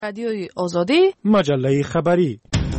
رادیوی آزادی، مجله خبری.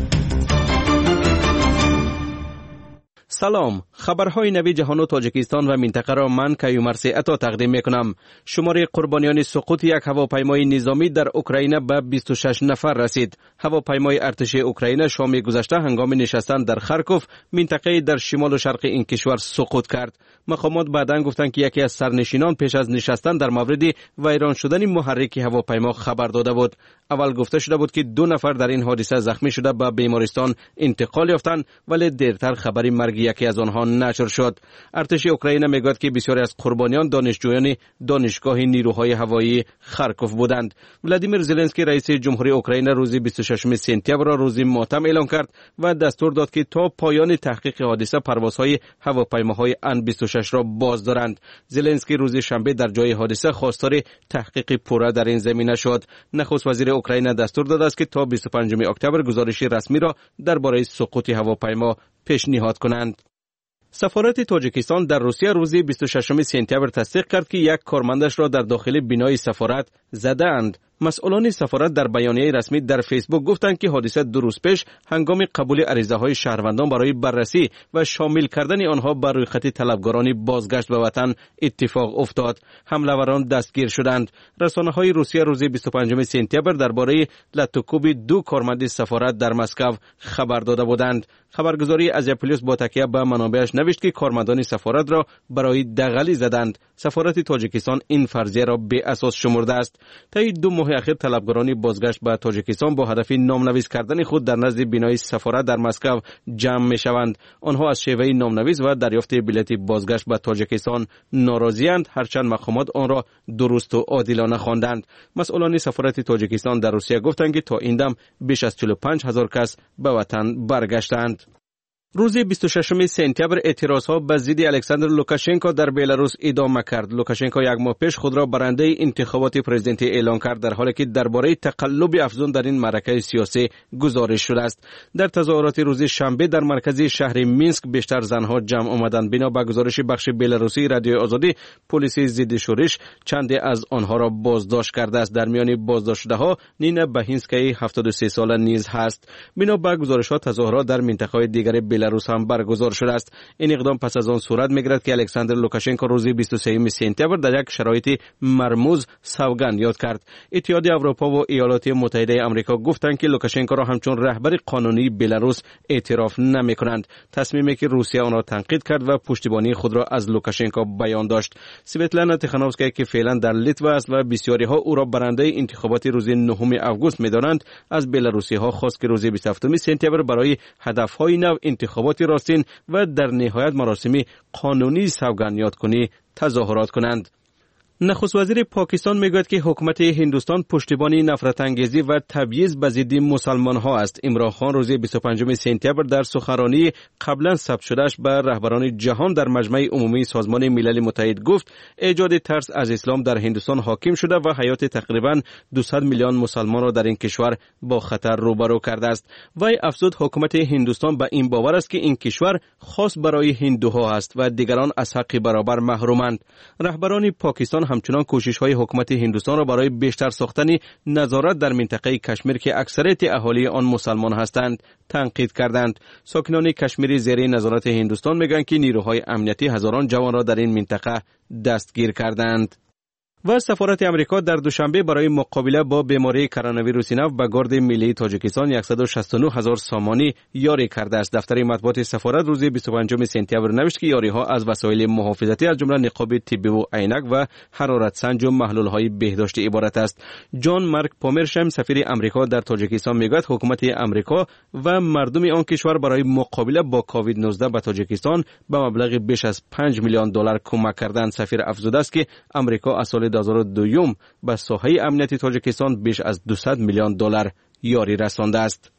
سلام، خبرهای نوی جهان و تاجیکستان و منطقه را من کیومرث عطا تقدیم میکنم. شمار قربانیان سقوط یک هواپیمای نظامی در اوکراین به 26 نفر رسید. هواپیمای ارتش اوکراین شام گذشته هنگام نشستن در خارکوف، منطقه در شمال و شرق این کشور سقوط کرد. مقامات بعداً گفتند که یکی از سرنشینان پیش از نشستن در مورد ویران شدن محرک هواپیما خبر داده بود. اول گفته شده بود که 2 نفر در این حادثه زخمی شده به بیمارستان انتقال یافتند، ولی دیرتر خبری مرگ یکی از آنها نشر شد. ارتش اوکراین میگوید که بسیاری از قربانیان دانشجویان دانشگاه نیروهای هوایی خارکوف بودند. ولادیمیر زلنسکی رئیس جمهوری اوکراین روز 26 سپتامبر را روز ماتم اعلام کرد و دستور داد که تا پایان تحقیق حادثه پروازهای هواپیماهای ان-26 را باز دارند. زلنسکی روز شنبه در جای حادثه خواستار تحقیق پوره در این زمینه شد. نخست وزیر اوکراین دستور داده است که تا 25 اکتبر گزارش رسمی را درباره سقوط هواپیما پیشنهاد کنند. سفارت تاجیکستان در روسیه روز 26 سپتامبر تصدیق کرد که یک کارمندش را در داخل بینای سفارت زدند. مسئولان سفارت در بیانیه رسمی در فیسبوک گفتند که حادثه 2 روز پیش هنگام قبول عریضه‌های شهروندان برای بررسی و شامل کردن آنها بر روی خط طلبکاران بازگشت به وطن اتفاق افتاد. حمله‌وران دستگیر شدند. رسانه‌های روسیه روز 25 سپتامبر درباره لطوکوب 2 کارمند سفارت در مسکو خبر داده بودند. خبرگزاری آزیا پلیس با تکیه به منابعش نوشت که کارمندان سفارت را برای دغلی زدند. سفارت تاجیکستان این فرضیه را بی اساس شمرده است. طی 2 ماه اخیر طلبکاران بازگشت به تاجیکستان با هدف نامنویس کردن خود در نزد بینای سفارت در مسکو جمع میشوند. آنها از شیوه نامنویس و دریافت بلیط بازگشت به تاجیکستان ناراضی‌اند، هرچند مقامات آن را درست و عادلانه خواندند. مسئولان سفارت تاجیکستان در روسیه گفتند که تا این دم بیش از 45,000 کس به وطن برگشتند. روز 26 سپتامبر اعتراضها به ضد الکساندر لوکاشنکو در بلاروس ادامه کرد. لوکاشنکو یک ماه پیش خود را برنده انتخابات پرزیدنتی اعلام کرد، در حالی که درباره تقلب افزون در این معرکه سیاسی گزارش شده است. در تظاهرات روز شنبه در مرکز شهر مینسک بیشتر زنها جمع آمدند. بنا به گزارش بخش بلاروسی رادیوی آزادی، پلیس ضد شورش چند از آنها را بازداشت کرده است. در میان بازداشته‌ها نینا باهینسکی 73 ساله نیز هست. بنا به گزارش‌ها تظاهرات در منطقه‌های دیگر بلاروس هم برگزار شده است. این اقدام پس از آن صورت می‌گیرد که الکساندر لوکاشنکو روز 23 سپتامبر در یک شرایط مرموز سوگند یاد کرد. اتحادیه اروپا و ایالات متحده آمریکا گفتند که لوکاشنکو را همچون رهبر قانونی بلاروس اعتراف نمی‌کنند. تصمیمی که روسیه آن را تنقید کرد و پشتیبانی خود را از لوکاشنکو بیان داشت. سویتلانا تیخانوفسکای که فعلا در لیتوا است و بسیاری‌ها او را برنده انتخابات روز 9 آگوست می‌دانند، از بلاروسی‌ها خواست که روز 27 سپتامبر برای هدف‌های نو انتخابات راستین و در نهایت مراسم قانونی سوگند یادکنی تظاهرات کنند. نخست وزیر پاکستان میگوید که حکومت هندوستان پشتیبانی نفرت انگیزی و تبعیض به ضد مسلمان ها است. عمران خان روز 25 سپتامبر در سخنرانی قبلا ثبت شدهش به رهبران جهان در مجمع عمومی سازمان ملل متحد گفت ایجاد ترس از اسلام در هندوستان حاکم شده و حیات تقریبا 200 میلیون مسلمان را در این کشور با خطر روبرو کرده است. وی افزود حکومت هندوستان به این باور است که این کشور خاص برای هندوها است و دیگران از حق برابر محرومند. رهبران پاکستان همچنان کوشش‌های حکومت هندوستان را برای بیشتر ساختن نظارت در منطقه کشمیر که اکثریت اهالی آن مسلمان هستند تنقید کردند. ساکنان کشمیر زیر نظارت هندوستان میگویند که نیروهای امنیتی هزاران جوان را در این منطقه دستگیر کردند. و سفارت امریکا در دوشنبه برای مقابله با بیماری کرونا ویروس نو به گارد ملی تاجیکستان 169,000 سامانی یاری کرده است. دفتر مطبوعات سفارت روز 25 سپتامبر نوشت که یاری‌ها از وسایل محافظتی از جمله نقاب طبی و عینک و حرارت سنج و محلول‌های بهداشتی عبارت است. جان مارک پومرشم سفیر امریکا در تاجیکستان میگوید حکومت امریکا و مردم آن کشور برای مقابله با کووید 19 به تاجیکستان به مبلغ بیش از 5 میلیون دلار کمک کردند. سفیر افزوده است که امریکا از سال 2002 به ساحه امنیتی تاجیکستان بیش از 200 میلیون دلار یاری رسانده است.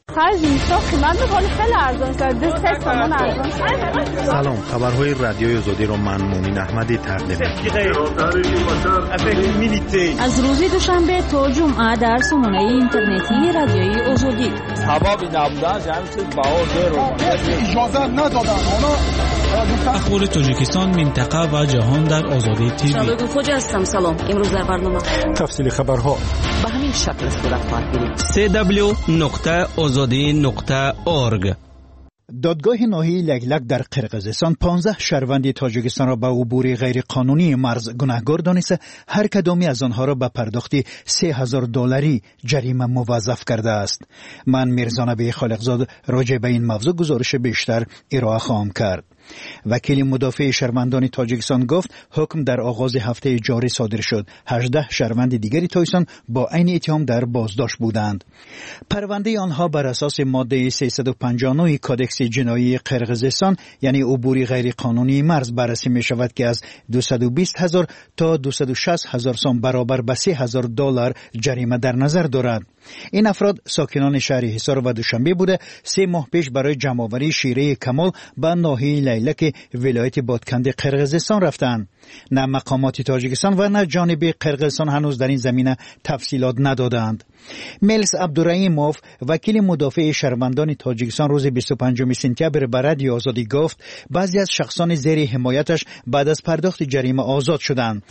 سلام، خبرهای رادیوی آزادی را من مومن احمدی تقدیم می‌کنم. از روز دوشنبه تا جمعه در سامانه اینترنتی رادیوی آزادی. اجازه ندادن اخبار تاجیکستان، منطقه و جهان در آزادی تیوی. شبکه فوج هستم. سلام. امروز در برنامه تفصیل خبرها. به همین شکل صورت خواهد گرفت. www.azadi.org. دادگاه ناحیه لگلگ در قرقیزستان 15 شهروند تاجیکستان را به عبور غیرقانونی مرز گناهکار دانسته هر کدامی از آنها را به پرداخت $3,000 جریمه موظف کرده است. من میرزا نبی خالقزاد راجع به این موضوع گزارش بیشتر ارائه خواهم کرد. وکیل مدافع شهروندان تاجیکستان گفت حکم در آغاز هفته جاری صادر شد. 18 شهروند دیگری تایسان با عین اتهام در بازداشت بودند. پرونده آنها بر اساس ماده 359 کادکس جنایی قرقیزستان یعنی عبور غیرقانونی مرز بررسی می شود که از 220,000 تا 260,000 سوم برابر به $3,000 جریمه در نظر دارد. این افراد ساکنان شهر حصار و دوشنبه بوده 3 ماه پیش برای جمع‌آوری شیره کمال به ناحیه لیلک ولایت بادکند قرقیزستان رفتند. نه مقامات تاجیکستان و نه جانب قرقیزستان هنوز در این زمینه تفصیلات ندادند. ملس عبدالرحیموف وکیل مدافع شهروندان تاجیکستان روز 25 سپتامبر به رادیو آزادی گفت بعضی از شخصان زیر حمایتش بعد از پرداخت جریمه آزاد شدند.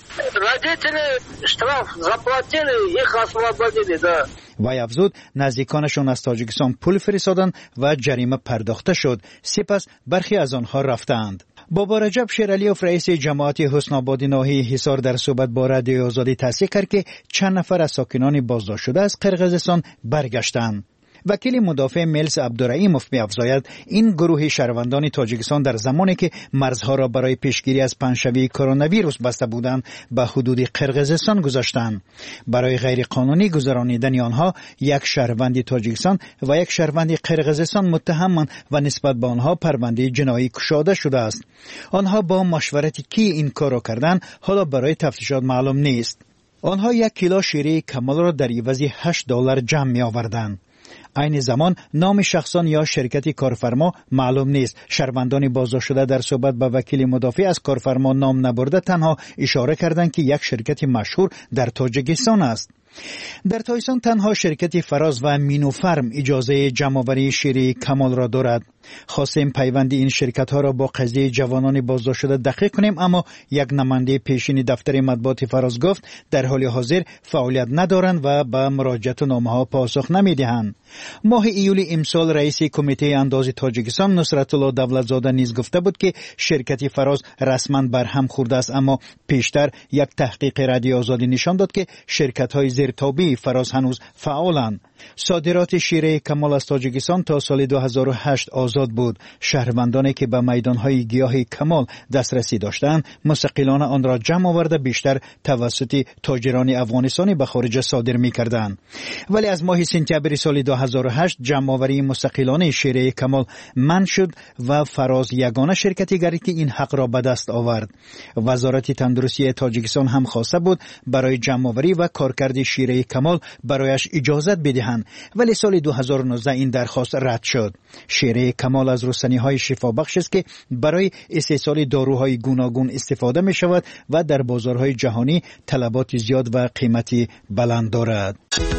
وی افزود نزدیکانشان از تاجیکستان پول فرستادند و جریمه پرداخته شد. سپس برخی از آنها رفتند. بابا رجب شیرالیوف رئیس جماعت حسن آباد ناحیه حصار در صحبت با رادیو آزادی تصدیق کرد که چند نفر از ساکنان بازداشت شده از قرقیزستان برگشتند. وکیل مدافع ملس عبدالرحیموف می‌افزاید این گروه شهروندان تاجیکستان در زمانی که مرزها را برای پیشگیری از پنجشنبه کرونا ویروس بسته بودند به حدود قرقیزستان گذاشتند. برای غیرقانونی گذرانیدن آنها یک شهروند تاجیکستان و یک شهروند قرقیزستان متهمند و نسبت به آنها پرونده جنایی گشوده شده است. آنها با مشورت کی این کار را کردند حالا برای تفتیشات معلوم نیست. آنها 1 کیلو شیره کمال را در عوض $8 جمع می‌آوردند. این زمان نام شخصان یا شرکت کارفرما معلوم نیست. شهروندان بازداشت شده در صحبت با وکیل مدافع از کارفرما نام نبرده تنها اشاره کردند که یک شرکت مشهور در تاجیکستان است. در تایسان تنها شرکت فراز و مینوفرم اجازه جمع‌آوری شیره کمال را دارد. خواستیم پیوند این شرکت ها را با قضیه جوانان بازداشت شده دقیق کنیم، اما یک نماینده پیشین دفتر مطبوعات فراز گفت در حال حاضر فعالیت ندارند و به مراجعت نامه ها پاسخ نمیدهند. ماه ایول امسال رئیس کمیته انداز تاجیکستان نصرت الله دولتزاده نیز گفته بود که شرکت فراز رسما برهم خورده است، اما پیشتر یک تحقیق رادیو آزادی نشان داد که شرکت های زیرتابع فراز هنوز فعالند. صادرات شیره کمال از تاجیکستان تا سال 2008 آزاد بود. شهروندانی که به میدانهای گیاه کمال دسترسی داشتند مستقلانه آن را جمع آورده بیشتر توسط تاجران افغانستانی به خارج صادر می‌کردند. ولی از ماه سپتامبر سال 2008 جمع آوری مستقلانه شیره کمال منع شد و فراز یگانه شرکتی گردید که این حق را به دست آورد. وزارت تندرستی تاجیکستان هم خواسته بود برای جمع آوری و کارکرد شیره کمال برایش اجازه بدهند، ولی سال 2019 این درخواست رد شد. شیره کمال از رستنی‌های شفابخش است که برای استحصال داروهای گوناگون استفاده می شود و در بازارهای جهانی طلبات زیاد و قیمتی بلند دارد.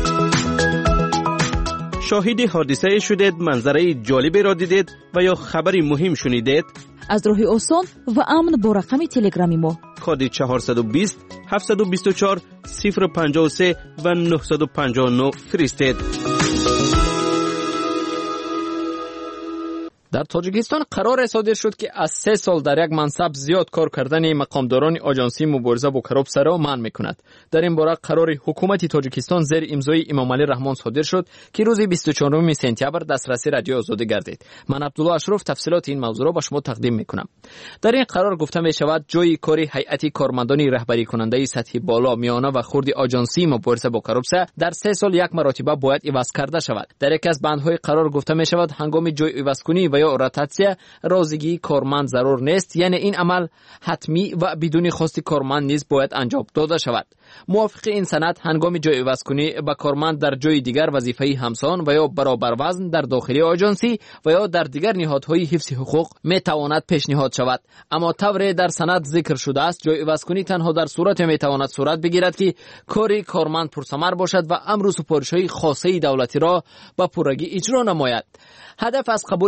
شاهد حادثه شدید، منظره جالبی را دیدید و یا خبری مهم شنیدید؟ از راه آسان و امن با رقم تلگرامی ما کد 420 724 053 و 959 فرستید. در تاجیکستان قرار صادر شد که از 3 سال در یک منصب زیاد کار کردن مقامداران آژانسی مبارزه با کراپسه را منع می‌کند. در این باره قرار حکومت تاجیکستان زیر امضای امام علی رحمان صادر شد که روز 24 سپتامبر دسترسی رادیو آزادی گردید. من عبدالله اشرف تفصیلات این موضوع را به شما تقدیم می‌کنم. در این قرار گفته می‌شود جای کاری هیئت کارمندان رهبری کننده سطح بالا، میانه و خرد آژانسی مبارزه با کراپسه در 3 سال یک مرتبه باید عوض کرده شود. در یک از بندهای قرار گفته می‌شود هنگام جای عوض کنی و یا روتاسیا رازیگی کارمند ضرور نیست، یعنی این عمل حتمی و بدون خواست کارمند نیز باید انجام داده شود. موافق این سند هنگام جای عوض کنی به کارمند در جای دیگر وظیفه همسان و یا برابر وزن در داخلی آژانسی و یا در دیگر نهادهای حفظ حقوق میتواند پیشنهاد شود. اما طوری در سند ذکر شده است جای عوض کنی تنها در صورت میتواند صورت بگیرد که کاری کارمند پرثمر باشد و امر و سپارش‌های خاصه دولتی را به پورگی اجرا نماید. هدف از قبول این قرار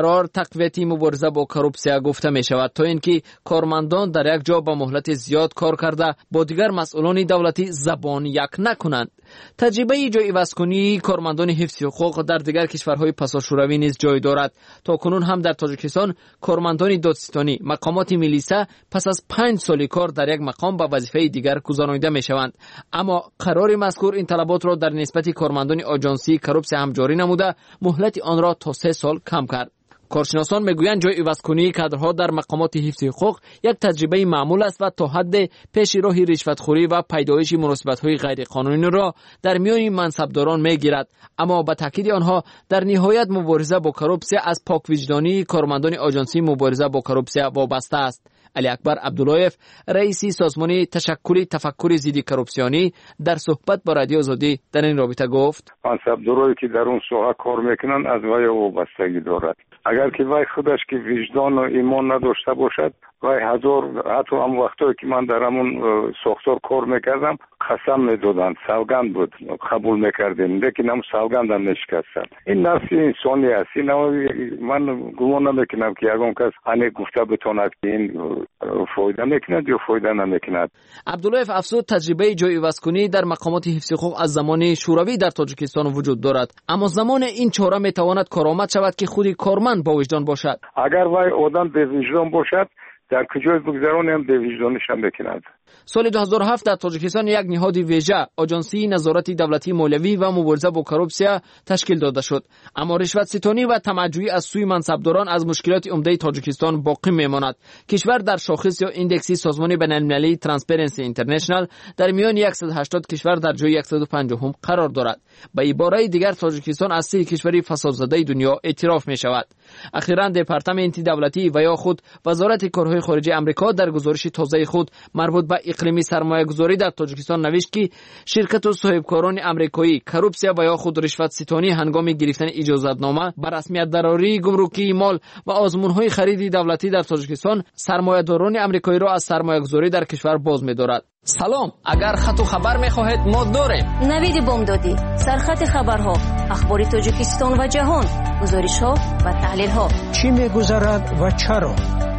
قرار تقویت مبارزه با کروپسیا گفته می شود تا اینکه کارمندان در یک جا با مهلت زیاد کار کرده با دیگر مسئولان دولتی زبان یک نکنند. تجربه جای عوض کنی کارمندان حفظ حقوق در دیگر کشورهای پساشوروی نیز جای دارد. تا کنون هم در تاجیکستان کارمندان دادستانی مقامات ملیسا پس از 5 سال کار در یک مقام به وظیفه دیگر گذرانیده می شوند. اما قرار مذکور این طلبات را در نسبت کارمندان آژانسی کروپسیا هم جاری نموده مهلت آن را تا 3 سال کم کرد. کارشناسان میگویند جای عوض‌کنی کادرها در مقامات حفظ حقوق یک تجربه معمول است و تا حد پیش راه رشوتخوری و پیدایش مناسبت‌های غیرقانونی را در میان منصبداران میگیرد. اما به تاکید آنها در نهایت مبارزه با کروپسیا از پاکوجدانی کارمندان آژانسی مبارزه با کروپسیا وابسته است. علی اکبر عبداللهیف رئیس سازمان تشکل تفکر ضد کروپسیونی در صحبت با رادیو آزادی در این رابطه گفت منصبدارایی که در اون ساحه کار میکنن از وی وابستگی دارد. اگر که وی خودش که وجدان و ایمان نداشته باشد وی حتی هم وقتایی که من در همون ساختار کار میکردم قسم میدادن سوگند بود قبول میکردیم لیکن هم سوگند هم نشکستن. این نفس انسانی است. این من گمان نمیکنم که یگان کس هنه گفته بتاند که این فایده میکند یا فایده نمیکند. عبداللهیف افزود تجربه جای عوض‌کنی در مقامات حفظ حقوق از زمان شوروی در تاجیکستان وجود دارد، اما زمان این چاره میتواند کارآمد شود که خودی کارمند با وجدان باشد. اگر وی آدم به وجدان باشد در کجای بگذرانی هم به وجدانش هم بکند. سال 2007 در تاجیکستان یک نهاد ویژه آژانسی نظارت دولتی مولوی و مبارزه با کروپسیا تشکیل داده شد، اما رشوت ستانی و طمع‌جویی از سوی منصبداران از مشکلات عمده تاجیکستان باقی میماند. کشور در شاخص یا ایندکسی سازمان بین‌المللی ترانسپرنسی اینترنشنال در میان 180 کشور در جای 150 قرار دارد. به عباره دیگر تاجیکستان از 3 کشور فسادزده دنیا اعتراف می شود. اخیراً دپارتمنت دولتی و یا خود وزارت کارهای خارجه آمریکا در گزارش تازه خود مربوط به اقلیمی سرمایه‌گذاری در تاجیکستان نوشت که شرکت و صاحبکاران آمریکایی کروپسیا و یا خود رشوت ستانی هنگام گرفتن اجازه‌نامه بر رسمیت دراری گمرکی مال و آزمون‌های خرید دولتی در تاجیکستان سرمایه‌داران آمریکایی را از سرمایه‌گذاری در کشور باز می‌دارد. سلام، اگر خط و خبر می‌خواهید ما داریم. نوید بامدادی، سرخط خبرها، اخبار تاجیکستان و جهان، گزارش‌ها و تحلیل‌ها. چی می‌گذرد و چرا؟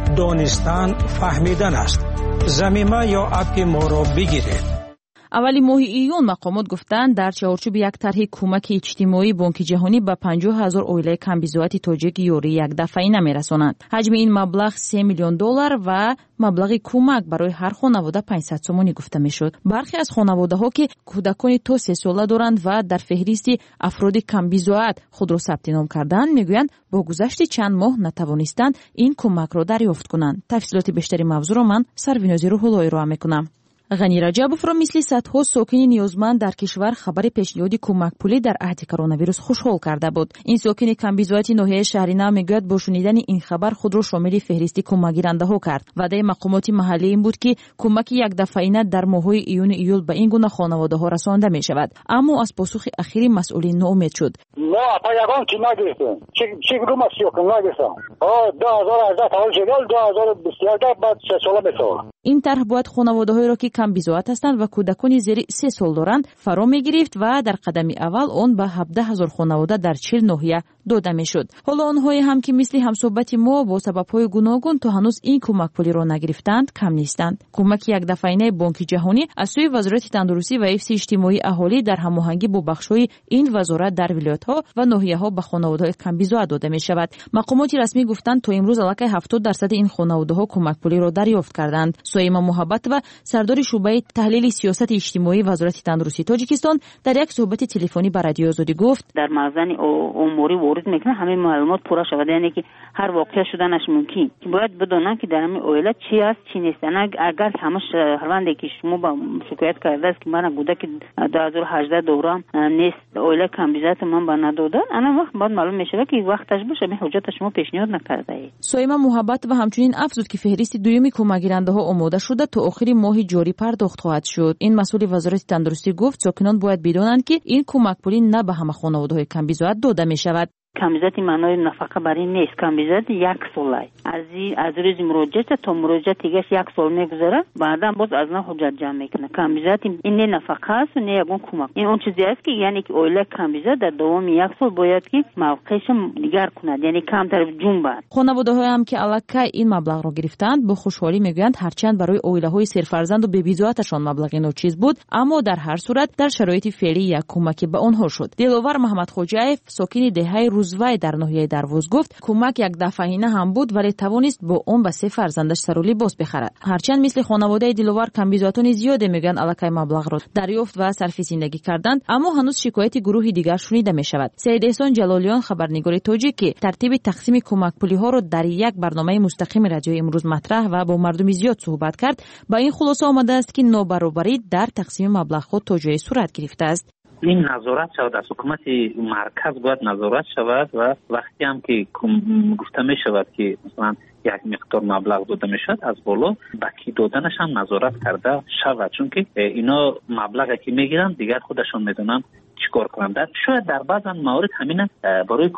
دانستن فهمیدن است. زمینه یا اپ ما را بگیرید. اولی ماه ایون مقامات گفتند در چارچوب یک طرح کمک اجتماعی بانک جهانی به 50,000 اویله کمبیزوات تاجیک یوری یک دفعه‌ای نمی‌رساند. حجم این مبلغ 3 میلیون دلار و مبلغ کمک برای هر خانواده 500 سومانی گفته میشد. برخی از خانواده‌ها که کودکان تا 3 ساله دارند و در فهرست افراد کمبیزوات خود را ثبت نام کردند میگویند با گذشت چند ماه نتوانستند این کمک را دریافت کنند. تفصیلات بیشتری موضوع را من سروینازی روح‌اللهی را میکنم. غنی رجبوف را مثل صدها ساکن نیازمند در کشور خبر پیشنهاد کمک پولی در عهد کرونا ویروس خوشحال کرده بود. این ساکن کمبیزوات ناحیه شهرینه میگوید با شنیدن این خبر خود را شامل فهرست کمک گیرنده ها کرد. وعده مقامات محلی این بود که کمک یک دفعه‌ای در ماه‌های ایون ایول به این گونه خانواده ها رسانده می شود، اما از پاسخ اخیر مسئولین ناامید شد. ما پایگان کی نگرفتیم. چی گروه مسئول نگرفتم. 2018 تا 2022 بعد 3 سال میشه. این طرح باید خانواده‌هایی را که کمبیزوات هستند و کودکان زیر 3 سال دارند فرا می‌گرفت و در قدم اول آن به 17,000 خانواده در 40 ناحیه داده می‌شد. حالا آنهایی هم که مثل همصحبت ما با سبب‌های گوناگون تا هنوز این کمک پولی را نگرفتند کم نیستند. کمک یک دفعه‌ای بانک جهانی از سوی وزارت تندرستی و حفظ اجتماعی اهالی در هماهنگی با بخش‌های این وزارت در ولایت‌ها و ناحیه‌ها به خانواده‌های کمبیزوات داده می‌شود. مقامات رسمی گفتند تا امروز علاوه 70% این خانواده‌ها کمک پولی را دریافت کردند. سویما محبت و سردار شعبه تحلیل سیاست اجتماعی وزارت تندرستی تاجیکستان در یک صحبت تلفنی با رادیو آزادی گفت در مخزن اموری وارد میکنه همه معلومات پورا شده، یعنی که هر واقعه شدنش ممکن که باید بدونن که در همین اویله چی است چی نیست. اگر همش هروندی که شما با شکایت کرده است که من گوده که 2018 دوران نیست اویله کمبیزات من با ندادن انا وقت بعد معلوم میشه که وقتش باشه به حجت شما پیشنهاد نکرده ای. سویما محبت و همچنین افزود که فهرست دومی کمک گیرنده ها آماده شده تا آخر ماه جاری پرداخت خواهد شد. این مسئول وزارت تندرستی گفت ساکنان باید بدانند که این کمک پولی نه به همه خانواده‌های کمبیزوات داده می شود. کمیزات معنای نفقه برای نیست. کمیزات 1 ساله از روز مراجعه تا مراجعتش 1 سال میگذره، بعدا باز از نه حجت جمع میکنه. کمیزات این نه نفقه است و نه یگان کمک. این اون چیزی است که یعنی که اویله کمیزات در دوام 1 سال باید که موقعش دیگر کند، یعنی کمتر جون باد. خانواده‌ها هم که الکی این مبلغ رو گرفتند با خوشحالی میگویند هرچند برای اویله‌های سرفرزند و بی‌بی‌ذاتشان مبلغ نوچیز بود، اما در هر صورت در شرایط فعلی یک کمکی به آنها شد. دلوار محمد خوجاєв ساکن دهه روزوای در ناحیه دروز گفت کمک یک دفعینه هم بود ولی توانست با اون به 3 فرزندش سر و لباس بخرد. هرچند مثل خانواده دلوار کمبیزاتون زیاده میگن الکی مبلغ را دریافت و صرف زندگی کردند، اما هنوز شکایت گروه دیگر شنیده میشود. سید احسان جلالیان خبرنگار تاجیکی ترتیب تقسیم کمک پولی ها را در یک برنامه مستقیم رادیو امروز مطرح و با مردم زیاد صحبت کرد. با این خلاصه آمده است که نابرابری در تقسیم مبلغ خود تا جای صورت گرفته است. این نظارت شود از حکومت مرکز باید نظارت شود و وقتی هم که گفته می شود که مثلا یک مقدار مبلغ داده می شود از بالا بکی دادنش هم نظارت کرده شود، چون که اینا مبلغی که می گیرن دیگر خودشان میدونن چیکار کنند. شاید در بعضی موارد همین برای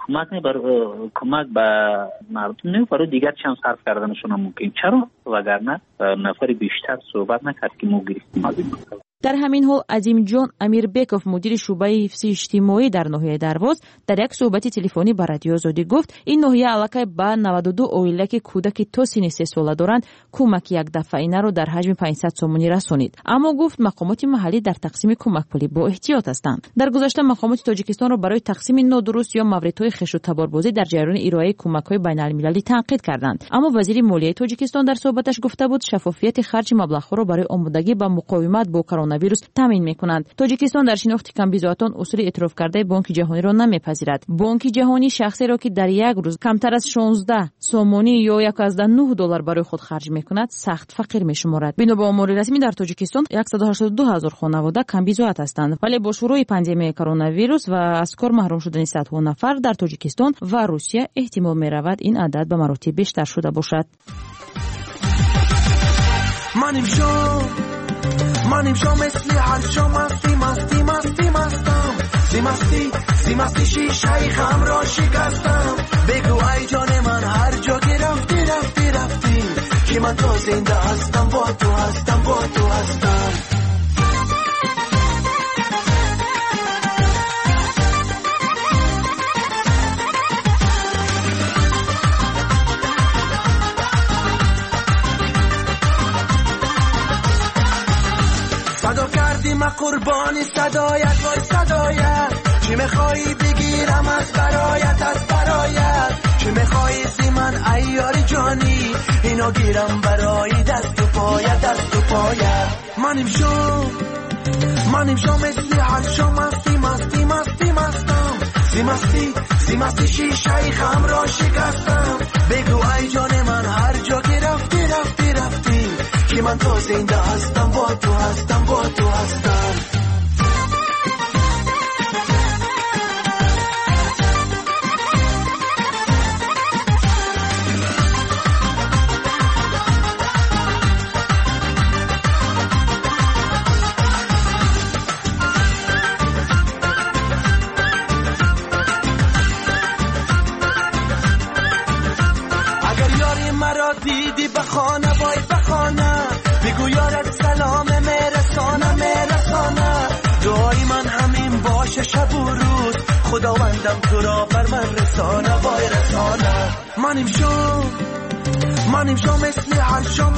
کمک به مردم نه برای دیگر چند صرف کردنشون هم ممکن. چرا؟ وگرنه نفر بیشتر صحبت نکرد که ما گرفتیم از این مسئله. در همین حال عظیم جان امیربکوف مدیر شعبه حفظ اجتماعی در ناحیه درواز در یک صحبت تلفنی با رادیو آزادی گفت این ناحیه الکی با 92 اویله که کودک تا سن 3 ساله دارند کمک یک دفعینه را در حجم 500 سومونی رسانید، اما گفت مقامات محلی در تقسیم کمک پولی با احتیاط هستند. در گذشته مقامات تاجیکستان را برای تقسیم نادرست یا موردهای خش و تباربازی در جریان ارائه کمک‌های بین‌المللی تنقید کردند، اما وزیر مالیه تاجیکستان در صحبتش گفته بود شفافیت خرج مبلغ‌ها را برای آمادگی با مقاومت با ویروس تامین میکنند. تاجیکستان در شناخت کمبیزاتان اصول اعتراف کرده بانک جهانی را نمیپذیرد. بانک جهانی شخصی را که در یک روز کمتر از 16 سومونی یا 1.9 دلار برای خود خرج میکند سخت فقیر میشمارد. بنا به آمار رسمی در تاجیکستان 182,000 خانواده کمبیزات هستند، ولی با شروع پاندمی کرونا ویروس و از کار محروم شدن صدها نفر در تاجیکستان و روسیه احتمال میرود این عدد به مراتب بیشتر شده باشد. منیم شو مثلی هر شو مستی شیشه خم را شکستم. بگو ای جان من هر جا که رفتی که من تو زنده هستم با تو هستم. ما قربانی صدایت وای صدایت، چی میخوایی بگیرم از برایت چی میخوایی زی من ایاری جانی اینو گیرم برای دست و پایت منیم شو مثلی هر شو مستی شیشه خم را شکستم. بگو ای جان من هر جا که رفتی که من تو زنده هستم با تو هستم. اگر یاری مرا دیدی بخانه بگو یارت سلام میرسانه دعای من همین باشه شب و روز خداوندم تو را بر من رسانه. منیم شو مثلی هر شو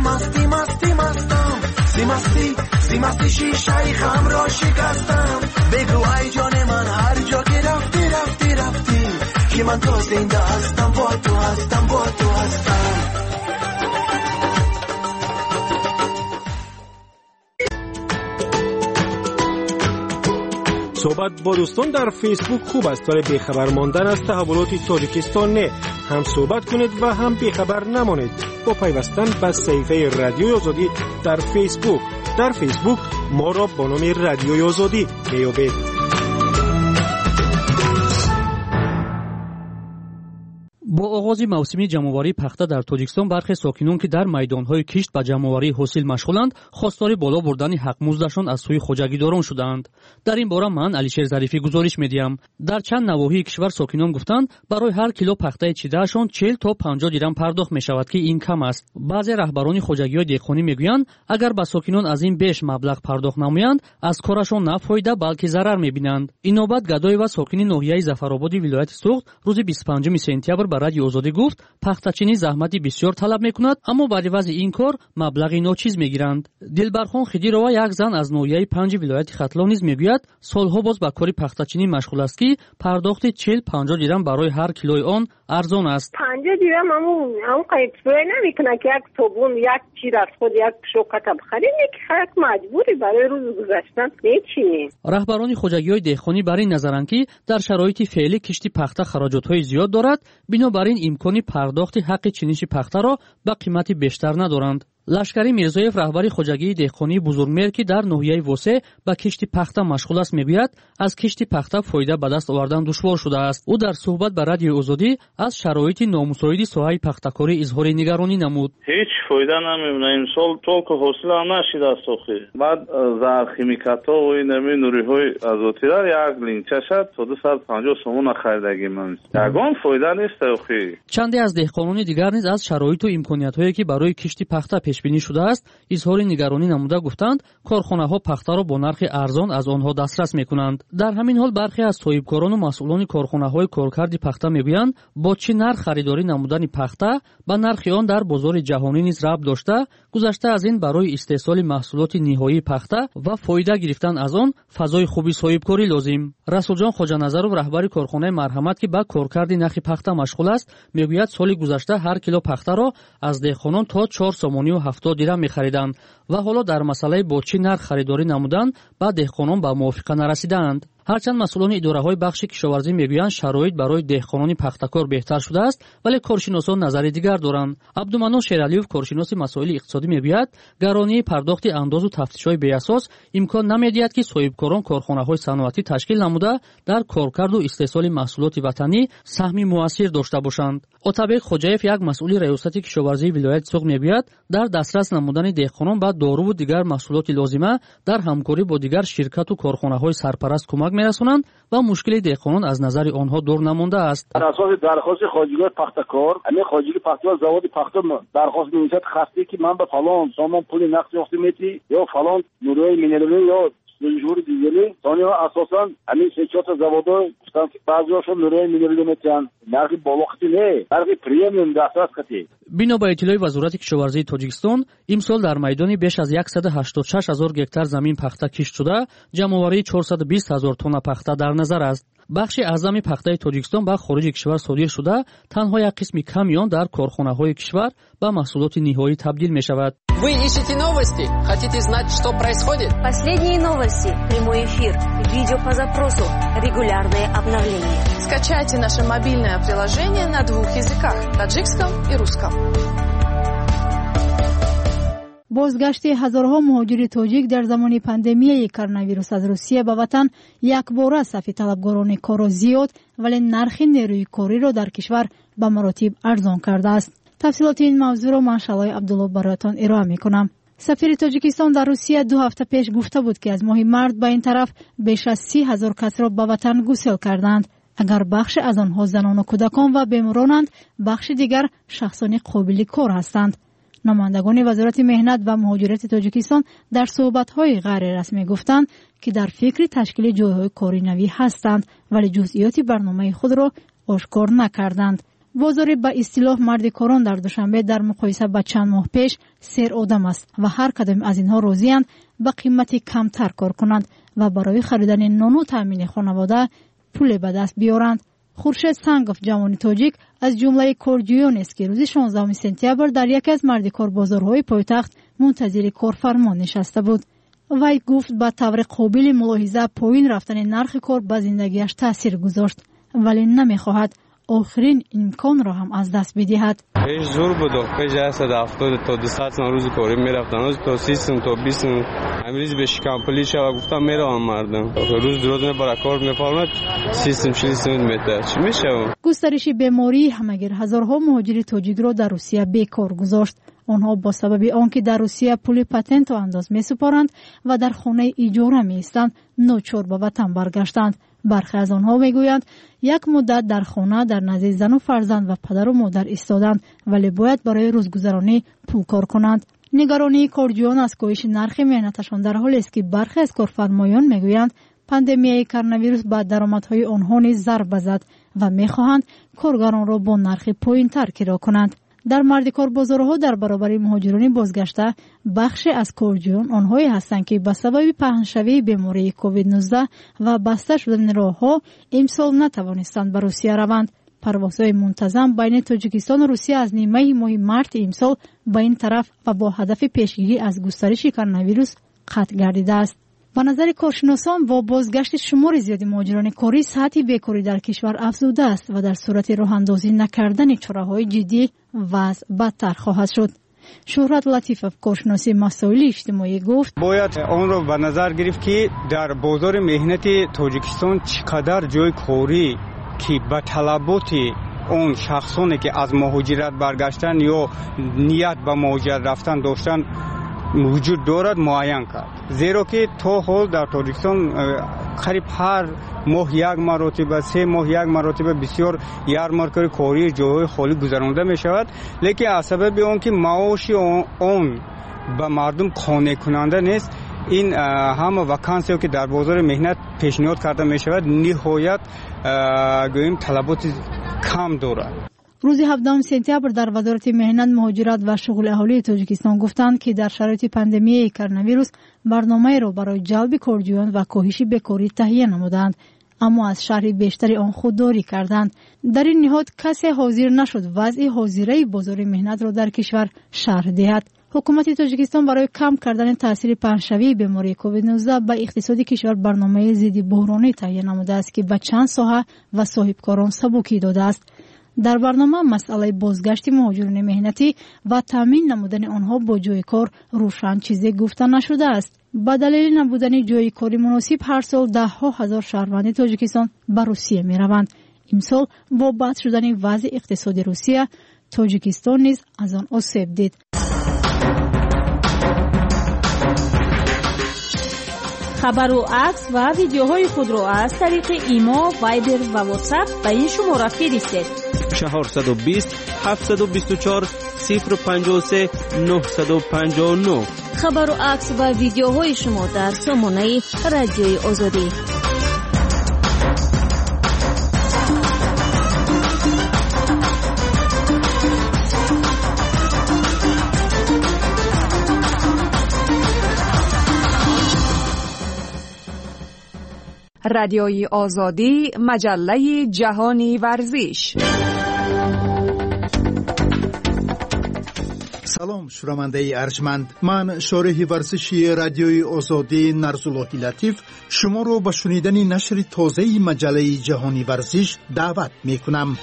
مستی شیشه خم را شکستم. بگو ای جان من هر جا که رفتی که من تو زنده هستم با تو هستم. صحبت با دوستان در فیسبوک خوب است، ولی بیخبر ماندن از تحولات تاجیکستان نه. هم صحبت کنید و هم بیخبر نمانید با پیوستن به صفحه رادیو آزادی در فیسبوک ما را با نام رادیو آزادی با оғози мавсими ҷамъоварии пахта дар Тоҷикистон бархе сокинон ки дар майдонҳои кишт ба ҷамъоварии ҳосил машғуланд, хостори боло бурдани ҳақмуздашон аз сӯи хоҷагидорон шудаанд. дар ин бора ман Алишер Зарифӣ гузориш медиҳам. дар чанд навоҳии кишвар сокинон гуфтанд, барои ҳар кило пахтаи чидаашон 40 то 50 дирам пардохт мешавад, ки ин кам аст. баъзе раҳбарони хоҷагиҳои деҳқонӣ мегӯянд, агар ба сокинон аз ин беш маблағ пардохт намоянд, аз корашон на фоида, балки зарар мебинанд. Инобат Гадоева, сокини ноҳияи Зафарободи вилояти Суғд, рӯзи 25 сентябр ба радиои Озодӣ гуфт, пахтачинӣ заҳмати бисёр талаб мекунад, аммо баъди вазъи ин кор маблағи ночиз мегиранд. Дилбархон Хидирова, як зан аз ноҳияи 5 вилояти Хатлон низ мегӯяд, солҳо боз ба кори пахтачинӣ машғул аст, ки пардохти 40-50 дирам барои ҳар килои он арзон аст. 50 дирам ҳамун қайтбой намекунад ки як собун, як чӣ расход, як шоката бихарем, ки халк маҷбури барои рӯз гузаштан нечием. раҳбарони хоҷагиҳои деҳқонӣ бар ин назаранд, ки дар шароити феълӣ кишти пахта хароҷотҳои зиёд дорад, бинобар ин имкони пардохти ҳаққи чиниши пахтаро ба қимати бештар надоранд. Лашкари Мирзоев, раҳбари хоҷагии деҳқонии Бузургмер, ки дар ноҳияи Восе ба кишти пахта машғул аст, мегӯяд, аз кишти пахта фоида ба даст овардан душвор шудааст. ӯ дар суҳбат ба радиои Озодӣ аз шароити номусоиди соҳаи пахтакорӣ изҳори нигаронӣ намуд. ҳеҷ фоида намемона, имсол толку ҳосилам нашидааст. охи баъд заҳрхимикатҳо ва нами нуриҳои азотира як линчашад то 250 сомона харидагимам. ягон фоида нест. охи чанде аз деҳқонони дигар низ аз шароиту имкониятҳое ки барои кишти пахта пешбинӣ шудааст, изҳори нигаронӣ намуда гуфтанд, корхонаҳо пахтаро бо нархи арзон аз онҳо дастрас мекунанд. дар ҳамин ҳол бархе аз соҳибкорону масъулони корхонаҳои коркарди пахта мегӯянд, бо чӣ нарх харидорӣ намудани пахта ба нархи он дар бозори ҷаҳонӣ низ рабт дошта, гузашта аз ин барои истеҳсоли маҳсулоти ниҳоии пахта ва фоида гирифтан аз он фазои хуби соҳибкорӣ лозим. Расулҷон Хоҷаназаров, раҳбари корхонаи Марҳамат, ки ба коркарди нахи пахта машғул аст, мегӯяд, соли гузашта ҳар кило пахтаро аз деҳқонон то 4 сомонию 70 дирам мехариданд ва ҳоло дар масъалаи бо чӣ нарх харидорӣ намудан ба деҳқонон ба мувофиқа нарасидаанд. ҳарчанд масъулони идораҳои бахши кишоварзӣ мегӯянд, шароит барои деҳқонони пахтакор беҳтар шудааст, вале коршиносон назари дигар доранд. Абдуманон Шералиев, коршиноси масоили иқтисодӣ, мегӯяд, гаронии пардохти андозу тафтишҳои беасос имкон намедиҳад, ки соҳибкорон корхонаҳои саноатӣ ташкил намуда дар коркарду истеҳсоли маҳсулоти ватанӣ саҳми муассир дошта бошанд. Отабек Хоҷаев, як масъули раёсати кишоварзии вилояти Суғд, мегӯяд, дар дастрас намудани деҳқонон ба доруву дигар маҳсулоти лозима дар ҳамкорӣ бо дигар ширкату корхонаҳои сарпараст кӯмак мерасонанд ва мушкили деҳқонон аз назари онҳо дур намондааст. дар асоси дархости хоҷигои пахтакор, ҳамин хоҷиги пахтакор заводи пахта дархост мевисад, хасте ки ман ба фалон сомон пули нақд ёфта метӣ ё фалон нурои минералӣ ё сӯзишвори дизелӣ. Сониҳо асосан ҳамин 3-4 заводҳо гуфтанд ки баъзиҳошон нурои минералӣ метиҳанд, нархи болоқати не, нархи премиум дастрас кати. бино ба иттилои Вазорати кишоварзии Тоҷикистон, имсол дар майдони беш аз 186 000 гектар замин пахта кишт шуда, ҷамъоварии 420 000 тонна пахта дар назар аст. бахши аъзами пахтаи Тоҷикистон ба хориҷи кишвар содир шуда, танҳо як қисми ками он дар корхонаҳои кишвар ба маҳсулоти ниҳоӣ табдил мешавад. Вы ищете новости? Хотите знать, что происходит? Последние новости, прямой эфир, видео по запросу, регулярные обновления. Скачайте наше мобильное приложение на 2 языках – таджикском и русском. бозгашти ҳазорҳо муҳоҷири тоҷик дар замони пандемияи коронавирус аз Русия ба ватан якбора сафи талабгорони коро зиёд, вале нархи нерӯи кориро дар кишвар ба маротиб арзон кардааст. тафсилоти ин мавзӯъро ман Шалои Абдулло бароятон ироа мекунам. сафири Тоҷикистон дар Русия 2 ҳафта пеш гуфта буд, ки аз моҳи март ба ин тараф беш аз 30 000 касро ба ватан гусел карданд. агар бахше аз онҳо занону кӯдакон ва беморонанд, бахши дигар шахсони қобили кор ҳастанд. номандагони Вазорати меҳнат ва муҳоҷирати Тоҷикистон дар суҳбатҳои ғайрирасмӣ гуфтанд, ки дар фикри ташкили ҷойҳои кори навӣ ҳастанд, вале ҷузъиёти барномаи худро ошкор накарданд. бозори ба истилоҳ марди корон дар Душанбе дар муқоиса ба чанд моҳ пеш сер одам аст ва ҳар кадоми аз инҳо розиянд ба қимати камтар кор кунанд ва барои харидани нону таъмини хонавода пуле ба даст биёранд. Хуршед Сангов, ҷавони тоҷик, аз ҷумлаи корҷӯёнест, ки рӯзи 16 сентябр дар яке аз мардикорбозорҳои пойтахт мунтазири корфармон нишаста буд. вай гуфт, ба таври қобили мулоҳиза поин рафтани нархи кор ба зиндагиаш таъсир гузошт, вале намехоҳад охирин имконро ҳам аз даст бидиҳад. пеш зур буд, пеш 170 то 200 сом рӯзи корӣ мерафтам, то 30 сом то 20 сом امروز به شکمپلی شو گفتم میرم مردم روز برای کار میفهمد سیستم میده چی میشه؟ گسترش بیماری همگیر هزارها مهاجر تاجیک را در روسیه بیکار گذاشت. آنها با سبب آنکه در روسیه پول پتنت و انداز میسپارند و در خانه اجاره میایستند ناچار به وطن برگشتند. برخی از آنها میگویند یک مدت در خانه در نزد زن و فرزند و پدر و مادر ایستادند ولی باید برای روزگذرانی پول کار کنند. نگرانی کارجویان از کاهش نرخ مهنتشان در حالی است که برخی از کارفرمایان میگویند پاندمی کرونا ویروس به درآمدهای آنها نیز ضربه زد و میخواهند کارگران را با نرخ پایین‌تر کرا کنند. در مردکار بازارها در برابر مهاجران بازگشته بخش از کارجویان آنهایی هستند که به سبب پهنشوی بیماری کووید 19 و بسته شدن راهها امسال نتوانستند به روسیه روند. پروازهای منتظم بین تاجیکستان و روسیه از نیمه ماه مارت امسال به این طرف و با هدف پیشگیری از گسترش کرونا ویروس قطع گردیده است. به نظر کارشناسان با بازگشت شمار زیادی مهاجران کاری سطح بیکاری در کشور افزوده است و در صورت راه اندازی نکردن چاره‌های جدی وضع بدتر خواهد شد. شهرت لطیفов کارشناسی مسائل اجتماعی گفت باید آن را به نظر گرفت که در بازار مهنتی تاجیکستان چقدر جای کاری که به طلبات اون شخصانی که از مهاجرت برگشتن یا نیت به مهاجرت رفتن داشتن وجود دارد معین کرد. زیرا که تا حال در تاجیکستان قریب هر ماه یک مرتبه 3 ماه یک مرتبه بسیار یارمارک‌های کاری جاهای خالی گذرانده می شود، لیکن از سبب آن که معاش آن به مردم قانع کننده نیست این همه وکانسی که در بازار مهنت پیشنهاد کرده می شود نهایت گوییم طلبات کم دارد. روز 17 سپتامبر در وزارت مهنت، مهاجرت و شغل اهالی تاجیکستان گفتند که در شرایط پاندمی کرونا ویروس برنامه را برای جلب کارجویان و کاهش بیکاری تهیه نمودند، اما از شرح بیشتری آن خودداری کردند. در این نهاد کسی حاضر نشد وضع حاضره بازار مهنت را در کشور شرح دهد. حکومت تاجیکستان برای کم کردن تاثیر پهنشوی بیماری کووید 19 به اقتصاد کشور برنامه ضد بحرانی تهیه نموده است که به چند ساحه و صاحبکاران سبکی داده است. در برنامه مسئله بازگشت مهاجران مهنتی و تامین نمودن آنها با جای کار روشن چیزی گفته نشده است. به دلیل نبودن جای کاری مناسب هر سال 10,000 شهروند تاجیکستان به روسیه می روند. امسال با بد شدن وضع اقتصادی روسیه، تاجیکستان نیز از آن آسیب دید. خبر و عکس و ویدیوهای خود را از طریق ایما، وایبر و واتساپ به این شماره فرستید. 420 724 053 959. خبر و عکس و ویدیوهای شما در سامانه رادیوی آزادی. رادیوی آزادی، مجله جهانی ورزش. سلام شنونده ارجمند، من شارح ورزشی رادیوی آزادی نرزاللهی لطیف شما رو به شنیدن نشر تازه مجله جهانی ورزش دعوت می کنم.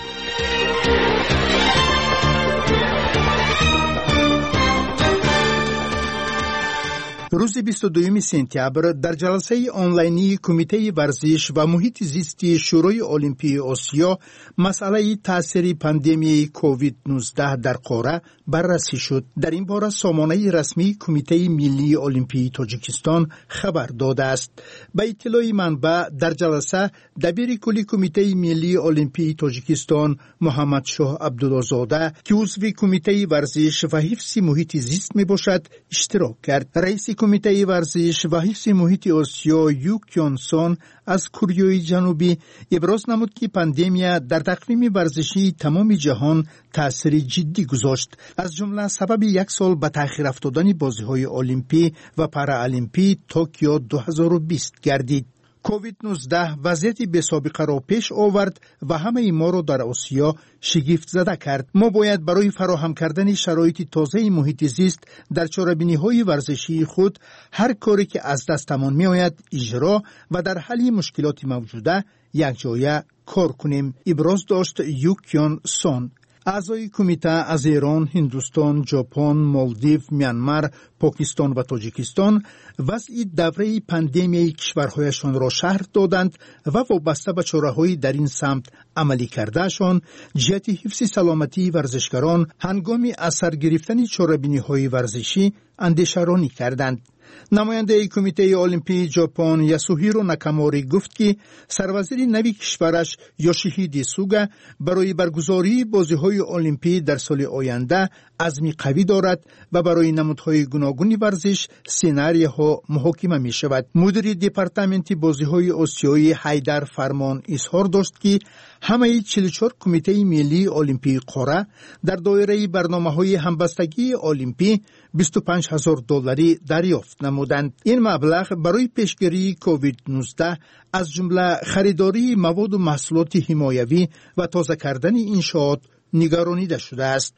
روز 22 سپتامبر در جلسه آنلاینی کمیته ورزش و محیط زیستی شورای المپی آسیا مسئله تاثیر پاندمی کووید 19 در قاره بررسی شد. در این باره سامانه رسمی کمیته ملی المپی تاجیکستان خبر داده است. به اطلاع منبع در جلسه دبیر کلی کمیته ملی المپی تاجیکستان محمد شاه عبدالله‌زاده که عضو کمیته ورزش و حفظ محیط زیست می باشد اشتراک کرد. رئیس کمیته ورزش و حفظ محیط آسیا یوک یون سون از کره جنوبی ابراز نمود که پاندمی در تقویم ورزشی تمام جهان تأثیر جدی گذاشت، از جمله سبب 1 سال به تأخیر افتادن بازی‌های المپی و پارالمپی توکیو 2020 گردید. کووید 19 وضعیت بی سابقه را پیش آورد و همه ما را در آسیا شگفت زده کرد. ما باید برای فراهم کردن شرایط تازه محیط زیست در چاره‌بینی‌های ورزشی خود هر کاری که از دستمان می‌آید اجرا و در حل مشکلات موجوده یک جایه کار کنیم، ابراز داشت یوک یون سون. اعضای کمیته از ایران، هندوستان، ژاپن، مالدیو، میانمار، پاکستان و تاجیکستان وضع دوره پاندمی کشورهایشان را شرح دادند و وابسته به چاره‌های در این سمت عملی کردهشان جهت حفظ سلامتی ورزشکاران هنگام اثر گرفتن چاره‌بینی‌های ورزشی اندیشه‌رانی کردند. نماینده کمیته المپی ژاپن یاسوهیرو ناکاموری گفت که سروزیر نوی کشورش یوشیهیدی سوگا برای برگزاری بازی‌های المپی در سال آینده عزم قوی دارد و برای نمودهای گوناگون ورزش سناریوها محاکمه می شود. مدیر دپارتمنت بازی‌های آسیایی حیدر فرمان اظهار داشت که همه 44 کمیته ملی المپی قاره در دایره برنامه‌های همبستگی المپی $25,000 دریافت نمودند. این مبلغ برای پیشگیری کووید 19 از جمله خریداری مواد و محصولات حمایوی و تازه کردن انشاءات نگرانیده شده است.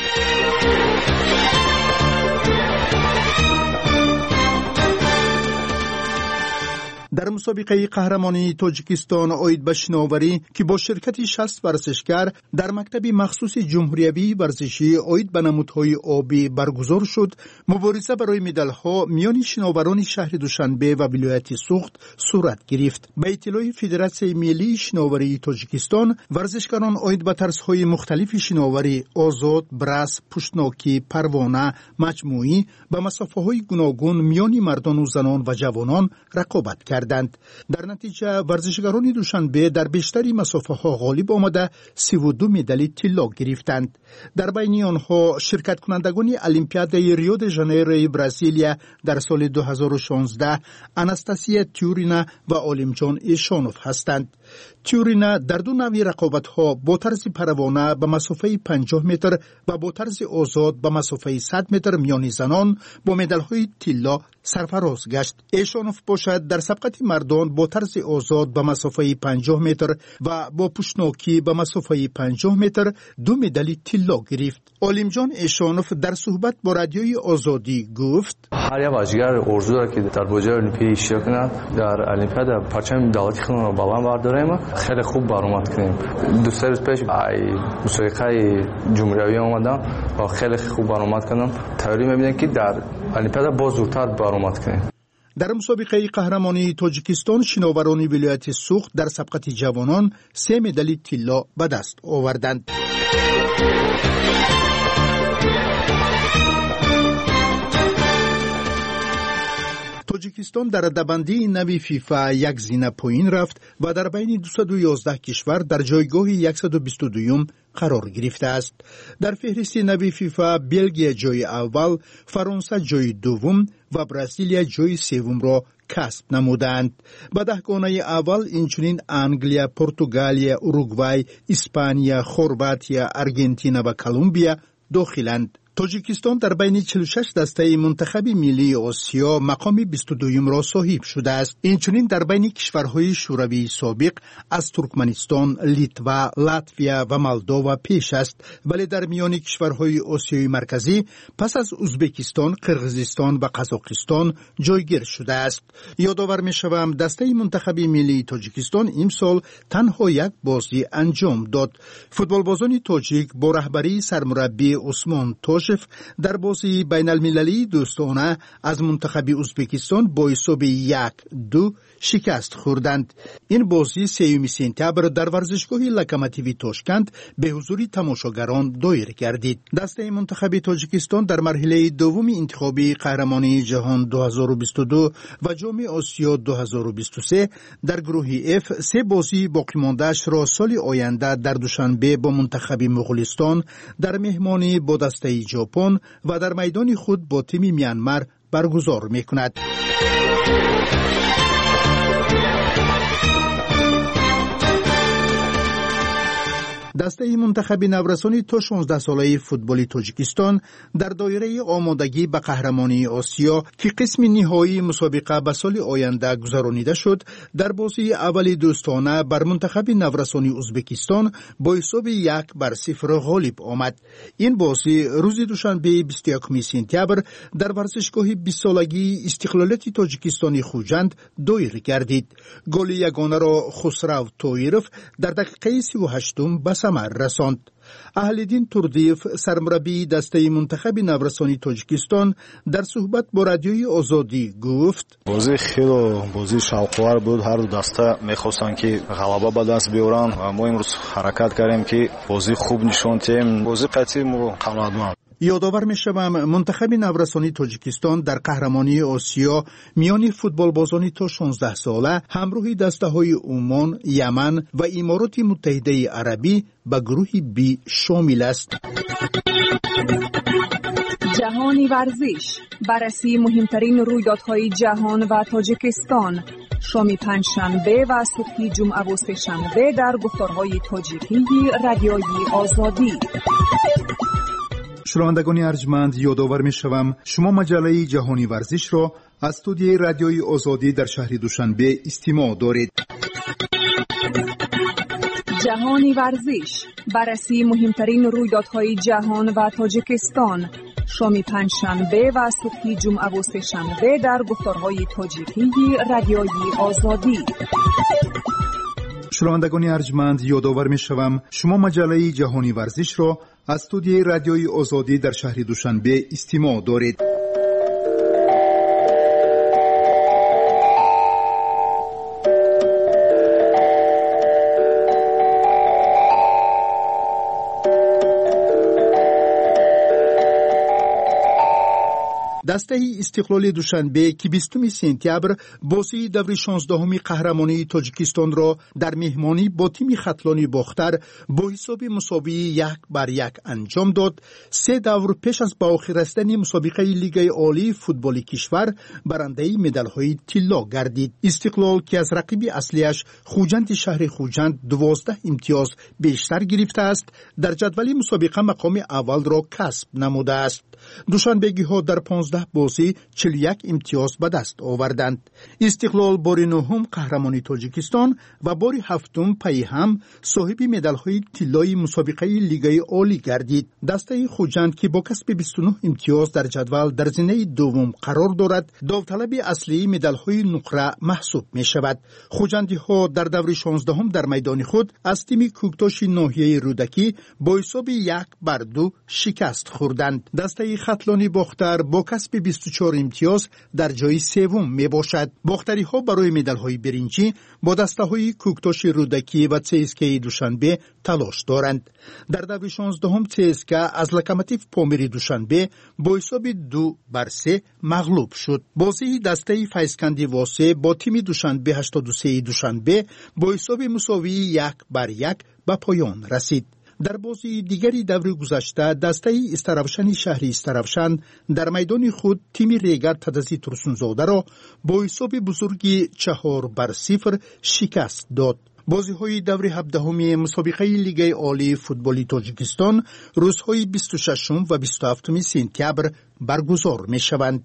در مسابقه قهرمانی تاجیکستان عاید به شناوری که با شرکت 60 ورزشکار در مکتب مخصوص جمهوری ورزشی عاید به نمودهای آبی برگزار شد، مبارزه برای مدال‌ها میان شناوران شهر دوشنبه و ولایت سوخت صورت گرفت. به اطلاع فدراسیون ملی شناوری تاجیکستان، ورزشکاران عاید به طرزهای مختلف شناوری آزاد، برس، پشتناکی، پروانه، مجموعی به مسافه‌های گوناگون میان مردان و زنان و جوانان رقابت کردند. در نتیجه ورزشکاران دوشنبه در بیشتری مسافه‌ها غالب آمده 32 مدال طلا گرفتند. در بین آنها شرکت کنندگان المپیادای ریو د ژانیرو برزیلیا در سال 2016 آناستاسیا تیورینا و عالمجان ایشانوف هستند. تیورینا در دو نوع رقابت‌ها با طرز پروانه به مسافه 50 متر و با طرز آزاد به مسافه 100 متر میان زنان با مدال‌های طلا سرفراز گشت. ایشانوف باشد در سبقت مردان با طرز آزاد به مسافه 50 متر و با پشتناکی به مسافه 50 متر 2 مدال طلا گرفت. عالمجان ایشانوف در صحبت با رادیوی آزادی گفت: هر یک بازیگر آرزو دارد که در بازی المپی اشتراک کند. در المپیاد پرچم دولتی خودمان را بالا برداریم، خیلی خوب برآمد کنیم. دو سه روز پیش مسابقه جمهوری آمدم و خیلی خوب برآمد کردم. تئوری می‌بینم که در المپیاد باز زودتر برآمد کنیم. در مسابقه قهرمانی تاجیکستان شناوران ولایت سوخت در سبقت جوانان 3 مدال طلا به دست آوردند. تاجیکستان در رده‌بندی نوی فیفا یک زینه پایین رفت و در بین 211 کشور در جایگاه 122 قرار گرفته است. در فهرست نوی فیفا بلژیک جای اول، فرانسه جای دوم و برزیل جای سوم را کسب نمودند. به دهگانه اول اینچنین انگلیا، پرتغالیا، اوروگوای، اسپانیا، خرواطیا، آرژانتین و کلمبیا داخلند. تاجیکستان در بین 46 دسته منتخب ملی آسیا مقام 22 را صاحب شده است. اینچنین در بین کشورهای شوروی سابق از ترکمنستان، لیتوا، لاتویا و مولداوا پیش است، ولی در میان کشورهای آسیای مرکزی پس از ازبکستان، قرقیزستان و قزاقستان جایگیر شده است. یادآور می‌شوم دسته منتخب ملی تاجیکستان امسال تنها یک بازی انجام داد. فوتبالبازان تاجیک با رهبری سرمربی عثمان توش در بازی بین المللی دوستانه از منتخب ازبکستان با حساب 1-2 شکست خوردند. این بازی 3 سپتامبر در ورزشگاه لوکوموتیو تاشکند به حضور تماشاگران دایر گردید. دسته منتخب تاجیکستان در مرحله دوم انتخابی قهرمانی جهان 2022 و جام آسیا 2023 در گروه F 3 بازی باقی مانده‌اش را سال آینده در دوشنبه با منتخب مغولستان، در مهمانی با دسته ژاپن و در میدان خود با تیم میانمار برگزار می‌کند. دسته منتخب نورسانی تا 16 ساله فوتبال تاجیکستان در دایره آمادگی به قهرمانی آسیا که قسم نهایی مسابقه به سال آینده گذرانیده شد، در بازی اول دوستانه بر منتخب نورسانی ازبکستان با حساب 1-0 غالب آمد. این بازی روز دوشنبه 21 سپتامبر در ورزشگاه 20 سالگی استقلالیت تاجیکستانی خوجند دایر گردید. گل یگانه را خسرو طایرف در دقیقه 38 به ثمر رساند. اهل‌دین توردیف سرمربی دسته منتخب نورسانی تاجیکستان در صحبت با رادیوی آزادی گفت بازی خیلی بازی شوق‌آور بود. هر دو دسته می‌خواستن که غلبه به دست بیارن و ما امروز حرکت کردیم که بازی خوب نشون دادیم. بازی قطعی ما قرارداد. یادآور می‌شوم منتخب نورسانی تاجیکستان در قهرمانی آسیا میان فوتبالبازان تا 16 ساله همراه دسته‌های عمان، یمن و امارات متحده عربی به گروه بی شامل است. جهانی ورزش، بررسی مهمترین رویدادهای جهان و تاجیکستان، شام پنجشنبه و صبح جمعه و سه‌شنبه در گفتارهای تاجیکی رادیوی آزادی. شنوندگان ارجمند، یادآور می‌شوم شما مجله جهانی ورزش را از استودیوی رادیوی آزادی در شهر دوشنبه استماع دارید. جهانی ورزش، بررسی مهمترین رویدادهای جهان و تاجیکستان، شام پنجشنبه و صبح جمعه و سه‌شنبه در گفتارهای تاجیکی رادیوی آزادی. شنوندگان ارجمند، یادآور می‌شوم شما مجله جهانی ورزش را از استودیوی رادیوی آزادی در شهر دوشنبه استماع دارید. دسته استقلال دوشنبه که 20 سپتامبر بازی دور 16 قهرمانی تاجیکستان را در مهمانی با تیم خطلانی باختر با حساب مساوی 1-1 انجام داد. 3 دور پیش از به آخر رسیدن مسابقه لیگ عالی فوتبال کشور برنده مدال‌های طلا گردید. استقلال که از رقیب اصلیش خوجند شهر خوجند 12 امتیاز بیشتر گرفته است، در جدول مسابقه مقام اول را کسب نموده است. دوشنبگی‌ها در 15 بازی 41 امتیاز به دست آوردند. استقلال بار 9 قهرمانی تاجیکستان و بار 7 پی هم صاحب مدال‌های طلای مسابقه لیگ عالی گردید. دسته خوجند که با کسب 29 امتیاز در جدول در زینه دوم قرار دارد، داوطلب اصلی مدال‌های نقره محسوب می‌شود. خوجندی‌ها در دور 16 در میدان خود از تیم کوکتاش ناحیه رودکی با حساب 1-2 شکست خوردند. دسته خطلانی باختر با کسب 24 امتیاز در جای سوم می باشد. باختری ها برای مدال های برنجی با دسته های کوکتاش رودکی و CSKA دوشنبه تلاش دارند. در دور 16 CSKA از لوکوموتیو پامیر دوشنبه با حساب 2-3 مغلوب شد. بازی دسته فیسکندی واسه با تیم دوشنبه 83 دوشنبه با حساب مساوی 1-1 به پایان رسید. در بازی دیگری دور گذشته دسته استرافشن شهری استرافشن در میدان خود تیم ریگر تدزی ترسونزاده را با حساب بزرگی 4-0 شکست داد. بازی‌های دور 17 مسابقه لیگ عالی فوتبال تاجیکستان روزهای 26 و 27 سپتامبر برگزار می‌شوند.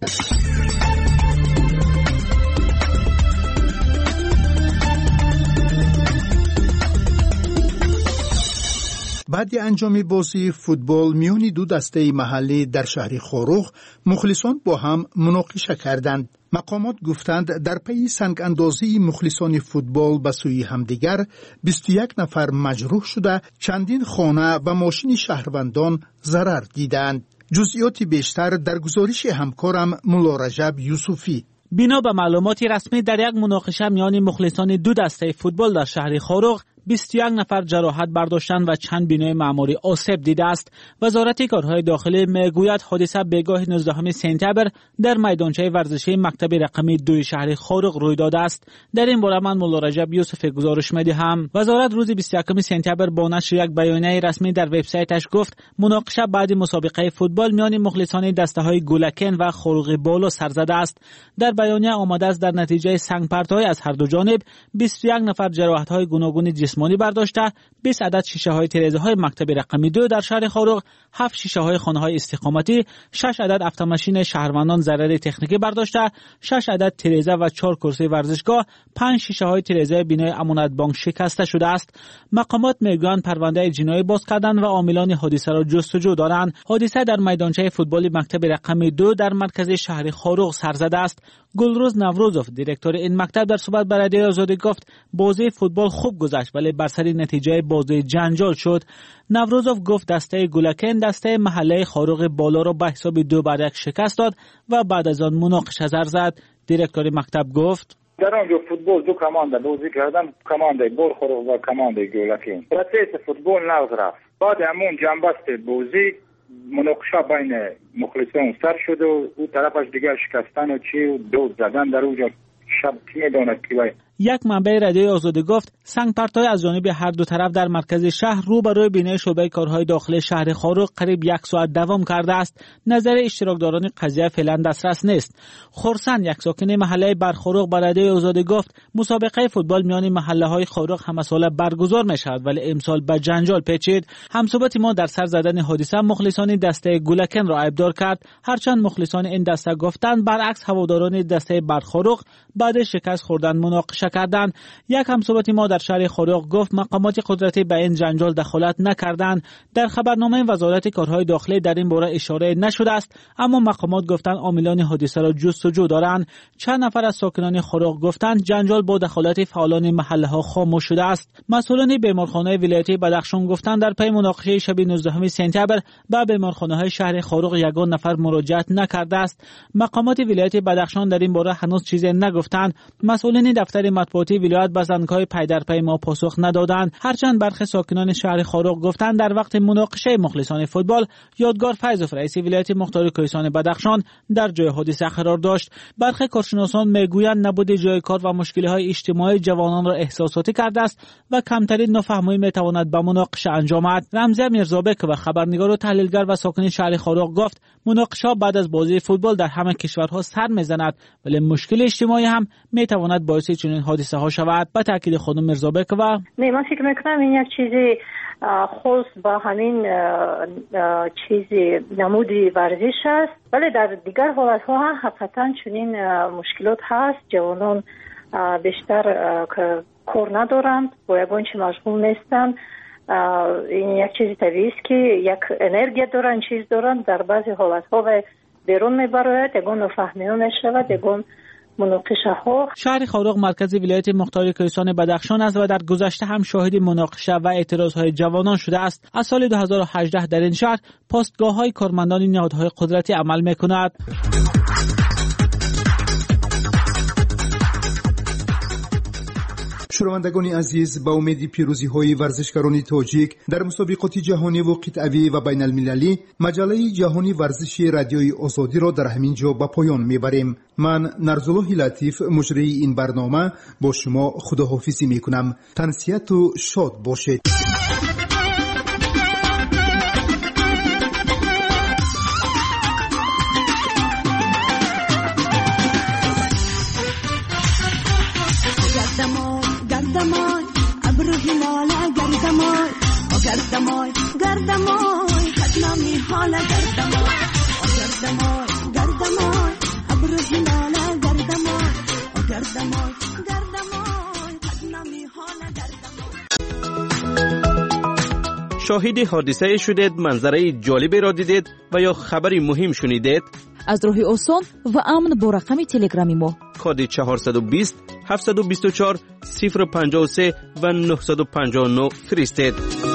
بعد انجام بازی فوتبال میان دو دسته محلی در شهر خاروخ مخلصان با هم مناقشه کردند. مقامات گفتند در پی سنگ اندازی مخلصان فوتبال به سوی همدیگر 21 نفر مجروح شده، چندین خانه و ماشین شهروندان ضرر دیدند. جزئیات بیشتر در گزارش همکارم مولا رجب یوسفی. بنا به معلومات رسمی در یک مناقشه میان مخلصان دو دسته فوتبال در شهر خاروخ 21 نفر جراحت برداشتند و چند بینای معماری آسیب دیده است. وزارت کارهای داخلی میگوید حادثه بگاه 19 سپتامبر در میدانچه ورزشی مکتب رقمی 2 شهر خاروخ روی داده است. در این باره من مولا رجب یوسف گزارش می‌دهم. وزارت روز 21 سپتامبر با نشر یک بیانیه رسمی در وبسایتش گفت مناقشه بعد مسابقه فوتبال میان مخلصان دسته‌های گولکن و خاروخ بالا سر زده است. در بیانیه آمده است در نتیجه سنگ پرت‌های از هر دو جانب 21 نفر جراحت‌های گوناگون جسمانی برداشته، 20 عدد شیشه‌های تیره‌های مکتب رقمی 2 در شهر خاروخ، 7 شیشه‌های خانه‌های استقامتی، 6 عدد اتوماشین شهروندان ضرر تکنیکی برداشته، 6 عدد تیره‌زا و 4 کرسی ورزشگاه، 5 شیشه‌های تیره‌زای بینای امانت بانک شکسته شده است. مقامات میگویند پرونده جنایی باز کردند و عاملان حادثه را جستجو دارند. حادثه در میدانچه فوتبال مکتب رقمی 2 در مرکز شهر خاروخ سر زده است. گلروز نوروزوف دیرکتور این مکتب در صحبت با رادیو آزادی گفت بازی فوتبال خوب گذشت و ولی بر سر نتیجه بازی جنجال شد. نوروزوف گفت دسته گولکن دسته محله خاروق بالا را به حساب 2-1 شکست داد و بعد از آن مناقشه زد. دیرکتور مکتب گفت در آنجا فوتبال دو کمانده بازی کردن، کمانده بال خاروق و کمانده گولکن. پروسس فوتبال نقض رفت. بعد همون جنبست بازی مناقشه بین مخلصان سر شد و او طرفش دیگر شکستن و چی و دود زدن در اونجا. شب کی میداند کی باید. یک منبع رادیوی آزادی گفت سنگ پرتای از جانب هر دو طرف در مرکز شهر روبروی بینه شعبه کارهای داخلی شهر خاروق قریب 1 ساعت دوام کرده است. نظر اشتراکداران قضیه فعلا دسترس نیست. خرسند، یک ساکن محله برخاروق، به رادیوی آزادی گفت مسابقه فوتبال میان محله های خاروق همه ساله برگزار می شود ولی امسال به جنجال پیچید. همصحبت ما در سر زدن حادثه مخلصان دسته گولکن را عیبدار کرد، هرچند مخلصان این دسته گفتند برعکس هواداران دسته برخاروق بعد شکست خوردن مناقشه کردند. یک همصحبت ما در شهر خاروق گفت مقامات قدرتی به این جنجال دخالت نکردند. در خبرنامه وزارت کارهای داخلی در این باره اشاره نشده است، اما مقامات گفتند عاملان حادثه را جستجو دارند. چند نفر از ساکنان خاروق گفتند جنجال با دخالت فعالان محله ها خاموش شده است. مسئولان بیمارخانه ولایتی بدخشان گفتند در پی مناقشه شب 19 سپتامبر به بیمارخانه های شهر خاروق یگان نفر مراجعت نکرده است. مقامات ولایت بدخشان در این باره هنوز چیزی نگفتند. مسئولین دفتر مطبوعاتی ولایت به زنگ‌های پی در پی ما پاسخ ندادند، هرچند برخی ساکنان شهر خاروق گفتند در وقت مناقشه مخلصان فوتبال یادگار فیضوف رئیس ولایت مختار کوهستان بدخشان در جای حادثه قرار داشت. برخی کارشناسان میگویند نبود جای کار و مشکل‌های اجتماعی جوانان را احساساتی کرده است و کمترین نافهمی میتواند به مناقشه انجامد. رمزی میرزابک و خبرنگار و تحلیلگر و ساکن شهر خاروق گفت مناقشه بعد از بازی فوتبال در همه کشورها سر میزند ولی مشکل اجتماعی هم میتواند باعث چنین حادثه ها شود. با تاکید خانم میرزابک و من فکر میکنم این یک چیزی خاص با همین چیزی نمودی ورزش است، ولی در دیگر حالت ها هم حقیقتا چنین مشکلات هست. جوانان بیشتر کار ندارند، با یگان چی مشغول نیستند. این یک چیز طبیعی است که یک انرژی دارن، چیز دارن، در بعضی حالت ها و بیرون میبراید، یگان نفهمی ها میشود، یگان مناقشه ها. شهر خاروق مرکز ولایت مختار کوهستان بدخشان است و در گذشته هم شاهد مناقشه و اعتراض های جوانان شده است. از سال 2018 در این شهر پاستگاه های کارمندان نهادهای قدرتی عمل میکند. شنوندگان عزیز، با امید پیروزی های ورزشکاران تاجیک در مسابقات جهانی و قطعی و بین المللی، مجله جهانی ورزش رادیوی آزادی را در همین جا به پایان میبریم. من نرزالله لطیف مجری این برنامه با شما خداحافظی میکنم. تنسیت و شاد باشید. گردمای گردمای خدنامی حالا گردمای گردمای گردمای ابرو هلالا گردمای گردمای گردمای خدنامی حالا گردمای. شاهد حادثه شدید، منظره جالبی را دیدید و یا خبری مهم شنیدید؟ از راه آسان و امن با رقم تلگرامی ما کد 420 724 053 و 959 فرستید.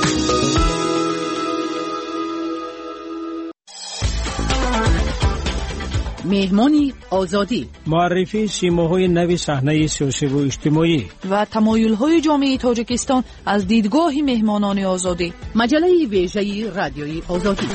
مهمانی آزادی، معرفی سیماهای نوی صحنه سیاسی و اجتماعی و تمایل‌های جامعه تاجیکستان از دیدگاه مهمانان آزادی. مجله ویژه رادیوی آزادی.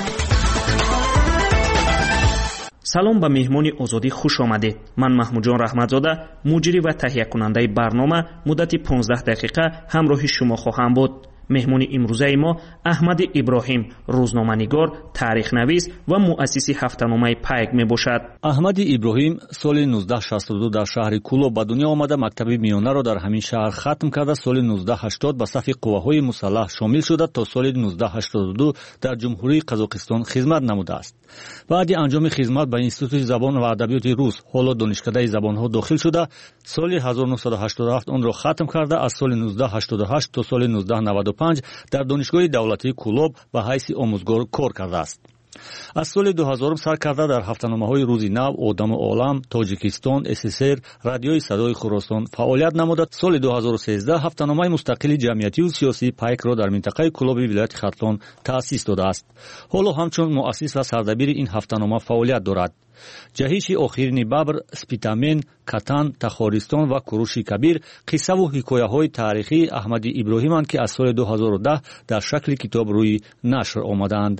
سلام به مهمانی آزادی خوش آمدید. من محمود جان رحمتزاده، مجری و تهیه کننده برنامه، مدت 15 دقیقه همراه شما خواهم بود. مهمانی امروزه ما احمد ابراهیم، روزنامه‌نگار، تاریخ نویس و مؤسس هفته‌نامه پیک می باشد. احمد ابراهیم سال 1962 در شهر کولو به دنیا آمده. مکتب میانه را در همین شهر ختم کرده. سال 1980 به صف قوه‌های مسلح شامل شده تا سال 1982 در جمهوری قزاقستان خدمت نموده است. بعد انجام خدمت به انستیتوت زبان و ادبیات روس، حالا دانشکده زبان‌ها داخل شده. سال 1987 آن را ختم کرده. از سال 1988 تا سال 1995 در دانشگاه دولتی کولوب به حیث آموزگار کار کرده است. аз соли 2000 сар карда дар ҳафтаномаҳои рӯзи нав, одаму олам, тоҷикистон, СССР, радиои садои Хӯросон фаъолият намуда. соли 2013 ҳафтаномаи мустақили ҷамъиятию сиёсии ПАЙКро дар минтақаи Кӯлоби вилояти Хатлон таъсис додааст. ҳоло ҳамчун муассис ва сардабири ин ҳафтанома фаъолият дорад. ҷаҳиши охирини Бабр, Спитамен, Катан, Тахористон ва Куруши Кабир қиссаву ҳикояҳои таърихии Аҳмади Иброҳиманд, ки аз соли 2010 дар шакли китоб рӯи нашр омадаанд.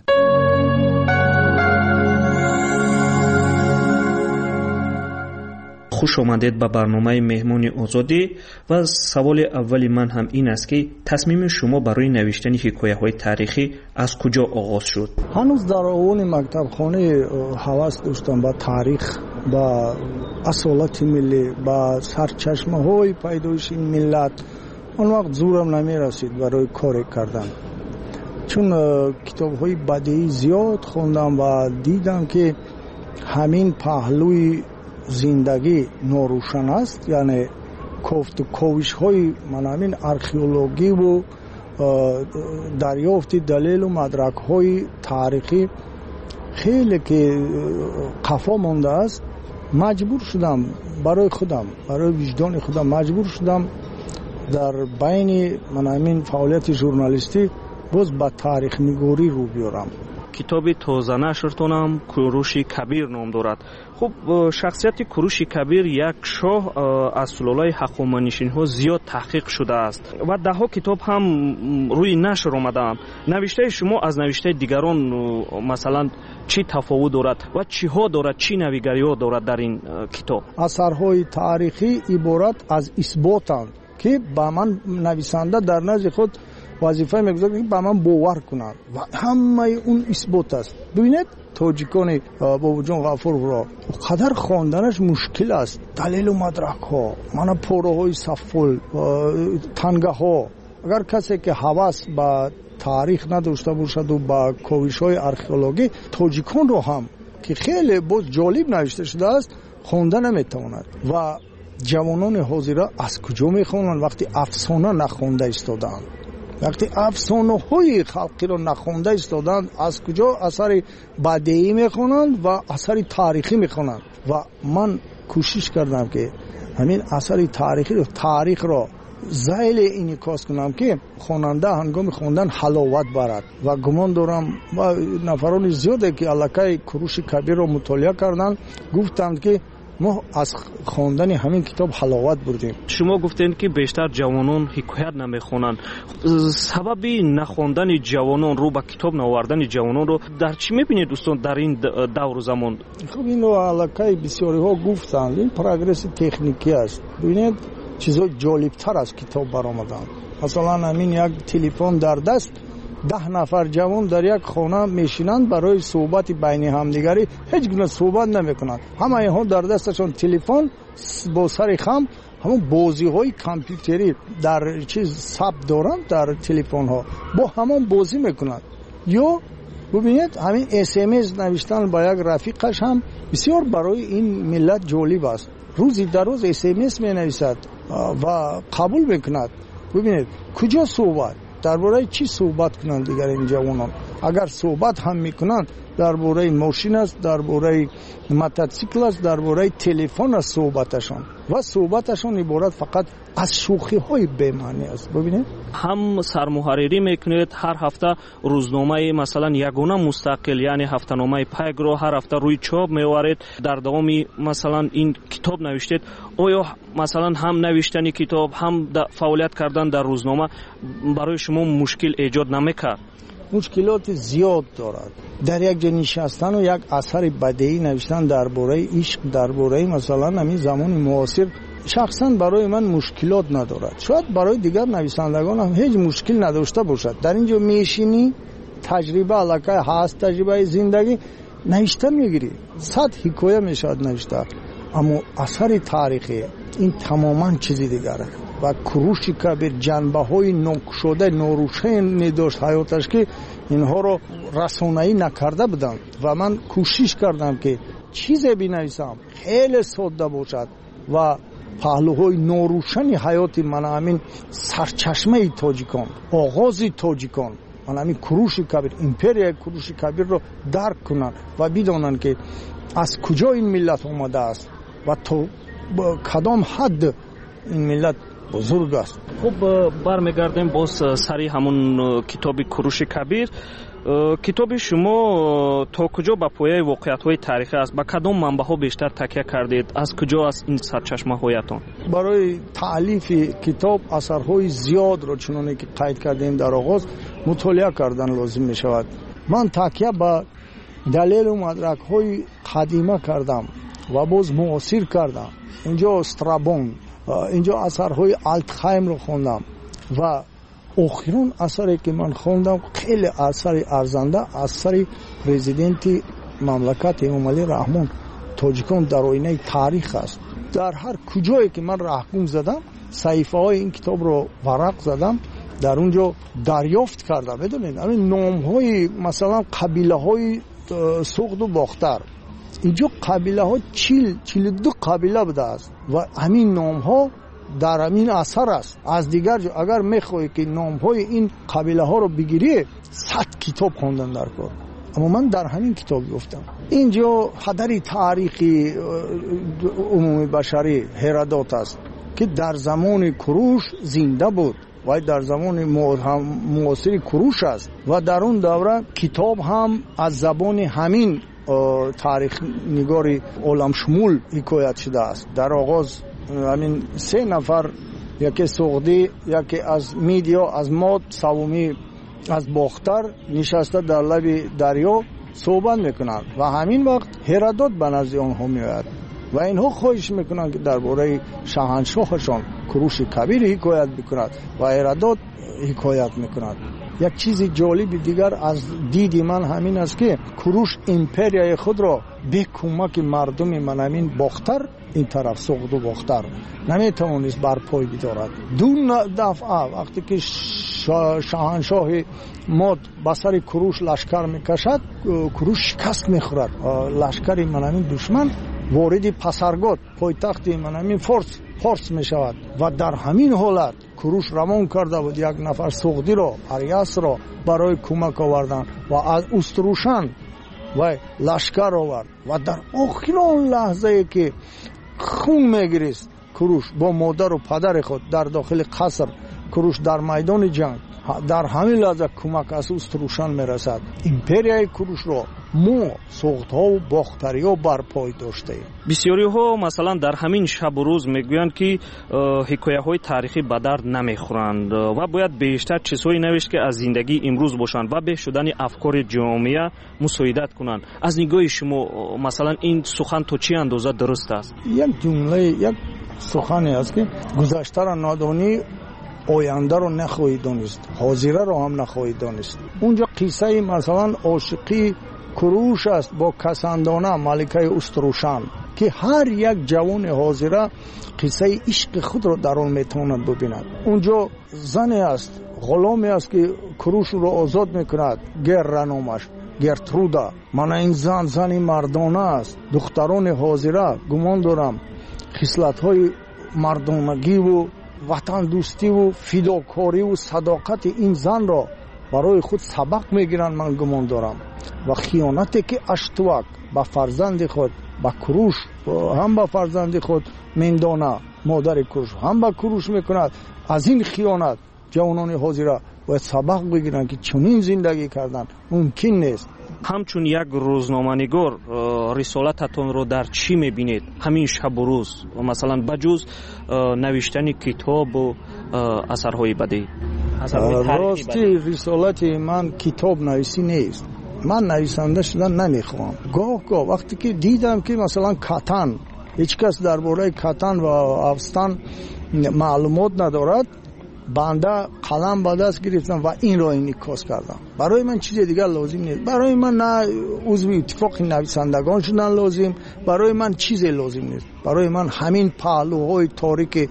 хуш омадед ба барномаи меҳмони озодӣ. ва саволи аввали ман ҳам ин аст, ки тасмими шумо барои навиштани ҳикояҳои таърихӣ аз куҷо оғоз шуд? ҳанӯз дар овони мактабхона ҳавас доштам ба таърих, ба асолати миллӣ, ба сарчашмаҳои пайдоиши миллат. он вақт зӯрам намерасид барои коре кардан, чун китобҳои бадеӣ зиёд хондам ва дидам, ки ҳамин паҳлӯи зиндагӣ норӯшан аст. яъне кофту ковишҳои манамин археологиву дарёфти далелу мадракҳои таърихӣ хеле ки қафо мондааст. маҷбур шудам барои худам, барои виҷдони худам маҷбур шудам дар байни манамин фаъолияти журналистӣ боз ба таърихнигорӣ рӯ биёрам. китоби тозанашртонам Куруши Кабир ном дорад. хуб, шахсияти Куруши Кабир як шоҳ аз сулолаи ҳақоманишинҳо зиёд таҳқиқ шудааст ва даҳо китоб ҳам рӯи нашр омадаам. навиштаи шумо аз навиштаи дигарон масалан чӣ тафовут дорад ва чиҳо дорад, чӣ навигариҳо дорад дар ин китоб? асарҳои таърихӣ иборат аз исботанд, ки ба ман нависанда дар назди худ вазифа мегузорад, ки ба ман бовар кунад ва ҳамаи он исбот аст. бибинед тоҷикони бобуҷон ғафуровро қадар хонданаш мушкил аст. далелу мадракҳо, мана пораҳои саффол, тангаҳо. агар касе ки ҳавас ба таърих надошта бошаду ба ковишҳои археологӣ, тоҷиконро ҳам ки хеле боз ҷолиб навишта шудааст, хонда наметавонад. ва ҷавонони ҳозира аз куҷо мехонанд вақти афсона нахонда истодаанд? вақти афсонаҳои халқиро нахонда истодаанд, аз куҷо асари бадеӣ мехонанд ва асари таърихӣ мехонанд? ва ман кӯшиш кардам, ки ҳамин асари таърихро зайле инъикос кунам, ки хонанда ҳангоми хондан ҳаловат барад. ва гумон дорам ва нафарони зиёде, ки аллакай Куруши Кабирро мутолиа карданд, гуфтанд, ки мо аз хондани ҳамин китоб ҳаловат бурдем. шумо гуфтед, ки бештар ҷавонон ҳикоят намехонанд. сабаби нахондани ҷавонон, рӯ ба китоб навовардани ҷавононро дар чӣ мебинед устон дар ин давру замон? хуб, инро аллакай бисёриҳо гуфтанд, ин прогресси техникӣ аст. бибинед чизҳои ҷолибтар аз китоб баромаданд. масалан ҳамин як телефон дар даст, 10 нафар ҷавон дар як хона мешинанд, барои суҳбати байни ҳамдигарӣ ҳеҷ гуна суҳбат намекунанд. ҳамаинҳо дар дасташон телефон бо сари хам, ҳамон бозиҳои компютерӣ дар чиз сабт доранд дар телефонҳо, бо ҳамон бозӣ мекунанд. ё бубинед ҳамин SMS навиштан ба як рафиқаш ҳам бисёр барои ин миллат ҷолиб аст. рӯзи дароз SMS менависад ва қабул мекунад. бубинед куҷо суҳбат, дар бораи чӣ суҳбат кунанд дигар ин ҷавонон? агар суҳбат ҳам мекунанд, дар бораи мошин аст, дар бораи мототсикл аст, дар бораи телефон аст суҳбаташон ва суҳбаташон иборат фақат аз шӯхиҳои бемаънӣ аст. бибинед ҳам сармуҳаррирӣ мекунед, ҳар ҳафта рӯзномаи масалан ягона мустақил, яъне ҳафтаномаи Пайкро ҳар ҳафта рӯи чоп меоваред, дар давоми масалан ин китоб навиштед. оё масалан ҳам навиштани китоб, ҳам фаъолият кардан дар рӯзнома барои шумо мушкил эҷод намекард? мушкилоти зиёд дорад. дар як ҷо нишастану як асари бадеӣ навиштан дар бораи ишқ, дар бораи масалан ҳамин замони муосир шахсан барои ман мушкилот надорад. шояд барои дигар нависандагон ҳам ҳеҷ мушкил надошта бошад. дар ин ҷо мешинӣ, таҷриба аллакай ҳаст, таҷрибаи зиндагӣ навишта мегирӣ. 100 ҳикоя мешавад навишта. аммо асари таърихӣ ин тамоман чизи дигар аст. ва Куруши Кабир ҷанбаҳои нокушода, норӯшане дошт ҳаёташ, ки инҳоро расонаӣ накарда буданд. ва ман кӯшиш кардам, ки чизе бинависам хеле содда бошад ва паҳлӯҳои норӯшани ҳаёти мана ҳамин сарчашмаи тоҷикон, оғози тоҷикон, همین کروش کبیر، امپریای کروش کبیر رو درک کنن و بدونن که از کجا این ملت اومده است و تو کدام حد این ملت بزرگ است. خب برمیگردیم باز سری همون کتاب کروش کبیر. کتاب شما تا کجا به پایه واقعیت‌های تاریخی است؟ با کدام منبع‌ها بیشتر تکیه کردید؟ از کجا است این سرچشمه‌هایتان؟ برای تألیف کتاب اثرهای زیاد رو چنانه که قید کردیم در آغاز مطالعه کردن لازم می شود. من تکیه به دلیل و مدرک‌های قدیمه کردم و باز معاصر کردم. اینجا استرابون، اینجا اثرهای آلتخایم رو خوندم و آخرین اثری که من خوندم خیلی اثر ارزنده، اثر پرزیدنت مملکت امامعلی رحمان تاجیکان در آینه تاریخ است. در هر کجایی که من رهگم زدم صحیفه های این کتاب رو ورق زدم، در اونجا دریافت کردم. بدونید همین نام های مثلا قبیله های سوخت و باختر، اینجا قبیله ها 42 قبیله بوده است و همین نام ها در همین اثر است. از دیگر جا اگر میخوایی که نام های این قبیله ها رو بگیری 100 کتاب خوندن در کار، اما من در همین کتاب گفتم. اینجا پدر تاریخی عمومی بشری هرودوت است که در زمان کوروش زنده بود و در زمان معاصر کوروش است و در اون دوره کتاب هم از زبان همین تاریخ نگاری عالم شمول حکایت شده است. در آغاز همین 3 نفر، یکی سوغدی، یکی از میدیا، از ماد، سومی از باختر نشسته در لب دریا صحبت میکنند و همین وقت هرودوت به نزد آنها میآید و اینها خواهش میکنند که درباره شاهنشاهشان کوروش کبیر حکایت بکند و هرودوت حکایت میکند. یک چیز جالب دیگر از دید من همین است که کوروش امپریای خود را به کمک مردم منامین باختر، این طرف سوغد و باختر، نمیتوانست بر پای بدارد. دو دفعه وقتی که شاهنشاه ماد به سر کوروش لشکر میکشد، کوروش شکست میخورد. لشکر منامین دشمن وارد پسرگاد، پایتخت منامین فارس میشود و در همین حالت کوروش روان کرده بود یک نفر سوغدی را، اریاس را برای کمک آوردن و از استروشن و لشکر آورد و در آخرین لحظه که خون میگریست کوروش با مادر و پدر خود در داخل قصر، کوروش در میدان جنگ در همین لحظه کمک از استروشن میرسد. امپریای کوروش را ما سوغدها و باختریا بر پای داشته ایم. بسیاری ها مثلا در همین شب و روز میگویند که حکایه های تاریخی به درد نمیخورند و باید بیشتر چیزهایی نوشت که از زندگی امروز باشند و به شدن افکار جامعه مساعدت کنند. از نگاه شما مثلا این سخن تو چی اندازه درست است؟ یک جمله، یک سخنی است که گذشته را نادانی، آینده رو نخواهی دانست، حاضره رو هم نخواهی دانست. اونجا قصه مثلا عاشقی کوروش است با کسندانه ملکه استروشن که هر یک جوان حاضره قصه عشق خود رو در آن میتواند ببیند. اونجا زنی است، غلامی است که کوروش رو آزاد میکند، گرنامش گرترودا. من این زن مردانه است. دختران حاضره گمان دارم خصلت‌های مردانگی و وطن دوستی و فداکاری و صداقت این زن را برای خود سبق میگیرند. من گمان دارم و خیانتی که اشتوک به فرزند خود، به کوروش هم به فرزند خود میندانه، مادر کوروش هم به کوروش میکند، از این خیانت جوانان حاضره باید سبق بگیرند که چنین زندگی کردن ممکن نیست. همچون یک روزنامه‌نگار رسالتتون رو در چی میبینید همین شب و روز، مثلا بجز نوشتن کتاب و اثرهای بدی؟ راستی رسالت من کتاب نویسی نیست. من نویسنده شدن نمیخوام. گاه وقتی که دیدم که مثلا کتن، هیچ کس درباره کتن و افستان معلومات ندارد، بنده قلم به دست گرفتم و این را انعکاس کردم. برای من چیز دیگر لازم نیست. برای من نه عضو اتفاق نویسندگان شدن لازم، برای من چیزی لازم نیست. برای من همین پهلوهای تاریک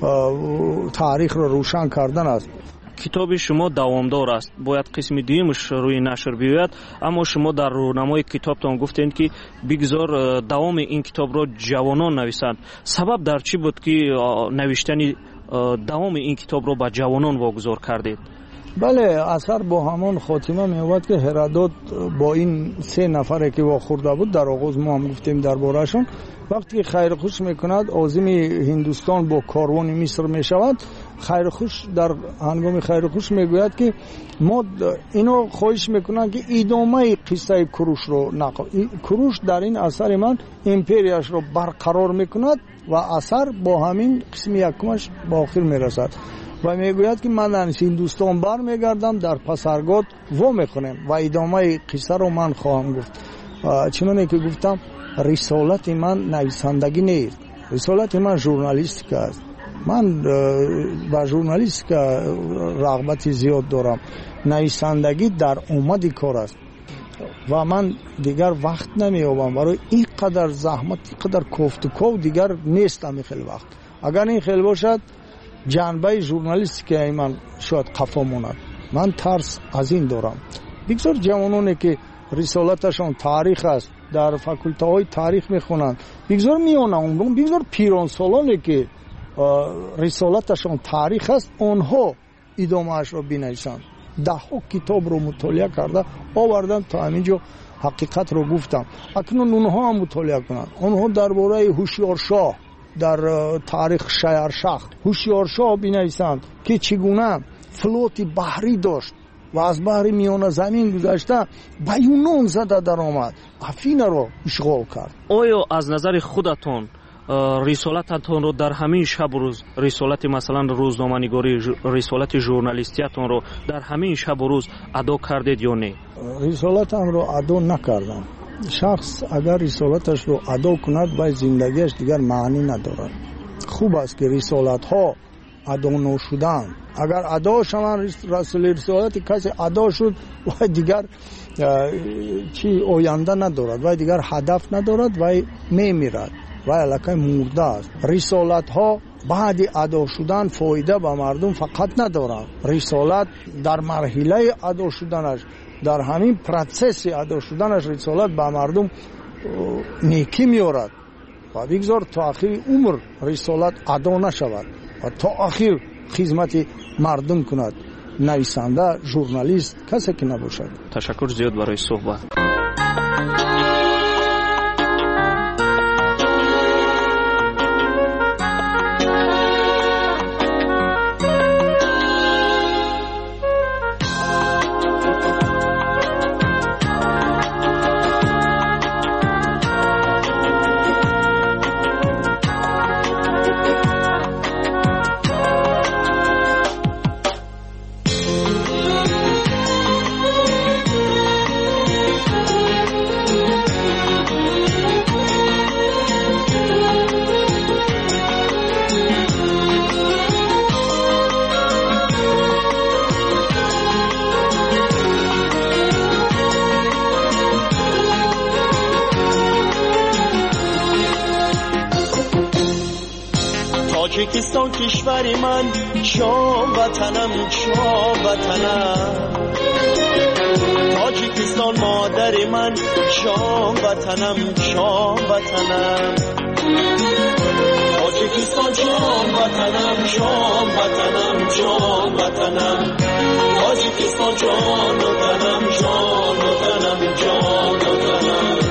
تاریخ را روشن کردن است. کتاب شما دوامدار است، باید قسم دویمش روی نشر بیاید، اما شما در رونمای کتابتان گفتید که بگذار دوام این کتاب را جوانان نویسند. سبب در چی بود که نوشتن دوام این کتاب را به جوانان واگذار کردید؟ بله، اثر با همان خاتمه می‌آورد که هرودوت با این 3 نفره که واخورده بود در آغاز ما هم گفتیم درباره‌شون، وقتی خیرخوش میکند عازم هندوستان با کاروان مصر میشود، خیرخوش در هنگام خیرخوش میگوید که ما اینو خواهش میکنن که ادامه قصه کروش رو کروش در این اثر من امپریاش رو برقرار میکند و اثر با همین قسم یکمش با آخر میرسد و میگوید که من در هندوستان بر میگردم، در پسرگاد و میکنم و ادامه قصه رو من خواهم گفت. چنانه که گفتم رسالت من نویسندگی نیست، رسالت من ژورنالیستیک است. من با ژورنالیستیک رغبت زیاد دارم. نویسندگی در اومد کار است و من دیگر وقت نمیابم برای اینقدر زحمت، اینقدر کوفت و کو دیگر نیستم. این خیلی وقت اگر این خیلی باشد جنبه ژورنالیستیک من شاید قفا ماند. من ترس از این دارم. بگذار جوانانی که رسالتشون تاریخ است در فاکولته های تاریخ میخونند، بگذار میانم، بگذار پیران سالانی که رسالتشون تاریخ است اونها ادامه اش رو بنویسند. 10 کتاب رو مطالعه کرده آوردن تا همینجا حقیقت رو گفتم. اکنون اونها هم مطالعه کنند. اونها درباره هوشیارشاه در تاریخ شهرشاه هوشیارشاه بنویسند که چگونه فلوت بحری داشت و از بحر میانه زمین گذشته به یونان زده در آمد، افین رو اشغال کرد. آیا از نظر خودتون رسالتتون رو در همین شب و روز، رسالت مثلا روزنامه‌نگاری، رسالت ژورنالیستیتون رو در همین شب و روز ادا کردید یا نه؟ رسالتم رو ادا نکردم. شخص اگر رسالتش رو ادا کند باید زندگیش دیگر معنی ندارد. خوب است که رسالت ها ادا نشدن. اگر ادا شوند رسالت کسی ادا شد و دیگر چی آینده ندارد و دیگر هدف ندارد و میمیرد و علاقه مرده است. رسالت ها بعد ادا شدن فایده به مردم فقط ندارند. رسالت در مرحله ادا شدنش، در همین پروسس ادا شدنش رسالت به مردم نیکی میارد و بگذار تا آخر عمر رسالت ادا نشود و تا آخر خدمت مردم کند. نویسنده، ژورنالیست، کسی که نباشد. تشکر زیاد برای صحبت. تاجیکستان کشور من، شام وطنم، شام وطنم. تاجیکستان مادر من، شام وطنم، شام وطنم. تاجیکستان شام وطنم، شام وطنم، شام وطنم. تاجیکستان جان وطنم، جان وطنم، جان وطنم.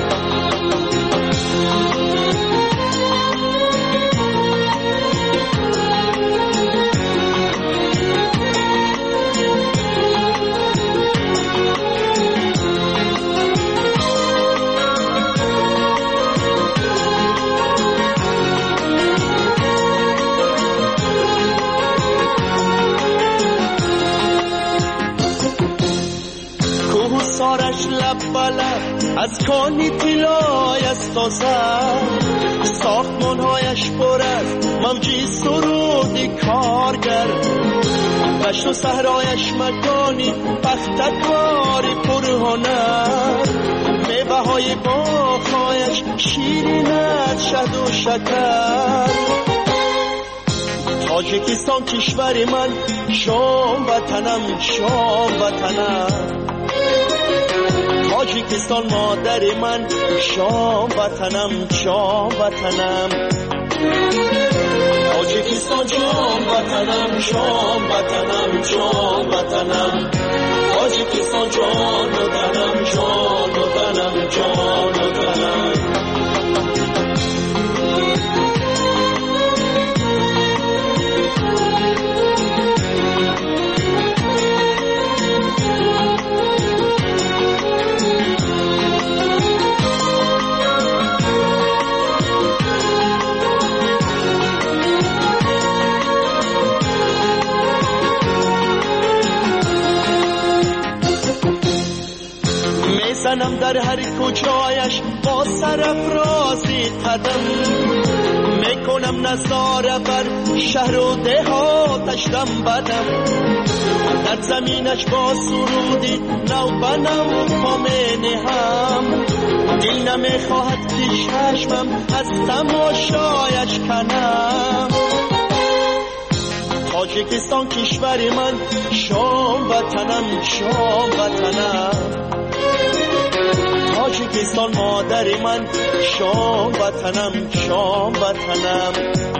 سارش لب بلب از کانی طلای از تازه، ساختمانهایش پر از موجی سرودی کارگر، دشت و صحرایش مکانی بختکاری پرهنر، میوه های باغهایش شیرین از شهد و شکر. تاجیکستان کشور من، شام وطنم، شام وطنم. تاجیکستان مادر من، شام وطنم، شام وطنم. تاجیکستان جان وطنم جان وطنم جان وطنم تاجیکستان جان وطنم جان وطنم جان وطنم زنم در هر کجایش با سرافرازی قدم میکنم نظاره بر شهر و دهاتش دم بدم در زمینش با سرودی نو بنم پا نهم دل نمیخواهد که چشمم از تماشایش کنم تاجیکستان کشور من شام وطنم شام وطنم تاجیکستان مادر من شام وطنم شام وطنم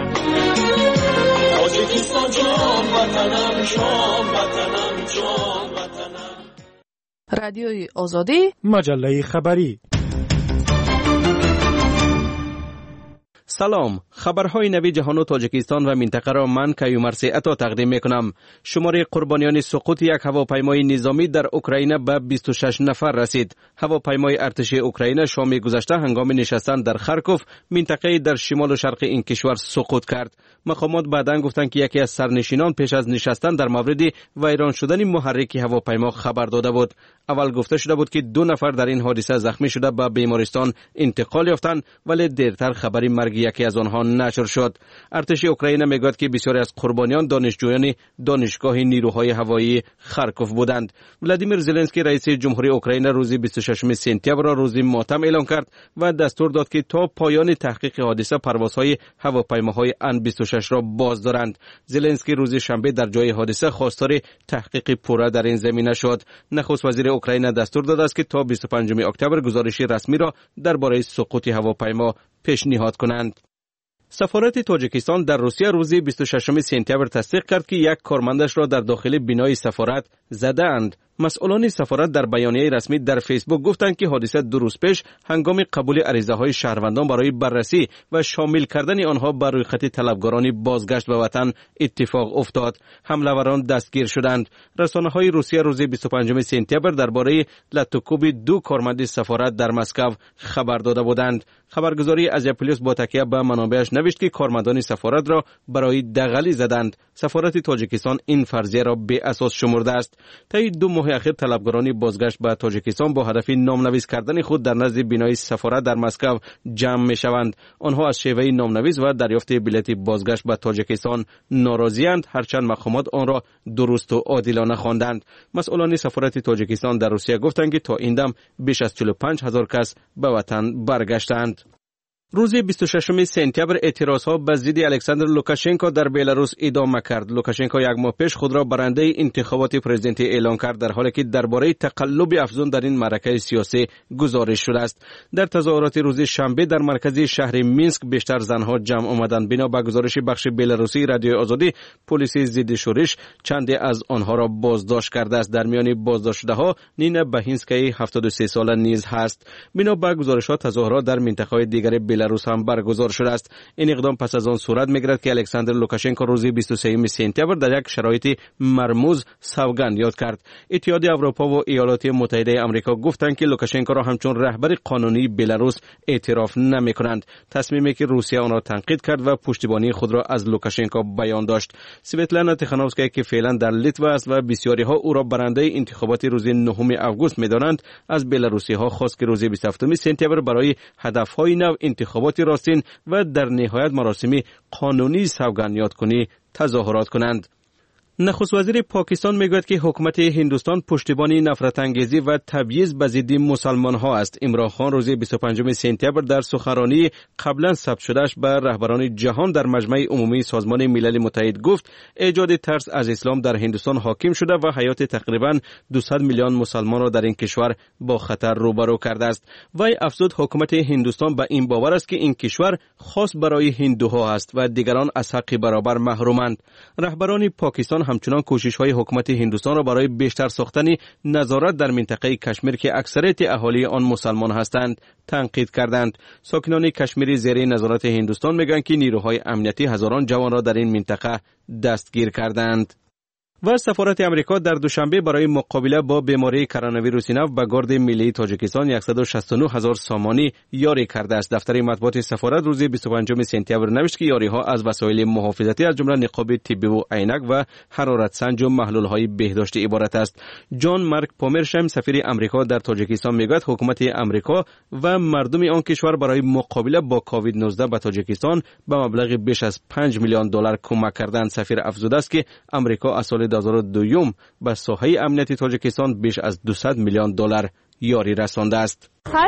تاجیکستان جان وطنم شام وطنم جان وطنم. رادیوی آزادی مجله خبری. سلام، خبرهای نوی جهان و تاجیکستان و منطقه را من کیومرث عطا تقدیم میکنم. شمار قربانیان سقوط یک هواپیمای نظامی در اوکراین به 26 نفر رسید. هواپیمای ارتش اوکراین شام گذشته هنگام نشستن در خارکوف منطقه در شمال و شرق این کشور سقوط کرد. مقامات بعداً گفتند که یکی از سرنشینان پیش از نشستن در مورد ویران شدن محرک هواپیما خبر داده بود. اول گفته شده بود که 2 نفر در این حادثه زخمی شده به بیمارستان انتقال یافتند، ولی دیرتر خبری مرگ یکی از آنها نشر شد. ارتش اوکراین میگوید که بسیاری از قربانیان دانشجویان دانشگاه نیروهای هوایی خارکوف بودند. ولادیمیر زلنسکی رئیس جمهوری اوکراین روز 26 سپتامبر را روز ماتم اعلام کرد و دستور داد که تا پایان تحقیق حادثه پروازهای هواپیماهای ان-26 را باز دارند. زلنسکی روز شنبه در جای حادثه خواستار تحقیق پوره در این زمینه شد. نخست وزیر اوکراین دستور داده است که تا 25 اکتبر گزارش رسمی را درباره سقوط هواپیما پیشنهاد کنند. سفارت تاجیکستان در روسیه روز 26 سپتامبر تصدیق کرد که یک کارمندش را در داخل بینای سفارت زدند. مسئولان سفارت در بیانیه رسمی در فیسبوک گفتند که حادثه 2 روز پیش هنگام قبول عریضه‌های شهروندان برای بررسی و شامل کردن آنها بر روی خط طلبکاران بازگشت به وطن اتفاق افتاد. حمله‌وران دستگیر شدند. رسانه‌های روسیه روز 25 سپتامبر درباره لطوکوب 2 کارمند سفارت در مسکو خبر داده بودند. خبرگزاری آزیا پلیس با تکیه به منابعش نوشت که کارمندان سفارت را برای دغلی زدند. سفارت تاجیکستان این فرضیه را بی اساس شمرده است. طی 2 ماه اخیر طلبکاران بازگشت به تاجیکستان با هدف نامنویس کردن خود در نزد بینای سفارت در مسکو جمع می شوند. آنها از شیوه نامنویس و دریافت بلیط بازگشت به تاجیکستان ناراضی‌اند، هرچند مقامات آن را درست و عادلانه خواندند. مسئولان سفارت تاجیکستان در روسیه گفتند که تا این دم بیش از 45,000 کس به وطن برگشتند. روز 26 سپتامبر اعتراضها به ضد الکساندر لوکاشنکو در بلاروس ادامه کرد. لوکاشنکو یک ماه پیش خود را برنده انتخابات پرزیدنتی اعلام کرد، در حالی که درباره تقلب افزون در این معرکه سیاسی گزارش شده است. در تظاهرات روز شنبه در مرکز شهر مینسک بیشتر زنها جمع آمدند. بنا به گزارش بخش بلاروسی رادیوی آزادی، پلیس ضد شورش چند از آنها را بازداشت کرده است. در میان بازداشته‌ها نینا باهینسکی 73 ساله نیز هست. بنا به گزارش‌ها تظاهرات در منطقه‌های دیگر بلاروس هم برگزار شده است. این اقدام پس از آن صورت می‌گیرد که الکساندر لوکاشنکو روز 23 سپتامبر در یک شرایط مرموز سوگند یاد کرد. اتحادیه اروپا و ایالات متحده آمریکا گفتند که لوکاشنکو را همچون رهبر قانونی بلاروس اعتراف نمی‌کنند. تصمیمی که روسیه آن را تنقید کرد و پشتیبانی خود را از لوکاشنکو بیان داشت. سویتلانا تیخانوفسکای که فعلا در لیتوا است و بسیاری‌ها او را برنده انتخابات روز 9 آگوست می‌دانند، از بلاروسی‌ها خواست که روز 27 سپتامبر برای هدف‌های نو انتخابات راستین و در نهایت مراسم قانونی سوگند یادکنی تظاهرات کنند. نخست وزیر پاکستان میگوید که حکومت هندوستان پشتیبانی نفرت انگیزی و تبعیض به ضد مسلمان ها است. عمران خان روز 25 سپتامبر در سخنرانی قبلا ثبت شدهش به رهبران جهان در مجمع عمومی سازمان ملل متحد گفت ایجاد ترس از اسلام در هندوستان حاکم شده و حیات تقریبا 200 میلیون مسلمان را در این کشور با خطر روبرو کرده است. وی افزود حکومت هندوستان به این باور است که این کشور خاص برای هندوها است و دیگران از حق برابر محرومند. رهبران پاکستان همچنان کوشش‌های حکومت هندوستان را برای بیشتر ساختن نظارت در منطقه کشمیر که اکثریت اهالی آن مسلمان هستند تنقید کردند. ساکنان کشمیر زیر نظارت هندوستان میگویند که نیروهای امنیتی هزاران جوان را در این منطقه دستگیر کردند. و سفارت امریکا در دوشنبه برای مقابله با بیماری کرونا ویروس نو به گارد ملی تاجیکستان 169,000 سامانی یاری کرده است. دفتر مطبوعات سفارت روز 25 سپتامبر نوشت که یاری‌ها از وسایل محافظتی از جمله نقاب طبی و عینک و حرارت سنج و محلول‌های بهداشتی عبارت است. جان مارک پومرشم سفیر امریکا در تاجیکستان میگوید حکومت امریکا و مردم آن کشور برای مقابله با کووید 19 به تاجیکستان به مبلغ بیش از 5 میلیون دلار کمک کردند. سفیر افزوده است که امریکا از سال 2002 به ساحه امنیتی تاجیکستان بیش از 200 میلیون دلار یاری رسانده است.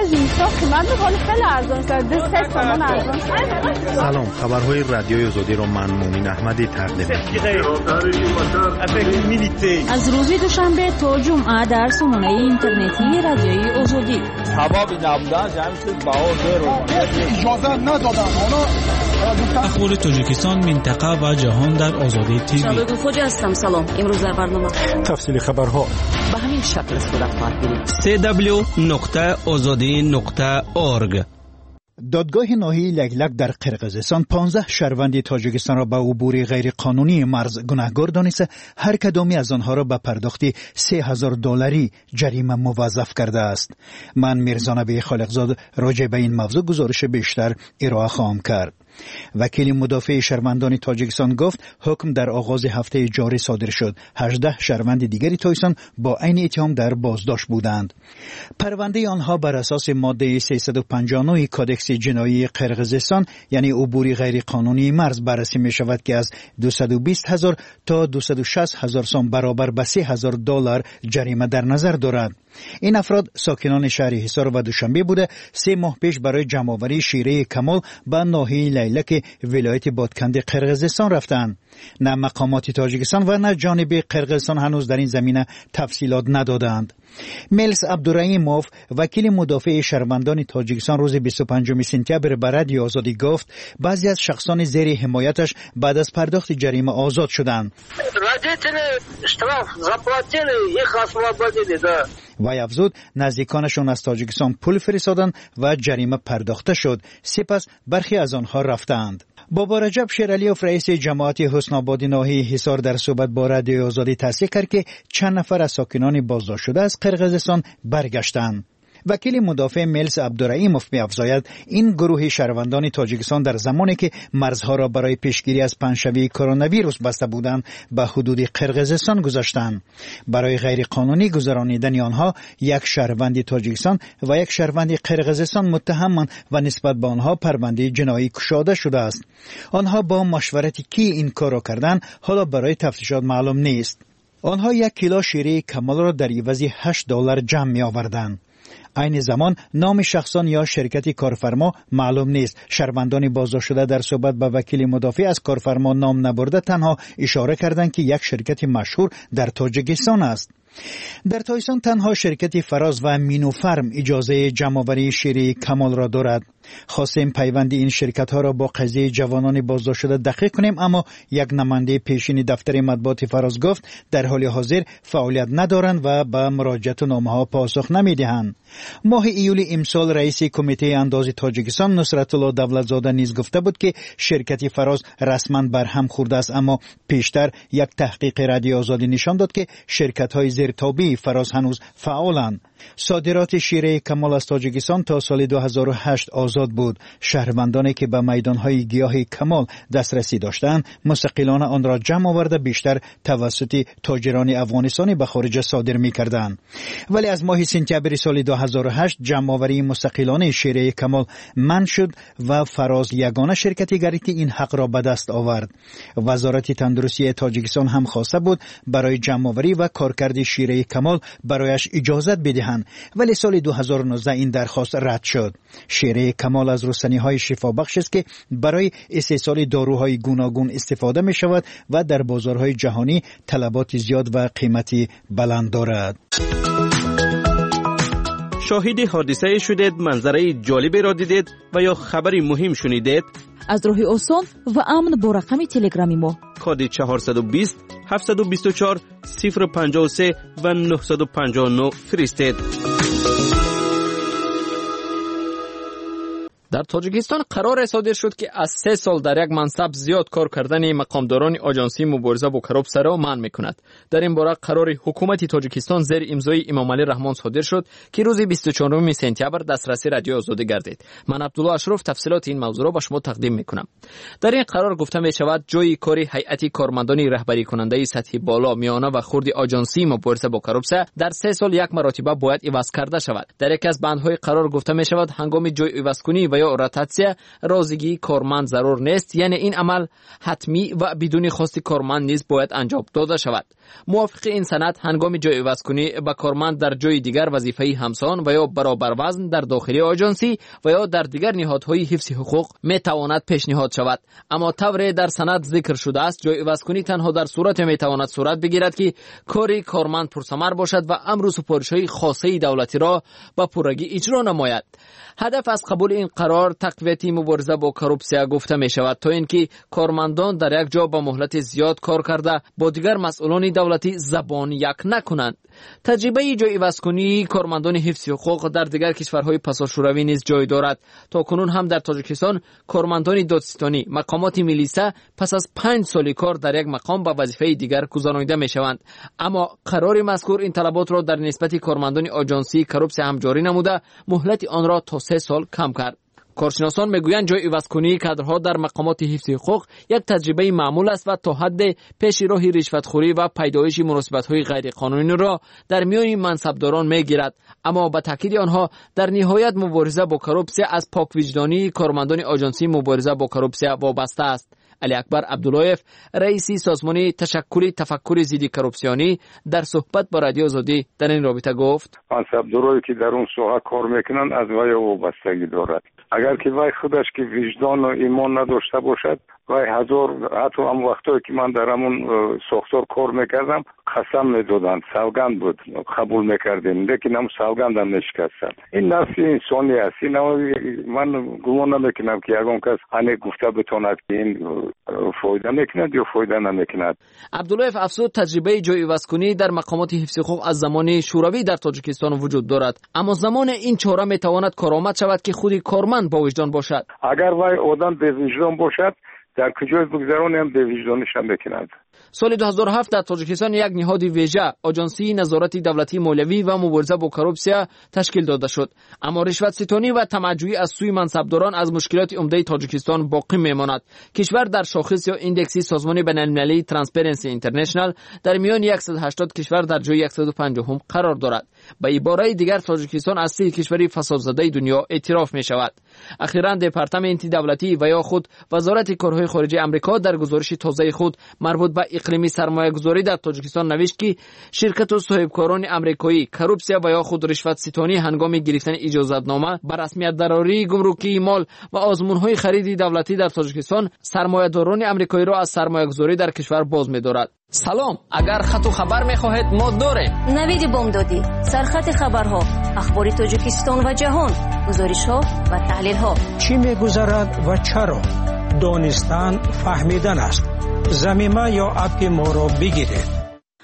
سلام، خبرهای رادیوی آزادی را من مومن احمدی تقدیم می‌کنم. از روز دوشنبه تا جمعه در سامانه اینترنتی رادیوی آزادی. اخبار تاجیکستان، منطقه و جهان در آزادی تیوی. شبکه خوجا هستم. سلام. امروز در برنامه تفصیل خبرها به همین شکل صورت خواهد گرفت. www.azadi.org. دادگاه ناحیه لگلگ در قرقیزستان 15 شهروند تاجیکستان را به عبور غیرقانونی مرز گناهکار دانسته هر کدامی از آنها را به پرداخت 3,000 دلاری جریمه موظف کرده است. من میرزا نبی خالقزاد راجع به این موضوع گزارش بیشتر ارائه خواهم کرد. وکیل مدافع شهروندان تاجیکستان گفت حکم در آغاز هفته جاری صادر شد. 18 شهروند دیگری تایسان با عین اتهام در بازداشت بودند. پرونده آنها بر اساس ماده 359 کادکس جنایی قرقیزستان یعنی عبور غیرقانونی مرز بررسی می شود که از 220,000 تا 260,000 سوم برابر به 3,000 دلار جریمه در نظر دارد. این افراد ساکنان شهر حصار و دوشنبه بوده 3 ماه پیش برای جمع‌آوری شیره کمال به ناحیه لیلک ولایت بادکند قرقیزستان رفتند. نه مقامات تاجیکستان و نه جانب قرقیزستان هنوز در این زمینه تفصیلات ندادند. ملس عبدالرحیموف وکیل مدافع شهروندان تاجیکستان روز 25 سپتامبر به رادیو آزادی گفت بعضی از شخصان زیر حمایتش بعد از پرداخت جریمه آزاد شدند. وی افزود نزدیکانشون از تاجیکستان پول فرستادند و جریمه پرداخته شد. سپس برخی از آنها رفتند. بابا رجب شیرالیوف رئیس جماعت حسن آباد ناحیه حصار در صحبت با رادیو آزادی تصدیق کرد که چند نفر از ساکنان بازداشت شده از قرقیزستان برگشتند. وکیل مدافع ملس عبدالرحیموف می‌افزاید این گروه شهروندان تاجیکستان در زمانی که مرزها را برای پیشگیری از پنجشنبه کرونا ویروس بسته بودند به حدود قرقیزستان گذاشتند. برای غیرقانونی گذرانیدن آنها یک شهروند تاجیکستان و یک شهروند قرقیزستان متهمند و نسبت به آنها پرونده جنایی گشوده شده است. آنها با مشورتی کی این کار را کردند حالا برای تفتیشات معلوم نیست. آنها 1 کیلو شیره کمال را در عوض 8 دلار جمع می‌آوردند. این زمان نام شخصان یا شرکت کارفرما معلوم نیست. شهروندان بازداشت شده در صحبت با وکیل مدافع از کارفرما نام نبرده تنها اشاره کردند که یک شرکت مشهور در تاجیکستان است. در تایسان تنها شرکت فراز و مینوفرم اجازه جمع‌آوری شیره کمال را دارد. خواستیم پیوند این شرکت ها را با قضیه جوانان بازداشت شده دقیق کنیم، اما یک نماینده پیشین دفتر مطبوعات فراز گفت در حال حاضر فعالیت ندارند و به مراجعت نامه ها پاسخ نمیدهند. ماه ایول امسال رئیس کمیته انداز تاجیکستان نصرت الله دولتزاده نیز گفته بود که شرکت فراز رسما برهم خورده است، اما پیشتر یک تحقیق رادیو آزادی نشان داد که شرکت های زیرتابی فراز هنوز فعالند. صادرات شیره کمال از تاجیکستان تا سال 2008 آزاد بود. شهروندانی که به میدانهای گیاه کمال دسترسی داشتند مستقلانه آن را جمع آورده بیشتر توسط تاجران افغانستانی به خارج صادر می‌کردند. ولی از ماه سپتامبر سال 2008 جمع آوری مستقلانه شیره کمال منع شد و فراز یگانه شرکتی گردید این حق را به دست آورد. وزارت تندرستی تاجیکستان هم خواسته بود برای جمع آوری و کارکرد شیره کمال برایش اجازت بدهند، ولی سال 2019 این درخواست رد شد. شیره کمال از رستنی‌های شفابخش است که برای استحصال داروهای گوناگون استفاده می شود و در بازارهای جهانی طلبات زیاد و قیمتی بلند دارد. شاهد حادثه شدید، منظره جالبی را دیدید و یا خبری مهم شنیدید؟ از راه آسان و امن با رقم تلگرامی ما کد 420 724 053 و 959 فرستید. در تاجیکستان قرار صادر شد که از 3 سال در یک منصب زیاد کار کردن مقامداران آژانسی مبارزه با کروپسیا را منع می‌کند. در این باره قرار حکومت تاجیکستان زیر امضای امام علی رحمان صادر شد که روز 24 سپتامبر دسترسی رادیو آزادی گردید. من عبدالله اشرف تفصیلات این موضوع را به شما تقدیم می‌کنم. در این قرار گفته می‌شود جای کاری هیئت کارمندان رهبری کننده سطح بالا، میانه و خرد آژانسی مبارزه با کروپسیا در 3 سال یک مرتبه باید عوض کرده شود. در یک از بندهای قرار گفته می‌شود هنگام جای عوض کنی و روتاسیا رازیگی کارمند ضرور نیست، یعنی این عمل حتمی و بدون خواست کارمند نیز باید انجام داده شود. موافق این سند هنگام جای عوض کنی به کارمند در جای دیگر وظیفه همسان و یا برابر وزن در داخل آژانسی و یا در دیگر نهادهای حفظ حقوق می تواند پیشنهاد شود. اما طور در سند ذکر شده است جای عوض کنی تنها در صورت می تواند صورت بگیرد که کاری کارمند پرثمر باشد و امر و سفارش‌های خاصه دولتی را به پرگی اجرا نماید. هدف از قبول این قرار تقویت مبارزه با کروپسیا گفته می شود تا اینکه کارمندان در یک جا با مهلت زیاد کار کرده با دیگر مسئولان دولتی زبان یک نکنند. تجربه جای عوض کنی کارمندان حفظ حقوق در دیگر کشورهای پساشوروی نیز جای دارد. تا کنون هم در تاجیکستان کارمندان دادستانی مقامات ملیسا پس از 5 سال کار در یک مقام به وظیفه دیگر گذرانیده می شوند. اما قرار مذکور این طلبات را در نسبت کارمندان آژانسی کروپسیا هم جاری نموده مهلت آن را تا 3 سال کم کرد. کارشناسان میگویند جای عوض کنی کادرها در مقامات حفظ حقوق یک تجربه معمول است و تا حد پیش راه رشوتخوری و پیدایش مناسبت‌های غیرقانونی را در میان منصبداران میگیرد. اما به تاکید آنها در نهایت مبارزه با کروپسیا از پاک وجدانی کارمندان آژانسی مبارزه با کروپسیا وابسته است. علی اکبر عبداللهیف رئیس سازمان تشکل تفکر ضد کروپسیونی در صحبت با رادیو آزادی در این رابطه گفت منصبدارایی که در اون ساحه کار میکنن از وی وابستگی دارد. اگر که وی خودش که وجدان و ایمان نداشته باشد وی حتی هم وقتایی که من در همون ساختار کار میکردم قسم میدادن، سوگند بود قبول میکردیم، لیکن هم سوگند هم نشکستن. این نفس انسانی است. این من گمان نمیکنم که یگان کس هنه گفته بتاند که این فایده میکند یا فایده نمیکند. عبداللهیف افزود تجربه جای عوض کنی در مقامات حفظ حقوق از زمان شوروی در تاجیکستان وجود دارد، اما زمان این چاره میتواند کارآمد شود که خودی کارمند با وجدان باشد. اگر وی آدم به وجدان باشد در کجای بگذرانی هم به وجدانش هم بکند. سال 2007 در تاجیکستان یک نهاد ویژه آژانسی نظارت دولتی مولوی و مبارزه با کروپسیا تشکیل داده شد، اما رشوت ستانی و طمع‌جویی از سوی منصبداران از مشکلات عمده تاجیکستان باقی میماند. کشور در شاخص یا ایندکسی سازمان بین‌المللی ترانسپرنسی اینترنشنال در میان 180 کشور در جای 150 قرار دارد. به عباره دیگر تاجیکستان از 3 کشور فسادزده دنیا اعتراف می شود. اخیراً دپارتمنت دولتی و یا خود وزارت کارهای خارجه آمریکا در گزارش تازه خود مربوط به اقلیم سرمایه‌گذاری در تاجیکستان نوشت که شرکت و صاحبکاران آمریکایی کروپسیا و یا خود رشوت ستانی هنگام گرفتن اجازه‌نامه بر رسمیت دراری گمرکی مال و آزمون‌های خرید دولتی در تاجیکستان سرمایه‌داران آمریکایی را از سرمایه‌گذاری در کشور باز می‌دارد. سلام، اگر خط و خبر می‌خواهید ما داریم. نوید بامدادی، سرخط خبرها، اخبار تاجیکستان و جهان، گزارش‌ها و تحلیل‌ها. چی می‌گذرد و چرا؟ دانستن فهمیدن است. زمینه یا اپ ما را بگیرید.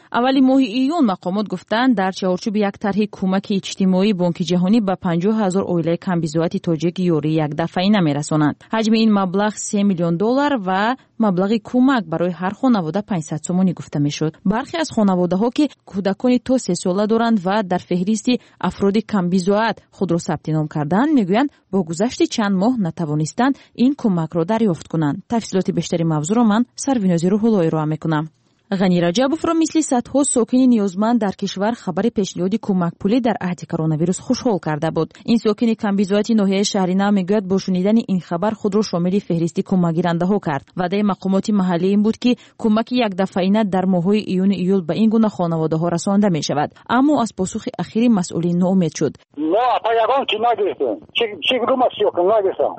اولی ماه ایون مقامات گفتند در چارچوب یک طرح کمک اجتماعی بانک جهانی به 50,000 اویله کمبیزوات تاجیک یوری یک دفعه‌ای نمی‌رساند. حجم این مبلغ $3 میلیون و مبلغ کمک برای هر خانواده 500 سومانی گفته میشد. برخی از خانواده‌ها که کودکان تا 3 ساله دارند و در فهرست افراد کمبیزوات خود را ثبت نام کردند میگویند با گذشت چند ماه نتوانستند این کمک را دریافت کنند. تفصیلات بیشتری موضوع را من سروینازی روح‌اللهی را میکنم. غنی رجبوف را مثل صدها ساکن نیازمند در کشور خبر پیشنهاد کمک پولی در عهد کرونا ویروس خوشحال کرده بود. این ساکن کمبیزوات ناحیه شهرینه میگوید با شنیدن این خبر خود را شامل فهرست کمک گیرنده ها کرد. وعده مقامات محلی این بود که کمک یک دفعه‌ای در ماه‌های ایون ایول به این گونه خانواده ها رسانده می شود. اما از پاسخ اخیر مسئولین ناامید شد. نه پایگان کی نگرفتم. چی گروه مسئول نگرفتم.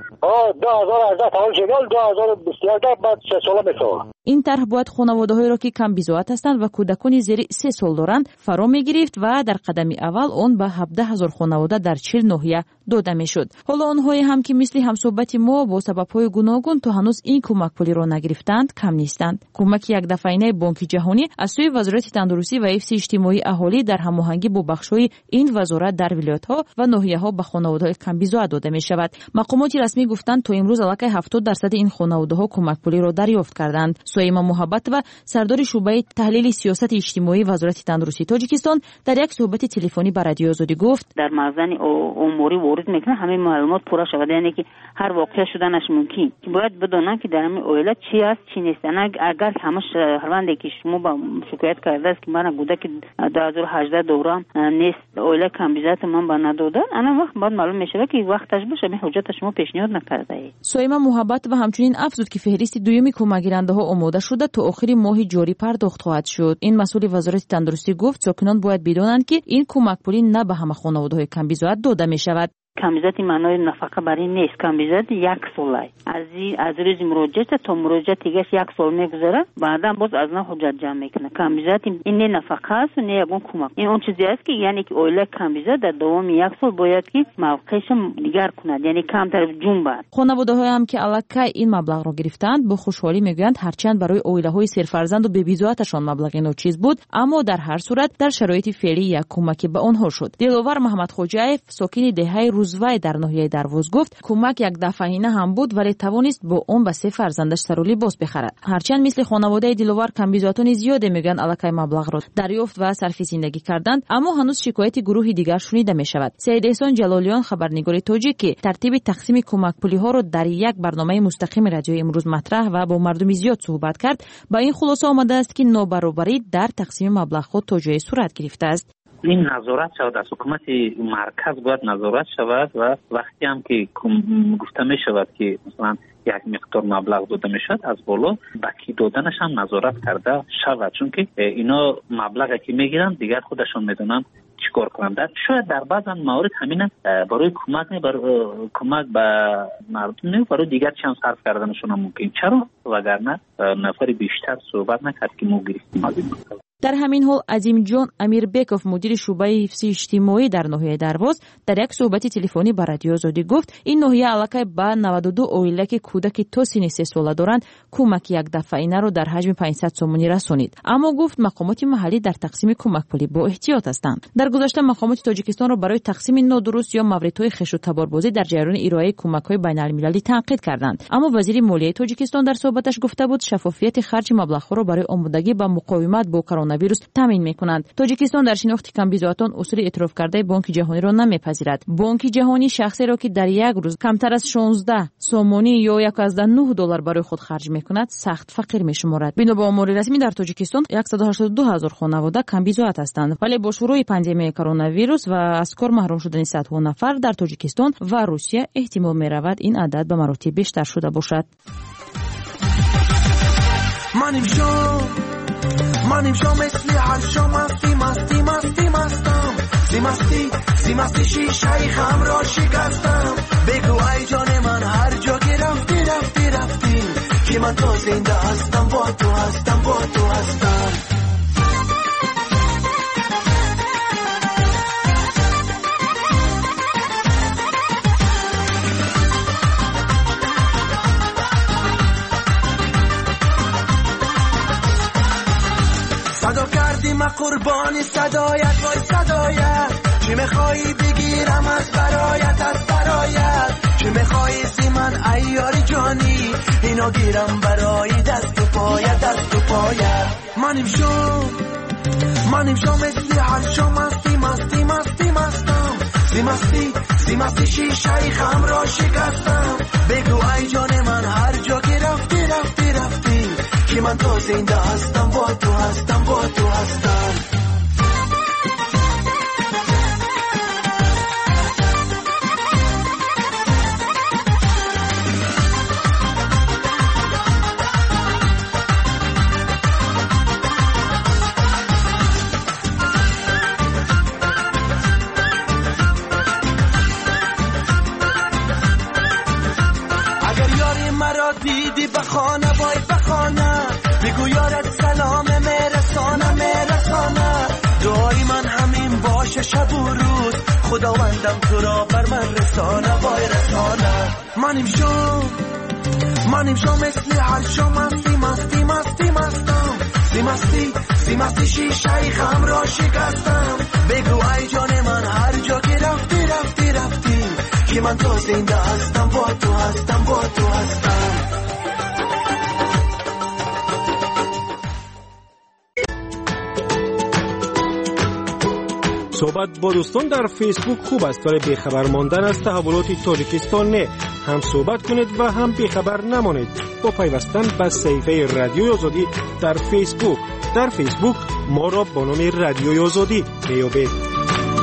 2018 تاول شد 2021 بعد 3 سال میشه. این طرح باید خانواده‌هایی را که کمبیزوات هستند و کودکان زیر 3 سال دارند فرا می‌گرفت و در قدم اول آن به 17,000 خانواده در 40 ناحیه داده میشد. حالا آنهایی هم که مثل همصحبت ما با سبب‌های گوناگون تا هنوز این کمک پولی را نگرفتند کم نیستند. کمک یک دفعه‌ای بانک جهانی از سوی وزارت تندرستی و حفظ اجتماعی اهالی در هماهنگی با بخش‌های این وزارت در ولایت‌ها و ناحیه‌ها به خانواده‌های کمبیزوات داده می‌شود. مقامات رسمی گفتند تا امروز علاوه 70% این خانواده‌ها کمک پولی را دریافت کردند. سویما محبت و سردار شعبه تحلیل سیاست اجتماعی وزارت تندرستی تاجیکستان در یک صحبت تلفنی با رادیو آزادی گفت در مخزن اموری وارد میکنه همه معلومات پورا شود، یعنی که هر واقعه شدنش ممکن که باید بدونن که در همین اویله چی است چی نیست. اگر همش هروندی که شما با شکایت کرده است که من گوده که 2018 دوران نیست اویله کمبیزات من با ندادن انا وقت بعد معلوم میشه که وقتش باشه می حجت شما پیشنهاد نکرده ای. سویما محبت و همچنین افزود که فهرست دومی کمک گیرنده ها آماده شده تا آخر ماه جاری پرداخت خواهد شد. این مسئول وزارت تندرستی گفت ساکنان باید بدانند که این کمک پولی نه به همه خانواده‌های کمبیزوات داده می شود. کمبیزات معنای نفقه برای نیست. کمبیزات 1 ساله از روز مراجعه تا مراجعه دیگه 1 سال میگذره، بعدا باز از نه حجت جمع میکنه. کمبیزات این نه نفقه است و نه یگون کمک. این اون چیزی است که یعنی که اویله کمبیزات در دوام 1 سال باید که موقعش دیگر کند، یعنی کمتر جون بعد. خانواده‌های هم که الکی این مبلغ را گرفتند با خوشحالی میگویند هرچند برای اویله‌های سرفرزند و بی‌بیزواتشان مبلغ ناچیز بود، اما در هر صورت در شرایط فعلی یک کمکی به آنها شد. دلوار محمد خوجایف ساکن دهه روزوای در ناحیه دروازه گفت کمک یک دفعه‌ینه هم بود ولی توانست با اون به 3 فرزندش سر و لباس بخرد. هرچند مثل خانواده دلوار کمبیزواتان زیاده میگن الکی مبلغ را دریافت و صرف زندگی کردند، اما هنوز شکایت گروه دیگر شنیده میشود. سید احسان جلالیان خبرنگار تاجیک ترتیب تقسیم کمک پولی ها را در یک برنامه مستقیم رادیو امروز مطرح و با مردم زیاد صحبت کرد. با این خلاصه آمده است که نابرابری در تقسیم مبلغ ها تا جای صورت گرفته است. این نظارت شود از حکومت مرکز باید نظارت شود و وقتی هم که گفته می شود که مثلا یک مقدار مبلغ داده می شود از بالا بکی دادنش هم نظارت کرده شود، چون که اینا مبلغی که می گیرن دیگر خودشون می دونن چیکار کنند. شاید در بعضی موارد همین برای کمک به مردم برای دیگر چند صرف کردنشون ممکن. چرا؟ وگرنه نفر بیشتر صحبت نکرد که ما گرفتیم از این مسئله. در همین حال عظیم جان امیربکوف مدیر شعبه حفظ اجتماعی در ناحیه درواز در یک صحبت تلفنی با رادیو آزادی گفت این ناحیه الکی به 92 اویله که کودک تا سن 3 ساله دارند کمک یک دفعه‌ای را در حجم 500 سومانی رسانید، اما گفت مقامات محلی در تقسیم کمک پولی با احتیاط هستند. در گذشته مقامات تاجیکستان را برای تقسیم نادرست یا موردهای خش و تباربازی در جریان ارائه کمک‌های بین‌المللی تنقید کردند، اما وزیر مالیه تاجیکستان در صحبتش گفته بود شفافیت خرج مبلغ‌ها را برای آمادگی به مقاومت با کرونا ویروس تامین می‌کنند. تاجیکستان در شناخت کمبیزواتان اصول اعتراف کرده بانک جهانی را نمی‌پذیرد. بانک جهانی شخصی را که در یک روز کمتر از 16 سومانی یا $1.9 برای خود خرج می‌کند سخت فقیر می‌شمارد. بنا به آمار رسمی در تاجیکستان 182,000 خانواده کمبیزوات هستند، ولی با شروع پاندمی کرونا ویروس و از کار محروم شدن صدها نفر در تاجیکستان و روسیه احتمال می‌رود این عدد به مراتب بیشتر شده باشد. منیم شو مثل هر شو مستی شیشه خم را شکستم. بگو ای جان من هر جا که رفتی که من تو زنده هستم با تو هستم. صدا کردی من قربانی صدایت وای صدایت چی میخوایی بگیرم از برایت چی میخوایی زی من ایاری جانی اینو گیرم برای دست و پایت منیم شو مثل هر شو مستی شیشه خم را شکستم بگو ای جان من هر جا که رفتی که من تو زنده هستم با تو هستم دیدی بخانه بگو یارت سلام میرسانه دعای من همین باشه شب و روز خداوندم تو را بر من رسانه منیم شو مثل هر شو مستی شیشه خم را شکستم بگو ای جان من هر جا که رفتی که من تو زنده هستم با تو هستم صحبت با دوستان در فیسبوک خوب است، ولی بیخبر ماندن از تحولات تاجیکستان نه. هم صحبت کنید و هم بیخبر نمانید با پیوستن به صفحه رادیوی آزادی در فیسبوک ما را با نام رادیوی آزادی بیابید.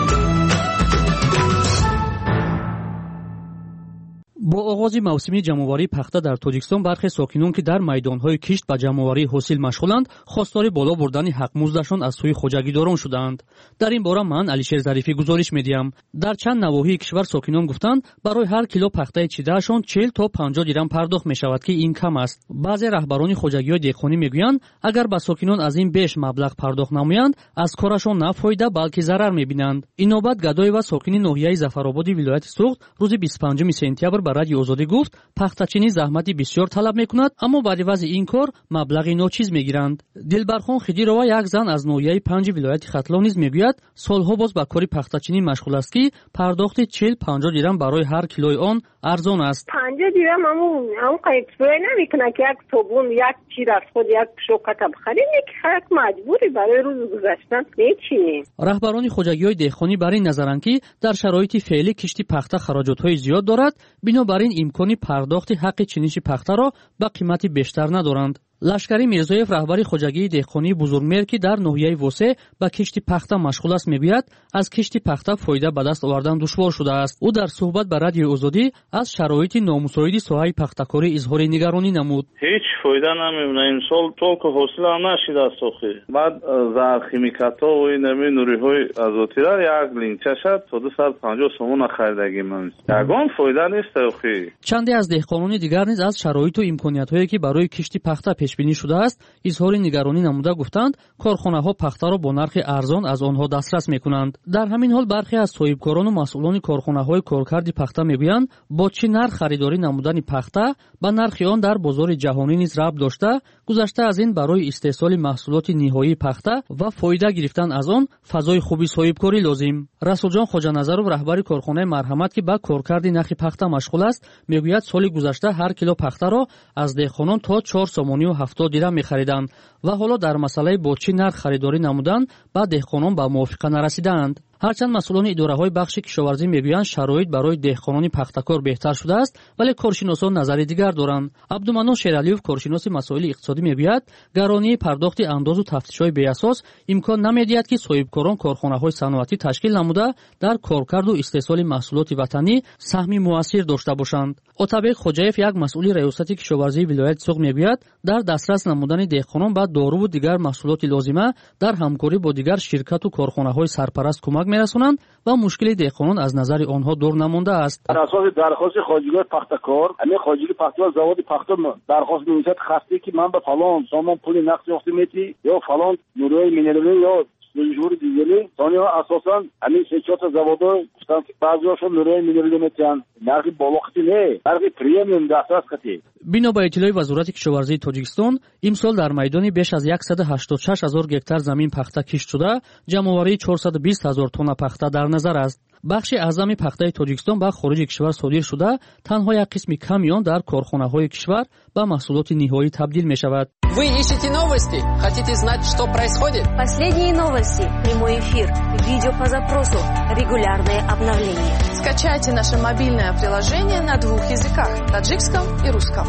با آغاز موسم جمع‌آوری پخته در تاجیکستان برخی ساکنان که در میدان‌های کشت به جمع‌آوری حاصل مشغولند خواستار بالا بردن حق مزدشان از سوی خوجگیداران شدند. در این باره من علیشیر ظریفی گزارش می‌دهم. در چند نواحی کشور ساکنان گفتند برای هر کیلو پخته چیده‌شان 40 تا 50 درم پرداخت می‌شود که این کم است. بعضی رهبران خوجگی‌های دهقانی می‌گویند اگر به ساکنان از این بیش مبلغ پرداخت نمایند از کارشان نه فایده بلکه ضرر می‌بینند. این نوبت گدای و ساکنی ناحیه ظفرآباد ولایت سوخت روز 25 سپتامبر به رادیو آزادی گفت پختچینی زحمتی بسیار طلب می‌کند اما بعد از این کار مبلغی ناچیز می‌گیرند. دلبرخان خدیرова یک زن از ناحیه 5 ولایت ختلون نیز می‌گوید سالها باز با کاری پختچینی مشغول است که پرداخت 40-50 درم برای هر کیلوی آن ارزان است. 50 درم همون اکسپری نمی‌کنه که یک صابون یک چیز از خود یک شوکت بخریم یک خرک مجبوری برای روز گذشتن نمی‌چینیم. رهبران خوجگی‌های دهقانی برای نظرند که در شرایط فعلی کشتی پخته خراجات‌های زیاد دارد بنابراین امکانی پرداخت حق چینش پخته را به قیمت بیشتر ندارند. لشکری میرزایف رهبر خوجگی دهقانی بزرگمهر که در ناحیه وسه با کشتی پخته مشغول است میگوید از کشتی پخته فایده به دست آوردن دشوار شده است. او در صحبت با رادیو آزادی از شرایط نامساعد ساحه پخته‌کاری اظهار نگرانی نمود. هیچ فایده نمی‌بینه این سال طول که حاصل هم نشده است اخی. بعد زهرخیمیکات‌ها و این نوری‌های ازوتیرا یک لینچه شد تا 250 سومون خریدگی من. یگان فایده نیست اخی. چندی از دهقانان دیگر نیز از شرایط و امکانیت‌هایی که برای کشتی پخته پیش بینی شده است اظهار نگرانی نموده گفتند کارخانه‌ها پخته را با نرخ ارزان از آنها دسترس می‌کنند. در همین حال برخی از صاحبکاران و مسئولان کارخانه‌های کارکرد پخته می‌گویند با چه نرخ خریداری نمودن پخته با نرخ آن در بازار جهانی نیز ربط داشته گذشته از این برای استحصال محصولات نهایی پخته و فایده گرفتن از آن فضای خوبی صاحبکاری لازم. رسولجان خوجانظرов رهبر کارخانه مرحمت که با کارکرد نخ پخته مشغول است میگوید سال گذشته هر کیلو پخته را از دهقانان تا 4 سومانی و 70 درم می‌خریدند و حالا در مسئله با چه نرخ خریداری نمودن با دهقانان به موافقه نرسیدند. هرچند مسئولان اداره‌های بخش کشاورزی می‌گویند شرایط برای دهقانان پخته‌کار بهتر شده است ولی کارشناسان نظری دیگر دارند. عبدالمنان شیرالیوف کارشناس مسائل اقتصادی می‌گوید گرانی پرداخت انداز و تفتیش‌های بی‌اساس امکان نمی‌دهد که صاحبکاران کارخانه‌های صنعتی تشکیل نموده در کارکرد و استحصال محصولات وطنی سهمی مؤثر داشته باشند. عتبه خوجایف یک مسئول ریاست کشاورزی ولایت سوق می‌گوید در دسترس نمودن دهقانان با دارو و دیگر محصولات لازمه در همکاری با دیگر شرکت و کارخانه‌های سرپرست کمک می‌رسانند و مشکل دهقانان از نظر آنها دور نمانده است. در اساس درخواست خواجگی پخته‌کار همین خواجگی پخته‌کار زواد پخته درخواست می‌نویسد خسته که من به فلان سامان پول نقد یافته می‌تی یا فلان نورای مینرال یا دشوری دیزلی ثانیه اساسا همین سه چهار تا زوادا گفتن که بعضیاشون نورای مینرال میتن نرخ بالاتری نه نرخ پریمیوم دسترس خطی. بنا به اطلاع وزارت کشاورزی تاجیکستان امسال در میدانی بیش از 186,000 گکتار زمین پخته کشت شده جمع‌آوری 420,000 تن پخته در نظر است. بخش اعظم پخته تاجیکستان به خارج کشور صادر شده تنها یک قسم کمی آن در کارخانه‌های کشور به محصولات نهایی تبدیل می‌شود. Вы ищете новости? Хотите знать, что происходит? Последние новости, прямой эфир, видео по запросу, регулярные обновления. Скачайте наше мобильное приложение на двух языках – таджикском и русском.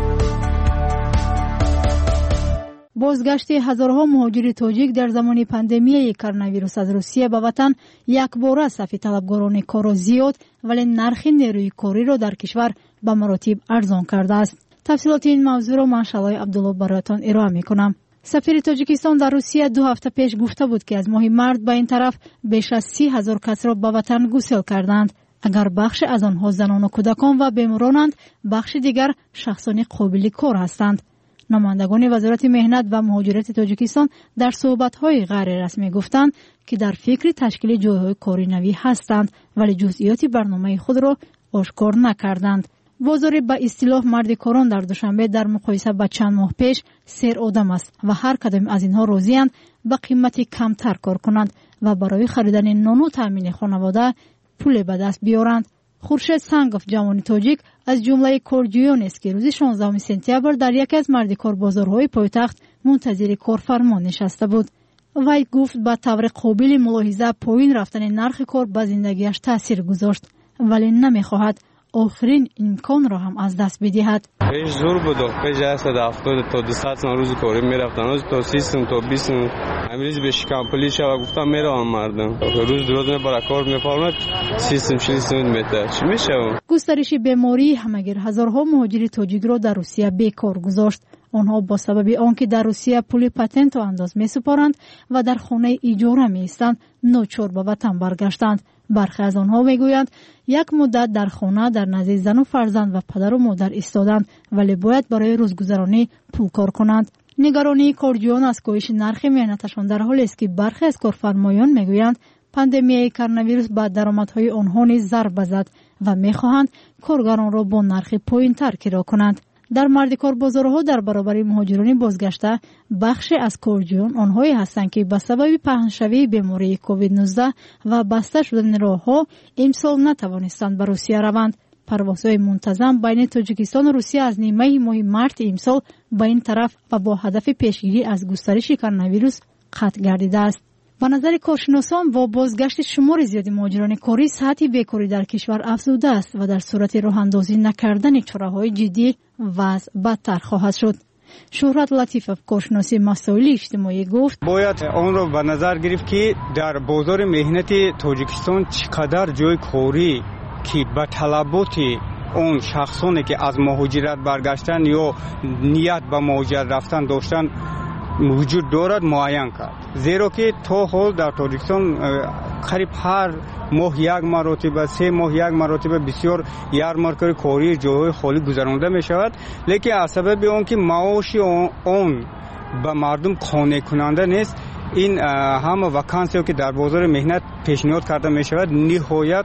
بازگشت هزارها مهاجر تاجیک در زمان پاندمی کرونا ویروس از روسیه به وطن یکباره صف طلبگاران کار زیاد ولی نرخ نیروی کاری را در کشور به مراتب ارزان کرده است. تفصیلات این موضوع را من شلای عبدالله برایتان ارائه میکنم. سفیر تاجیکستان در روسیه 2 هفته پیش گفته بود که از ماه مارس به این طرف بیش از 30,000 کس را به وطن گسیل کردند. اگر بخش از آنها زنان و کودکان و بیمارانند، بخش دیگر شخصان قابل کار هستند. نمایندگان وزارت مهنت و مهاجرت تاجیکستان در صحبت‌های غیر رسمی گفتند که در فکر تشکیل جای‌های کاری نوی هستند ولی جزئیات برنامه خود را آشکار نکردند. وزیر به اصطلاح مرد کاران در دوشنبه در مقایسه با چند ماه پیش سیر آدم است و هر کدام از اینها راضی‌اند به قیمتی کمتر کار کنند و برای خریدن نان و تامین خانواده پول به دست بیارند. خورشید سنگوف جوان تاجیک از جمله کارجویان است که روز 16 سپتامبر در یکی از مردکار بازارهای پایتخت منتظر کارفرما نشسته بود. وی گفت به طور قابل ملاحظه پایین رفتن نرخ کار به زندگیش تاثیر گذاشت ولی نمیخواهد آخرین امکان را هم از دست بدهد. پیش زور بود، پیش 170 تا 200 روز کاری میرفتن، روز تا 30 تا 20 امروز به شکمپلی شو گفتم میرم مردم روز درست میبره کار میفرماد سیستم شلیسون میته چی میشه؟ گسترش بیماری همگیر هزارها مهاجر تاجیک را در روسیه بیکار گذاشت. آنها با سبب آنکه در روسیه پول پاتنت و انداز میسپارند و در خانه اجاره میایستند ناچار به وطن برگشتند. برخی از آنها میگویند یک مدت در خانه در نزد زن و فرزند و پدر و مادر ایستادند ولی باید برای روزگذرانی پول کار کنند. نگرانی کارجویان از کاهش نرخ مهنتشان در حالی است که برخی از کارفرمایان میگویند پاندمی کرونا ویروس به درآمدهای آنها نیز ضربه زد و میخواهند کارگران را با نرخ پایین‌تر کرا کنند. در مردکار بازارها در برابر مهاجران بازگشته بخش از کارجویان آنهایی هستند که به سبب پهنشوی بیماری کووید 19 و بسته شدن راهها امسال نتوانستند به روسیه روند. پروازهای منتظم بین تاجیکستان و روسیه از نیمه ماه مارس امسال به این طرف و با هدف پیشگیری از گسترش کرونا ویروس قطع گردیده است. به نظر کارشناسان با بازگشت شمار زیادی مهاجران کاری سطح بیکاری در کشور افزوده است و در صورت راه اندازی نکردن چاره‌های جدی وضع بدتر خواهد شد. شهرت لطیفов کارشناسی مسائل اجتماعی گفت باید آن را به نظر گرفت که در بازار مهنت تاجیکستان چقدر جای کاری که به طلبات اون شخصانی که از مهاجرت برگشتن یا نیت به مهاجرت رفتن داشتن وجود دارد معین کرد. زیرا که تا حال در تاجیکستان قریب هر ماه یک مرتبه 3 ماه یک مرتبه بسیار یارمارک‌های کاری جای خالی گذرانده می شود، لیکن از سبب اون که معاش اون به مردم قانع کننده نیست این همه وکانسی که در بازار مهنت پیشنهاد کرده می شود نهایت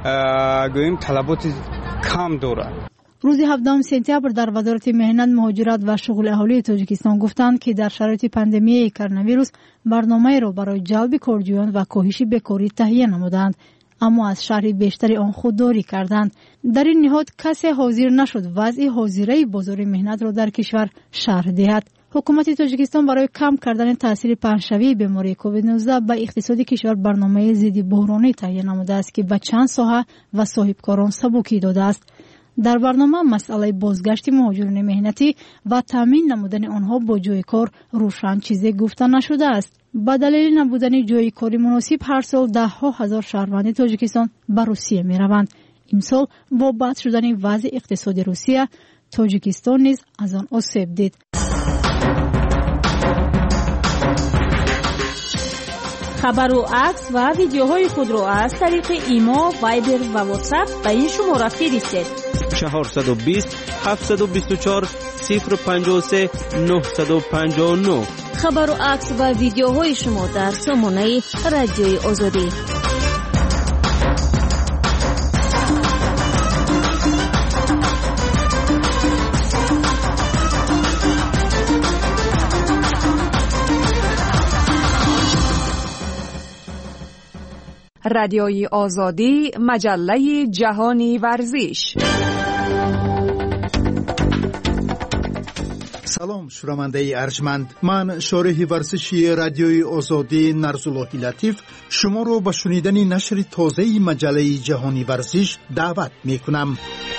گوییم طلبات کم دارد. روز 17 سپتامبر در وزارت مهنت، مهاجرت و شغل اهالی تاجیکستان گفتند که در شرایط پاندمی کرونا ویروس برنامه را برای جلب کارجویان و کاهش بیکاری تهیه نمودند، اما از شرح بیشتری آن خودداری کردند. در این نهاد کسی حاضر نشد وضع حاضره بازار مهنت را در کشور شرح دهد. حکومت تاجیکستان برای کم کردن تاثیر پهنشوی بیماری کووید 19 به اقتصاد کشور برنامه ضد بحرانی تهیه نموده است که به چند ساحه و صاحبکاران سبکی داده است. در برنامه مسئله بازگشت مهاجران مهنتی و تامین نمودن آنها با جای کار روشن چیزی گفته نشده است. به دلیل نبودن جای کاری مناسب هر سال 10,000 شهروند تاجیکستان به روسیه می روند. امسال با بد شدن وضع اقتصادی روسیه، تاجیکستان نیز از آن آسیب دید. خبر و عکس و ویدیوهای خود را از طریق ایما، وایبر و واتساپ به این شماره فرستید: 420 724 053 959. خبر و عکس و ویدیوهای شما در سامانه رادیوی آزادی. رادیوی آزادی، مجله جهانی ورزش. سلام شنونده ارجمند، من شارح ورزشی رادیوی آزادی نرزاللهی لطیف شما رو به شنیدن نشر تازه مجله جهانی ورزش دعوت میکنم.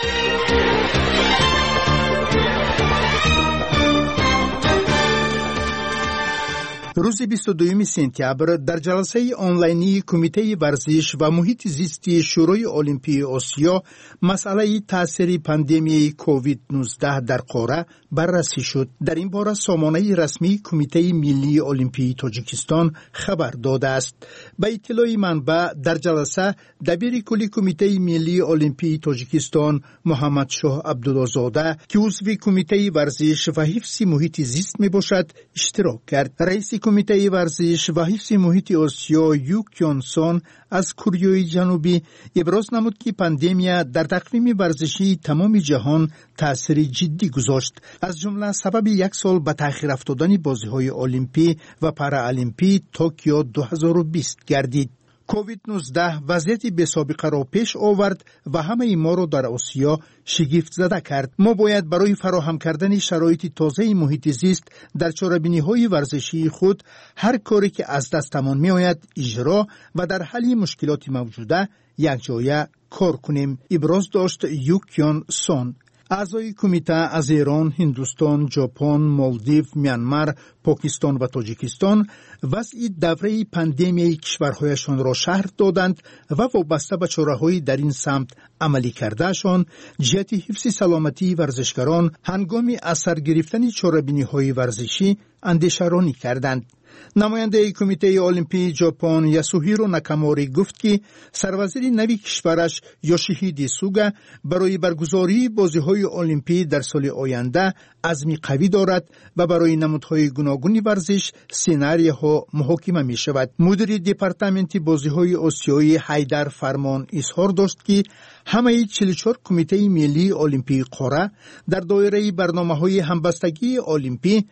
روز 22 سپتامبر در جلسه آنلاینی کمیته ورزش و محیط زیستی شورای المپی آسیا مسئله تاثیر پاندمی کووید 19 در قاره بررسی شد. در این باره سامانه رسمی کمیته ملی المپی تاجیکستان خبر داده است. به اطلاع منبع در جلسه دبیر کلی کمیته ملی المپی تاجیکستان محمد شاه عبدالله‌زاده که عضو کمیته ورزش و حفظ محیط زیست می باشد اشتراک کرد. رئیس کمیته ورزش و حفظ محیط آسیا یوک یون سون از کره جنوبی ابراز نمود که پاندمی در تقویم ورزشی تمام جهان تأثیر جدی گذاشت، از جمله سبب یک سال به تأخیر افتادن بازی‌های المپی و پارالمپی توکیو 2020 گردید. کووید 19 وضعیتی بی سابقه را پیش آورد و همه ما را در آسیا شگفت زده کرد. ما باید برای فراهم کردن شرایط تازه محیط زیست در چاره‌بینی‌های ورزشی خود هر کاری که از دستمان می‌آید اجرا و در حل مشکلات موجوده یکجایی کار کنیم، ابراز داشت یوک یون سون. اعضای کمیته از ایران، هندوستان، ژاپن، مالدیو، میانمار، پاکستان و تاجیکستان وضع دوره پاندمی کشورهایشان را شرح دادند و وابسته به چاره‌های در این سمت عملی کردهشان جهت حفظ سلامتی ورزشکاران هنگام اثر گرفتن چاره‌بینی‌های ورزشی اندیشه‌رانی کردند. نماینده کمیته المپی ژاپن یاسوهیرو ناکاموری گفت که سروزیر نوی کشورش یوشیهیدی سوگا برای برگزاری بازی‌های المپی در سال آینده عزم قوی دارد و برای نمودهای گوناگون ورزش سناریوها محاکمه می شود. مدیر دپارتمنت بازی‌های آسیایی حیدر فرمان اظهار داشت که همه 44 کمیته ملی المپی قاره در دایره برنامه‌های همبستگی المپی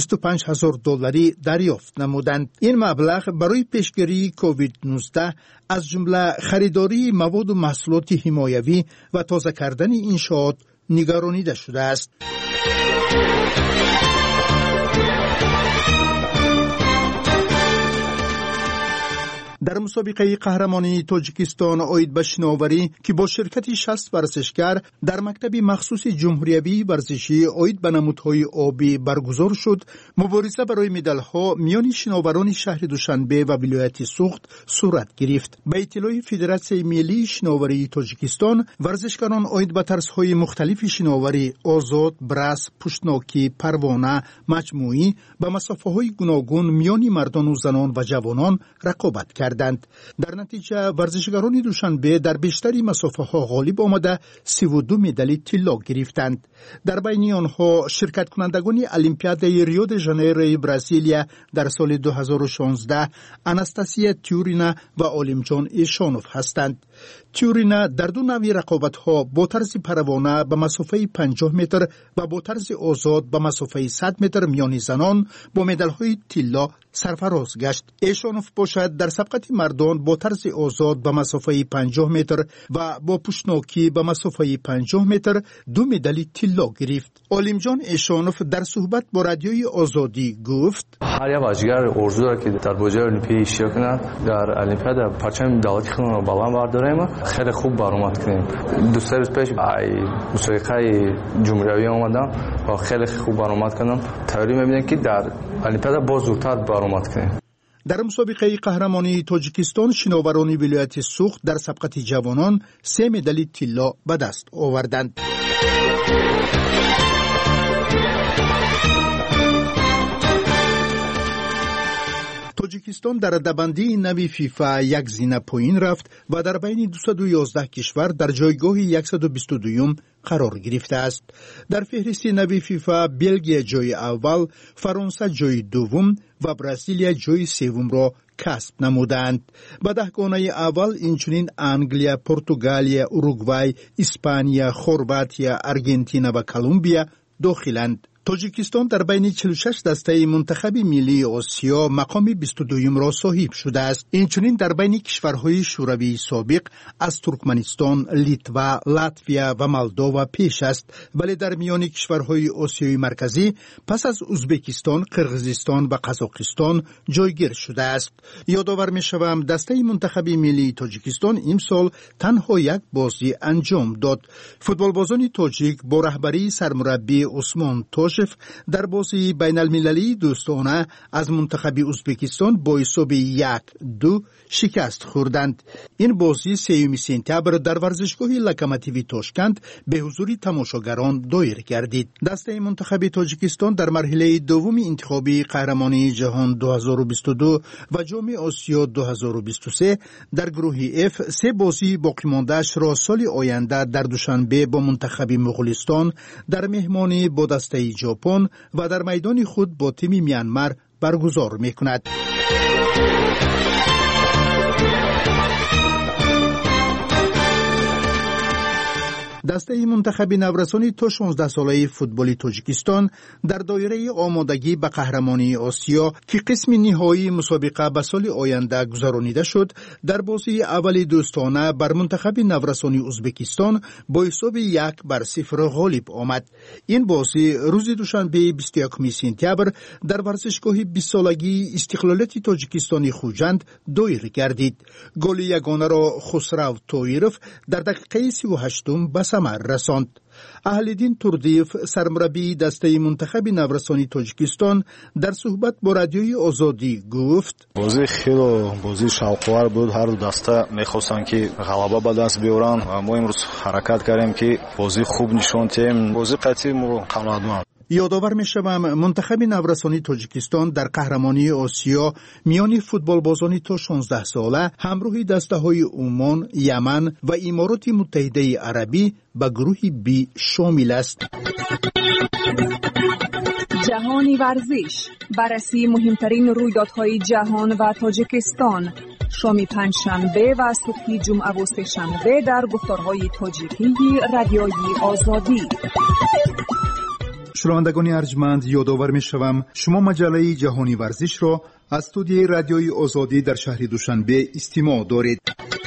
$25,000 دریافت نمودند. این مبلغ برای پیشگیری کووید 19 از جمله خریداری مواد و محصولات حمایوی و تازه کردن انشاءات نگرانیده شده است. در مسابقه قهرمانی تاجیکستان عاید به شناوری که با شرکت 60 ورزشکار در مکتب مخصوص جمهوری ورزشی عاید به نمودهای آبی برگزار شد، مبارزه برای مدال‌ها میان شناوران شهر دوشنبه و ولایت سوخت صورت گرفت. به اطلاع فدراسیون ملی شناوری تاجیکستان، ورزشکاران عاید به طرزهای مختلف شناوری آزاد، برس، پشتناکی، پروانه، مجموعی به مسافه‌های گوناگون میان مردان و زنان و جوانان رقابت کردند. در نتیجه ورزشکاران دوشنبه در بیشتری مسافه‌ها غالب آمده 32 مدال طلا گرفتند. در بین آنها شرکت کنندگان المپیاد ریو د ژانیرو برزیلیا در سال 2016 آناستاسیا تیورینا و عالم جان ایشانوف هستند. تیورینا در دو نوع رقابت‌ها با طرز پروانه به مسافه 50 متر و با طرز آزاد به مسافه 100 متر میان زنان با مدال‌های طلا سرفراز گشت. ایشانوف باشد در سبقت مردان با طرز آزاد به مسافه 50 متر و با پشتناکی به مسافه 50 متر 2 مدال طلا گرفت. عالم جان ایشانوف در صحبت با رادیوی آزادی گفت: هر یک بازیگر آرزو دارد که در بازی المپی اشتراک کند، در المپیاد پرچم دولتی خودمان را بالا برداریم، خیلی خوب برآمد کنیم. دو سه روز پیش مسابقه جمهوری آمدم و خیلی خوب برآمد کردم. تئوری می‌بینم که در المپیاد باز زودتر برآمد کنیم. در مسابقه قهرمانی تاجیکستان شناوران ولایت سوخت در سبقت جوانان 3 مدال طلا به دست آوردند. تاجیکستان در رده‌بندی نوی فیفا یک زینه پایین رفت و در بین 211 کشور در جایگاه 122 قرار گرفته است. در فهرست نوی فیفا بلژیک جای اول، فرانسه جای دوم و برزیل جای سوم را کسب نمودند. به دهگانه اول اینچنین انگلیا، پرتغالیا، اوروگوای، اسپانیا، خرواطیا، آرژانتین و کلمبیا داخلند. تاجیکستان در بین 46 دسته منتخب ملی آسیا مقام 22 را صاحب شده است. اینچنین در بین کشورهای شوروی سابق از ترکمنستان، لیتوا، لاتویا و مولداوا پیش است، ولی در میان کشورهای آسیای مرکزی پس از ازبکستان، قرقیزستان و قزاقستان جایگیر شده است. یادآور می‌شوم دسته منتخب ملی تاجیکستان امسال تنها یک بازی انجام داد. فوتبالبازان تاجیک با رهبری سرمربی عثمان توش در بازی بین المللی دوستانه از منتخب ازبکستان با حساب 1-2 شکست خوردند. این بازی 3 سپتامبر در ورزشگاه لوکوموتیو تاشکند به حضور تماشاگران دایر گردید. دسته منتخب تاجیکستان در مرحله دوم انتخابی قهرمانی جهان 2022 و جام آسیا 2023 در گروه F 3 بازی باقی مانده‌اش را سال آینده در دوشنبه با منتخب مغولستان، در مهمانی با دسته ژاپن و در میدان خود با تیم میانمار برگزار می‌کند. دسته منتخب نورسانی تا 16 ساله فوتبال تاجیکستان در دایره آمادگی به قهرمانی آسیا که قسم نهایی مسابقه به سال آینده گذرانیده شد، در بازی اول دوستانه بر منتخب نورسانی ازبکستان با حساب 1-0 غالب آمد. این بازی روز دوشنبه 21 سپتامبر در ورزشگاه 20 سالگی استقلالیت تاجیکستانی خوجند دایر گردید. گل یگانه را خسرو طایرف در دقیقه 38 به ثمر رساند. اهل‌دین توردیف سرمربی دسته منتخب نورسانی تاجیکستان در صحبت با رادیوی آزادی گفت: بازی خیلی بازی شوق‌آور بود. هر دو دسته می‌خواستن که غلبه به دست بیارن و ما امروز حرکت کردیم که بازی خوب نشون دادیم. بازی قطعی ما قانونمند. یادآور می‌شوم منتخب نورسانی تاجیکستان در قهرمانی آسیا میان فوتبالبازان تا 16 ساله همراه دسته‌های عمان، یمن و امارات متحده عربی به گروه B شامل است. جهانی ورزش، بررسی مهمترین رویدادهای جهان و تاجیکستان، شام پنجشنبه و صبح جمعه و سه‌شنبه در گفتارهای تاجیکی رادیوی آزادی. شنوندگان ارجمند، یادآور می‌شوم شما مجله جهانی ورزش را از استودیوی رادیوی آزادی در شهر دوشنبه استماع دارید.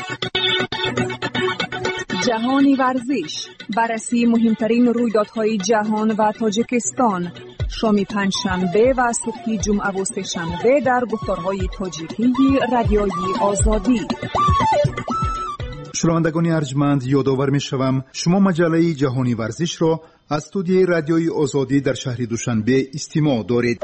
جهانی ورزش، بررسی مهمترین رویدادهای جهان و تاجیکستان، شام پنجشنبه و صبح جمعه و سه‌شنبه در گفتارهای تاجیکی رادیوی آزادی. شنوندگان ارجمند، یادآور می‌شوم شما مجله جهانی ورزش را از استودیوی رادیوی آزادی در شهر دوشنبه استماع دارید.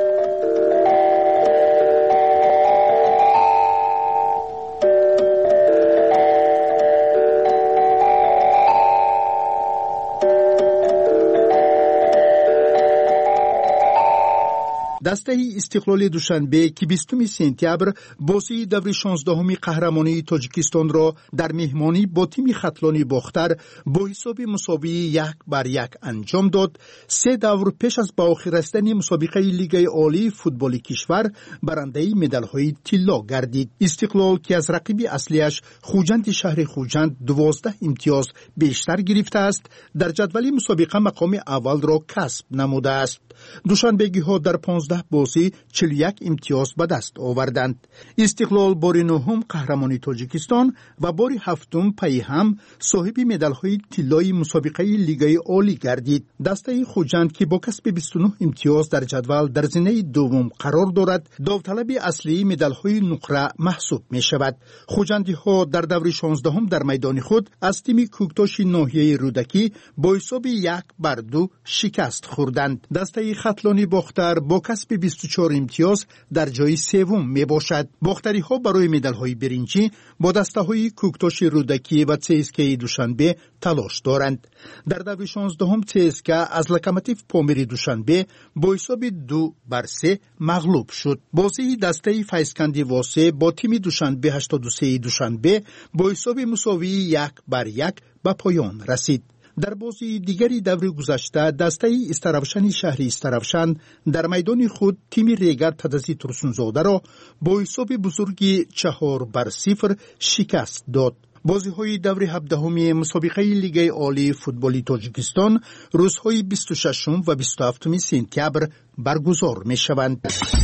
دسته استقلال دوشنبه که 20 سپتامبر بازی دور 16 قهرمانی تاجیکستان را در مهمانی با تیم خطلانی باختر با حساب مساوی 1-1 انجام داد. 3 دور پیش از به آخر رسیدن مسابقه لیگ عالی فوتبال کشور برنده مدال‌های طلا گردید. استقلال که از رقیب اصلیش خوجند شهر خوجند 12 امتیاز بیشتر گرفته است، در جدول مسابقه مقام اول را کسب نموده است. دوشنبگی‌ها در 15 بازی 41 امتیاز به دست آوردند. استقلال بار نهم قهرمانی تاجیکستان و بار هفتم پی هم صاحب مدال‌های طلای مسابقه لیگ عالی گردید. دسته خوجند که با کسب 29 امتیاز در جدول در زینه دوم قرار دارد، داوطلب اصلی مدال‌های نقره محسوب می‌شود. خوجندی‌ها در دور 16 در میدان خود از تیم کوکتاش ناحیه رودکی با حساب 1-2 شکست خوردند. دسته خطلانی باختر با کسب به 24 امتیاز در جای سوم می باشد. باختری ها برای مدال های برنجی با دسته های کوکتاش رودکی و CSKA دوشنبه تلاش دارند. در دور 16 CSKA از لوکوموتیو پامیر دوشنبه با حساب 2-3 مغلوب شد. بازی دسته فیسکندی واسه با تیم دوشنبه 83 دوشنبه با حساب مساوی 1-1 به پایان رسید. در بازی دیگری دور گذشته دسته استرافشن شهر استرافشن در میدان خود تیم ریگر تدزی ترسونزاده را با حساب بزرگی 4-0 شکست داد. بازی های دور 17 مسابقه لیگ عالی فوتبال تاجیکستان روزهای 26 و 27 سپتامبر برگزار می شوند.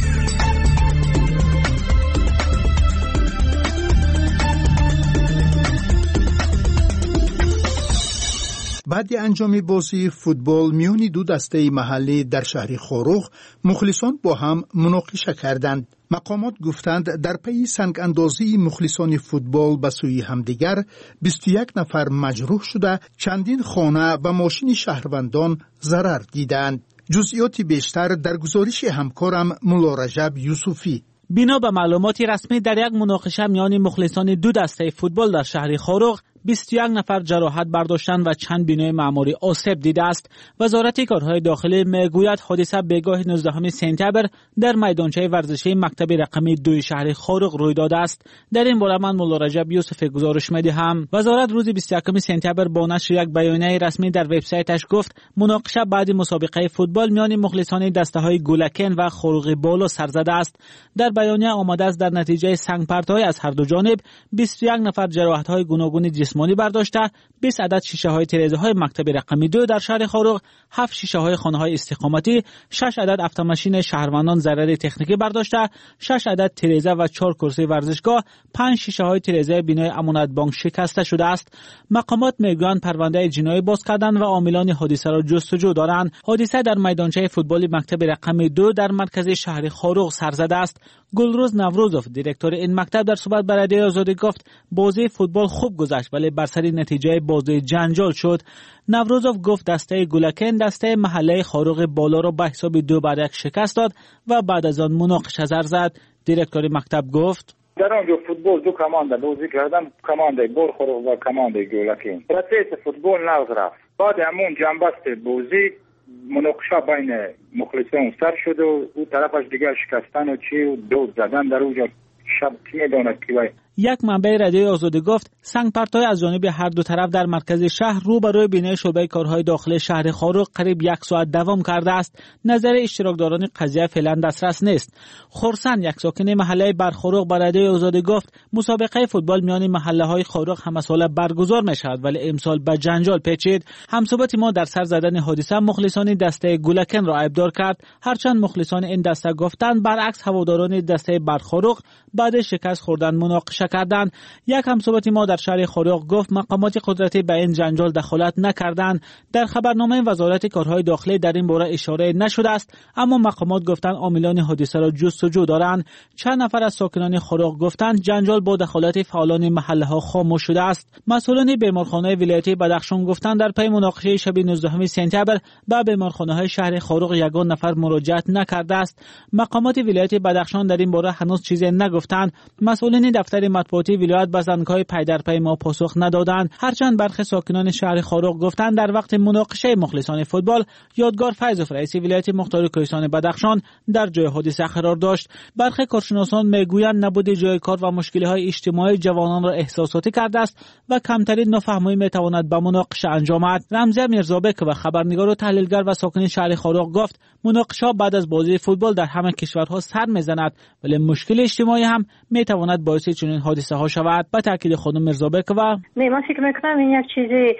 بعد انجام بازی فوتبال میان دو دسته محلی در شهر خاروغ مخلصان با هم مناقشه کردند. مقامات گفتند در پی سنگ اندازی مخلصان فوتبال به سوی همدیگر 21 نفر مجروح شده، چندین خانه و ماشین شهروندان ضرر دیدند. جزئیات بیشتر در گزارش همکارم مولا رجب یوسفی. بنا به معلومات رسمی در یک مناقشه میان مخلصان دو دسته فوتبال در شهر خاروغ 21 نفر جراحت برداشتند و چند بینای معماری آسیب دیده است. وزارت کارهای داخلی میگوید حادثه بگاه 19 سپتامبر در میدانچه ورزشی مکتب رقمی 2 شهر خاروغ روی داده است. در این باره من مولا رجب یوسف گزارش می‌دهم. وزارت روز 21 سپتامبر با نشر یک بیانیه رسمی در وبسایتش گفت مناقشه بعد مسابقه فوتبال میان مخلصان دسته‌های گولکن و خاروغ بالا سر زده است. در بیانیه آمده است در نتیجه سنگ پرت‌های از هر دو جانب 21 نفر جراحت‌های گوناگون جسمانی برداشته، 20 عدد شیشه‌های تیره‌های مکتب رقمی 2 در شهر خاروغ، 7 شیشه‌های خانه‌های استقامتی، 6 عدد اتوماشین شهروندان ضرر تکنیکی برداشته، 6 عدد تیره‌ای و 4 کرسی ورزشگاه، 5 شیشه‌های تیره‌ای بینای امانت بانک شکسته شده است. مقامات میگویند پرونده جنایی باز کردند و عاملان حادثه را جستجو دارند. حادثه در میدانچه فوتبال مکتب رقمی 2 در مرکز شهر خاروغ سر زده است. گلروز نوروزوف دیرکتور این مکتب در صحبت با رادیو آزادی گفت بازی فوتبال خوب گذشت ولی بر سر نتیجه بازی جنجال شد. نوروزوف گفت دسته گولکن دسته محله خاروغ بالا را به حساب 2-1 شکست داد و بعد از آن مناقشه زد. دیرکتور مکتب گفت در آنجا فوتبال دو کمانده بازی کردن، کمانده بال خاروغ و کمانده گولکن. پروسس فوتبال نرفت. بعد همون جنبست بازی مناقشه بین مخلصان سر شد و او طرفش دیگه شکستن و چی و دوز زدن در اونجا شب کی میداند کی باید. یک منبع رادیو آزادی گفت سنگ پرتای از جانب هر دو طرف در مرکز شهر روبروی بینه شعبه کارهای داخلی شهر خاروغ قریب 1 ساعت دوام کرده است. نظر اشتراکداران قضیه فعلا دسترس نیست. خورسن یک ساکن محله برخاروغ با رادیو آزادی گفت مسابقه فوتبال میان محله های خاروغ همه ساله برگزار می شود ولی امسال به جنجال پیچید. همصحبت ما در سر زدن حادثه مخلصان دسته گولکن را عیبدار کرد، هرچند مخلصان این دسته گفتند برعکس هواداران دسته برخاروغ بعد شکست خوردن مناقشه کردند. یک همصحبت ما در شهر خاروغ گفت مقامات قدرتی به این جنجال دخالت نکردند. در خبرنامه وزارت کارهای داخلی در این باره اشاره نشده است، اما مقامات گفتند عاملان حادثه را جستجو دارند. چند نفر از ساکنان خاروغ گفتند جنجال با دخالت فعالان محله ها خاموش شده است. مسئولان بیمارخانه ولایتی بدخشان گفتند در پی مناقشه شب 19 سپتامبر به بیمارخانه های شهر خاروغ یگان نفر مراجعت نکرده است. مقامات ولایت بدخشان در این باره هنوز چیزی نگفتند. مسئولین دفتر مطبوعاتی ولایت به زنگ‌های پی در پی ما پاسخ ندادند، هرچند برخی ساکنان شهر خاروغ گفتند در وقت مناقشه مخلصان فوتبال یادگار فیضوف رئیس ولایت مختار کوهستان بدخشان در جای حادثه قرار داشت. برخی کارشناسان میگویند نبود جای کار و مشکل‌های اجتماعی جوانان را احساساتی کرده است و کمترین نافهمی میتواند به مناقشه انجامد. رمزی میرزابک و خبرنگار و تحلیلگر و ساکن شهر خاروغ گفت مناقشه بعد از بازی فوتبال در همه کشورها سر میزند ولی مشکل اجتماعی هم میتواند باعث چنین حادثه ها شود. با تاکید خانم میرزابک و من فکر میکنم این یک چیزی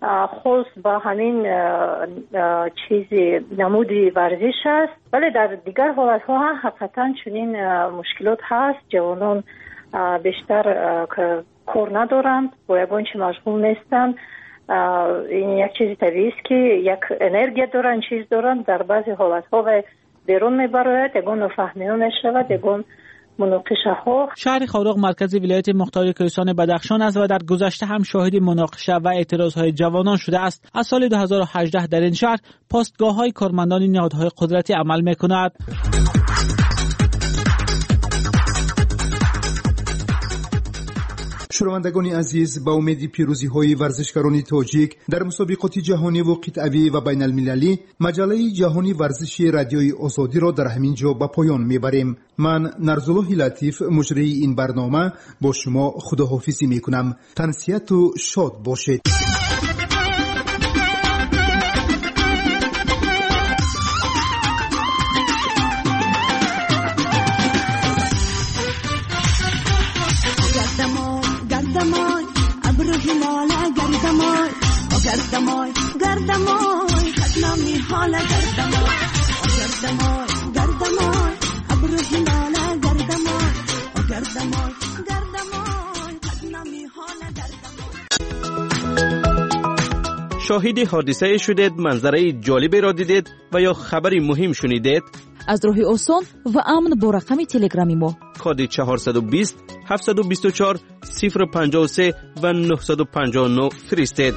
خاص با همین چیزی نمودی ورزش است، ولی در دیگر حالت ها هم حقیقتا چنین مشکلات هست. جوانان بیشتر کار ندارند، با یگان چی مشغول نیستند. این یک چیز طبیعی است که یک انرژی دارن، چیز دارن، در بعضی حالت ها و بیرون میبراید، یگان نفهمی ها میشود، یگان مناقشه ها. شهر خاروغ مرکز ولایت مختار کوهستان بدخشان است و در گذشته هم شاهد مناقشه و اعتراض های جوانان شده است. از سال 2018 در این شهر پاستگاه های کارمندان نهادهای قدرتی عمل میکند. شنوندگان عزیز، با امید پیروزی‌های ورزشکاران تاجیک در مسابقات جهانی و قطعی و بین المللی، مجله جهانی ورزش رادیوی آزادی را در همین جا به پایان میبریم. من نرزالله لطیف مجری این برنامه با شما خداحافظی میکنم. تنسیت و شاد باشید. گردمای گردمای خدنامی حالا گردمای گردمای گردمای ابرو هلاله گردمای گردمای گردمای خدنامی حالا گردمای. شاهد حادثه شدید، منظره جالبی را دیدید و یا خبری مهم شنیدید؟ از راه آسان و امن با رقم تلگرامی ما کد 420 724 053 و 959 فرستید.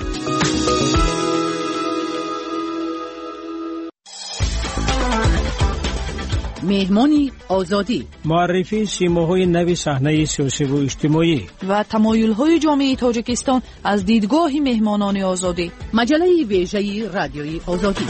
مهمانی آزادی، معرفی شیماهای نوی صحنه سیاسی و اجتماعی و تمایل‌های جامعه تاجیکستان از دیدگاه مهمانان آزادی. مجله ویژه رادیوی آزادی.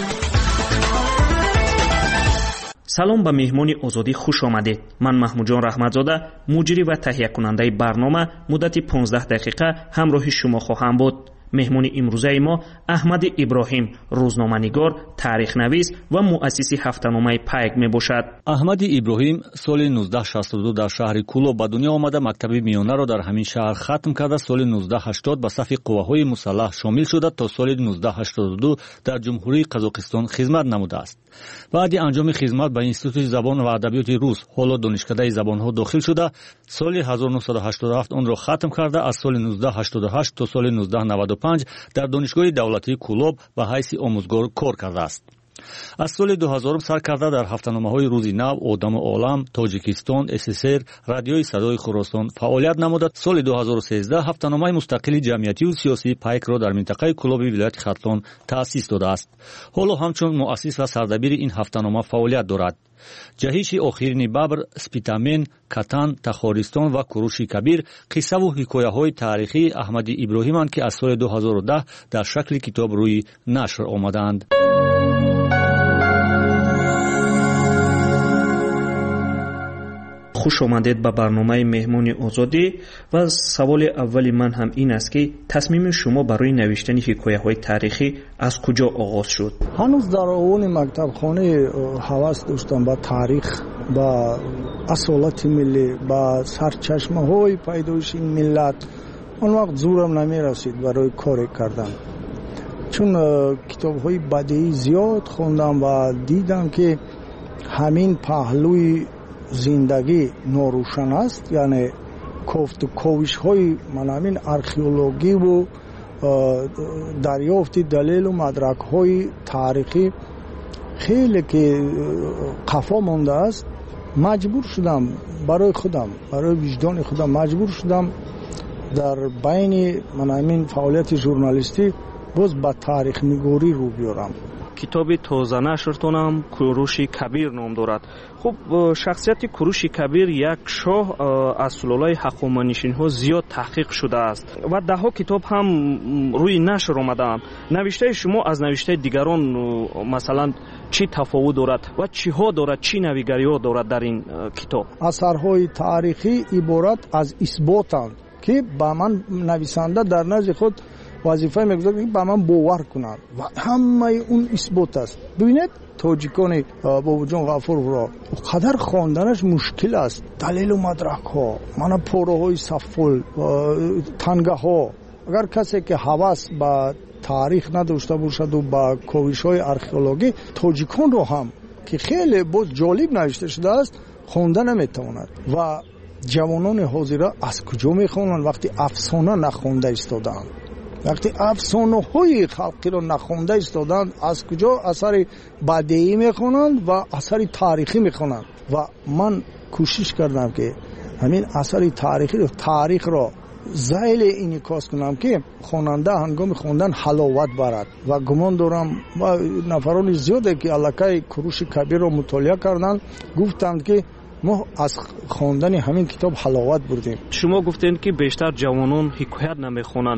سلام به مهمانی آزادی خوش آمدید. من محمود جان رحمتزاده، مجری و تهیه کننده برنامه، مدت 15 دقیقه همراه شما خواهم بود. مهمانی امروزه ما احمد ابراهیم، روزنامه‌نگار، تاریخ نویس و مؤسس هفته‌نامه پیک می باشد. احمد ابراهیم سال 1962 در شهر کولو به دنیا آمده. مکتب میانه را در همین شهر ختم کرده. سال 1980 به صف قواهای مسلح شامل شده تا سال 1982 در جمهوری قزاقستان خدمت نموده است. بعد انجام خدمت به انستیتوت زبان و ادبیات روس، حالا دانشکده زبان‌ها داخل شده. سال 1987 آن را ختم کرده. از سال 1988 تا سال 1995 در دانشگاه دولتی کولوب به حیث آموزگار کار کرده است. از سال 2000 سر کرده در هفته‌نامه‌های روزی نو، آدم عالم، تاجیکستان، SSR، رادیوی صدای خراسان فعالیت نموده. سال 2013 هفته‌نامه مستقل جمعیتی و سیاسی پیک را در منطقه کولوب ولایت ختلان تأسیس داده است. حالا همچون مؤسس و سردبیر این هفته‌نامه فعالیت دارد. جهیش آخرین ببر، سپیتامن، کتان، تخارستان و کوروش کبیر قصه و حکایه‌های تاریخی احمد ابراهیم‌اند که از سال 2010 در شکل کتاب روی نشر آمدند. خوش آمدید به برنامه مهمانی آزادی و سوال اولی من هم این است که تصمیم شما برای نوشتن حکایه‌های تاریخی از کجا آغاز شد؟ هنوز در اون مکتب خانه هوس داشتم به تاریخ، با اصالت ملی، با سرچشمه‌های پیدایش این ملت. اون وقت زورم نمی رسید برای کار کردن، چون کتاب‌های بدیعی زیاد خوندم و دیدم که همین پهلوی زندگی ناروشن است. یعنی کوفت و کوشش های من همین ارخئولوژی و دریافت دلیل و مدرک های تاریخی خیلی که قفا مانده است. مجبور شدم برای خودم، برای وجدان خودم مجبور شدم در بین من همین فعالیت ژورنالیستی باز با تاریخ نگاری رو بیارم. کتاب تازه نشرتونم کوروش کبیر نام دارد. خب شخصیت کوروش کبیر یک شاه از سلالای هخامنشیان ها زیاد تحقیق شده است و ده ها کتاب هم روی نشر آمدند. نوشته شما از نوشته دیگران مثلا چی تفاوت دارد و چی ها دارد، چی نویگری ها دارد در این کتاب؟ اثرهای تاریخی عبارت از اثباتند که با من نویسنده در نزد خود وظیفه میگذاره که با من باور کنند و همه اون اثبات است. ببینید تاجیکان بابا جان غفور را قدر خواندنش مشکل است. دلیل و مدرک ها، من پاره های صفول، تنگه ها. اگر کسی که هوس با تاریخ نداشته باشد و با کوشش های ارخئولوژی، تاجیکان رو هم که خیلی باز جالب نوشته شده است خوانده نمیتواند. و جوانان حاضر از کجا میخوانند وقتی افسانه نخوانده ایستادند؟ وقتی افسانه های خلقی را نخوانده ایستادند از کجا اثر بدیعی میخوانند و اثر تاریخی میخوانند؟ و من کوشش کردم که همین اثر تاریخی رو، تاریخ را زیل انعکاس کنم که خواننده هنگام خواندن حلاوت برد. و گمان دارم و نفران زیاده که الکی کوروش کبیر را مطالعه کردند گفتند که ما از خواندن همین کتاب حلاوت بردیم. شما گفتین که بیشتر جوانان حکایت نمیخونن.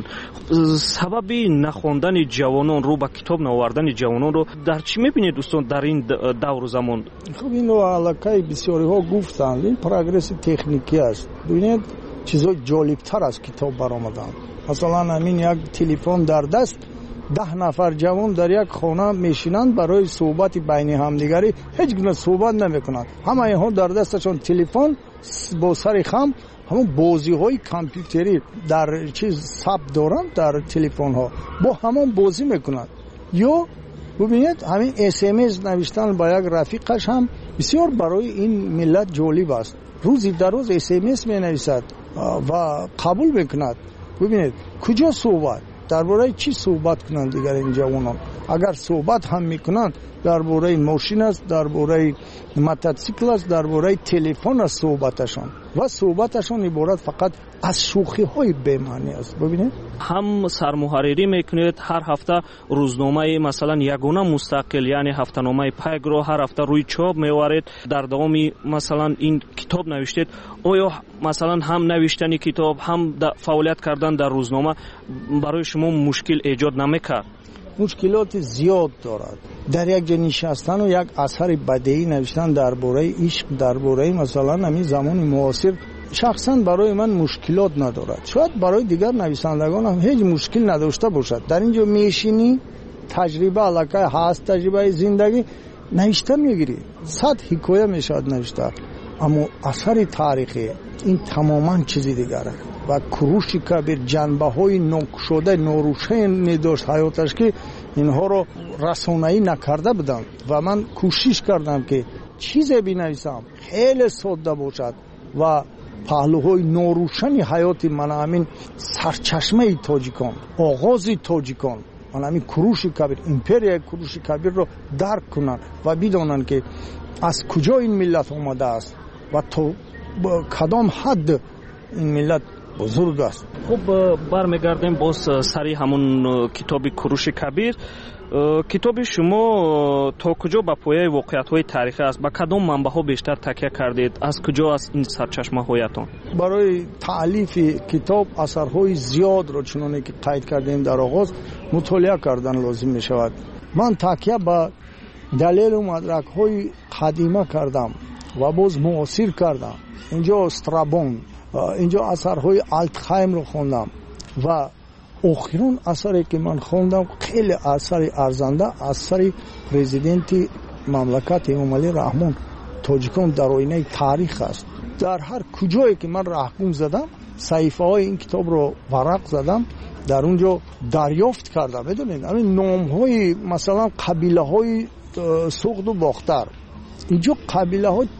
سبب نخواندن جوانان رو با کتاب نآوردن جوانان رو در چی میبینید دوستان در این دور زمان؟ خب اینو علاقه بسیاری ها گفتند، این پروگرس تکنیکی است. ببینید چیزای جالبتر از کتاب برآمدن. مثلا همین یک تلفن در دست 10 نفر جوان در یک خانه میشینند برای صحبت بین همدیگری هیچ گونه صحبت نمیکنند. همه اینها در دستشون تلفن با سر خم همون بازی های کامپیوتری در چیز ثبت دارند در تلفن ها با همون بازی میکنند. یا ببینید همین SMS نوشتن با یک رفیقش هم بسیار برای این ملت جالب است. روزی در روز SMS می نویسد و قبول میکند. ببینید کجا صحبت درباره چی صحبت کنند دیگر این جوانان؟ اگر صحبت هم میکنند درباره ماشین است، درباره موتورسیکل است، درباره تلفن است صحبتشان و صحبتشان عبارت فقط از شوخی های بی‌معنی است. ببینید هم سرمحرری میکنید هر هفته روزنامه مثلا یگانه مستقل یعنی هفته‌نامه پیگ رو هر هفته روی چاپ میوارید. در دوام مثلا این کتاب نوشتید، آیا مثلا هم نوشتن کتاب هم فعالیت کردن در روزنامه برای شما مشکل ایجاد نمیکرد؟ مشکلات زیاد دارد. در یک جا نشستن و یک اثر بدیعی نوشتن درباره عشق، درباره مثلا همین زمان معاصر شخصا برای من مشکلات ندارد. شاید برای دیگر نویسندگان هم هیچ مشکل نداشته باشد. در اینجا میشینی تجربه علاقه هست، تجربه زندگی نوشته میگیری، 100 حکایه میشد نوشته، اما اثر تاریخی این تماما چیزی دیگره. و کروش کبیر جنبه های ناکشوده ناروشن داشت حیاتش که اینها رو رسانه‌ای نکرده بودم و من کوشش کردم که چیزی بنویسم خیلی ساده باشد و پهلوهای ناروشن حیات من، همین سرچشمه تاجیکان، آغاز تاجیکان، من همین کروش کبیر، امپریای کروش کبیر رو درک کنن و بدانن که از کجا این ملت آمده است و تا کدام حد این ملت بزرگ است. خب برمیگردیم باز سری همون کتاب کروش کبیر. کتاب شما تا کجا به پایه واقعیت‌های تاریخی است؟ به کدام منبع‌ها بیشتر تکیه کردید؟ از کجا از این سرچشمه‌هایتان؟ برای تألیف کتاب اثرهای زیاد را چنانه که قید کردیم در آغاز مطالعه کردن لازم می شود. من تکیه به دلیل و مدرک‌های قدیمه کردم و باز معاصر کردم. اینجا استرابون، اینجا اثرهای آلتخایم رو خوندم و آخرین اثری که من خوندم خیلی اثر ارزنده، اثر پرزیدنت مملکت امامعلی رحمان تاجیکان در آینه تاریخ است. در هر کجایی که من رهگم زدم صحیفه های این کتاب رو ورق زدم، در اونجا دریافت کردم. بدونید همین نام های مثلا قبیله های سوخت و باختر، اینجا قبیله ها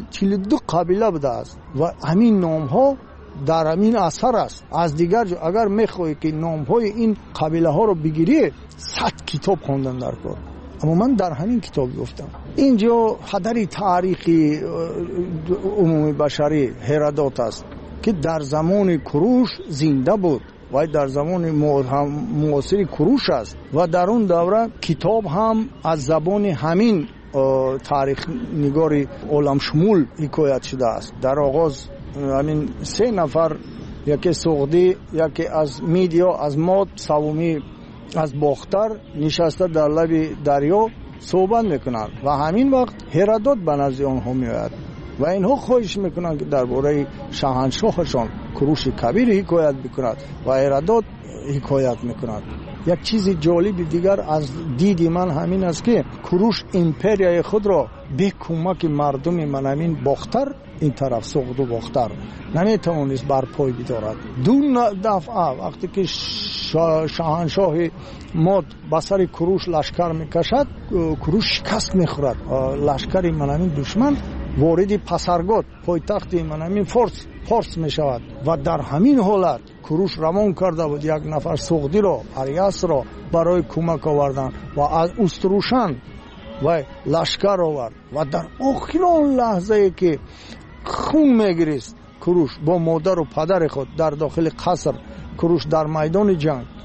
42 قبیله بوده است و همین نام ها در همین اثر است. از دیگر جا اگر میخوایی که نام های این قبیله ها رو بگیری 100 کتاب خوندن در کار، اما من در همین کتاب گفتم. اینجا پدر تاریخی عمومی بشری هرودوت است که در زمان کروش زنده بود و در زمان معاصر کروش است و در اون دوره کتاب هم از زبان همین تاریخ نگار عالم شمول حکایت شده است. در آغاز همین 3 نفر، یکی سغدی، یکی از میدیا، از ماد، سومی از باختر نشسته در لب دریا صحبت میکنند و همین وقت هرودوت به نزد آنها میآید و اینها خواهش میکنند که درباره شاهنشاهشان کروش کبیر حکایت بکند و هرودوت حکایت میکند. یک چیز جالب دیگر از دید من همین است که کروش امپریای خود را به کمک مردم منامین باختر، این طرف سقط و باختر، نمیتوانست بر پای بدارد. دو دفعه وقتی که شاهنشاه ماد به سر کروش لشکر میکشد، کروش شکست میخورد. لشکر منامین دشمن وارد پسرگاد پایتخت منامین فارس میشود و در همین حالت کروش روان کرده بود یک نفر سغدی را، اریاس را برای کمک آوردن و از استروشن و لشکر آورد و در آخرین لحظه که خون میگریست کروش با مادر و پدر خود در داخل قصر، کروش در میدان جنگ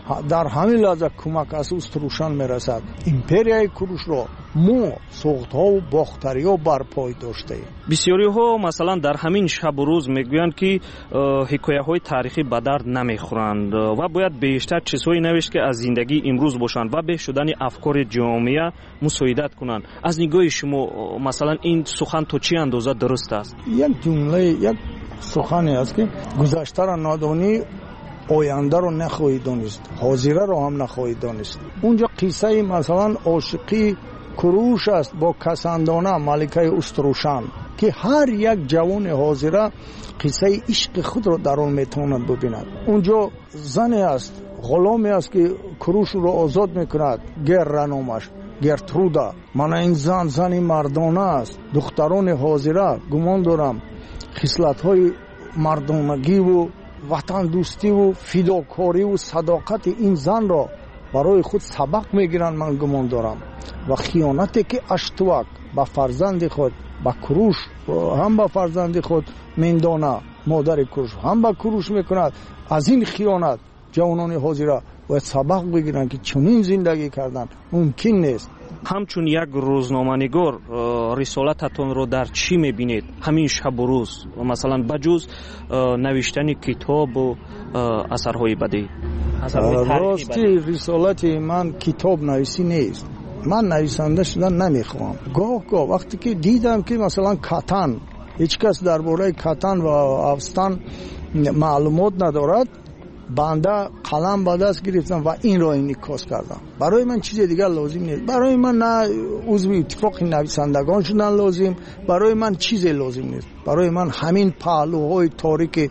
در همین لحظه کمک از уструшан میرسد. امپریای کوروش رو ما سوخت‌ها و باختری‌ها برپای داشتیم. بسیاری‌ها مثلا در همین شب و روز میگویند که حکایه‌های تاریخی به درد نمیخورند و باید بیشتر چیزهایی نوشت که از زندگی امروز باشند و به شدن افکار جامعه مساعدت کنند. از نگاه شما مثلا این سخن تو چه اندازه درست است؟ یک جمله، یک سخنی است که گذشته را نادانی، آینده رو نخواهی دانست، حاضره رو هم نخواهی دانست. اونجا قصه مثلا عاشقی کوروش است با کساندانه ملکه уструшан که هر یک جوان حاضره قصه عشق خود رو در اون میتواند ببیند. اونجا زنی است، غلامی است که کوروش رو آزاد میکند، گرانومش گرترودا. من این زن مردانه است. دختران حاضره گمان دارم خصلت‌های مردانگی و وطن دوستی و فداکاری و صداقت این زن را برای خود سبق میگیرند. من گمان دارم و خیانتی که اشتوک به فرزند خود، به کوروش هم به فرزند خود میندانه، مادر کوروش هم به کوروش میکند، از این خیانت جوانان حاضره باید سبق بگیرند که چنین زندگی کردن ممکن نیست. همچون یک روزنامه‌نگار رسالتتون رو در چی میبینید همین شب و روز، مثلا بجز نوشتن کتاب و اثرهای بدی؟ راستی رسالت من کتاب نویسی نیست. من نویسنده شدن نمیخوام. گاه وقتی که دیدم که مثلا کتن، هیچ کس درباره کتن و افستان معلومات ندارد، بنده قلم به دست گرفتم و این را انعکاس کردم. برای من چیز دیگر لازم نیست. برای من نه عضو اتفاق نویسندگان شدن لازم، برای من چیزی لازم نیست. برای من همین پهلوهای تاریک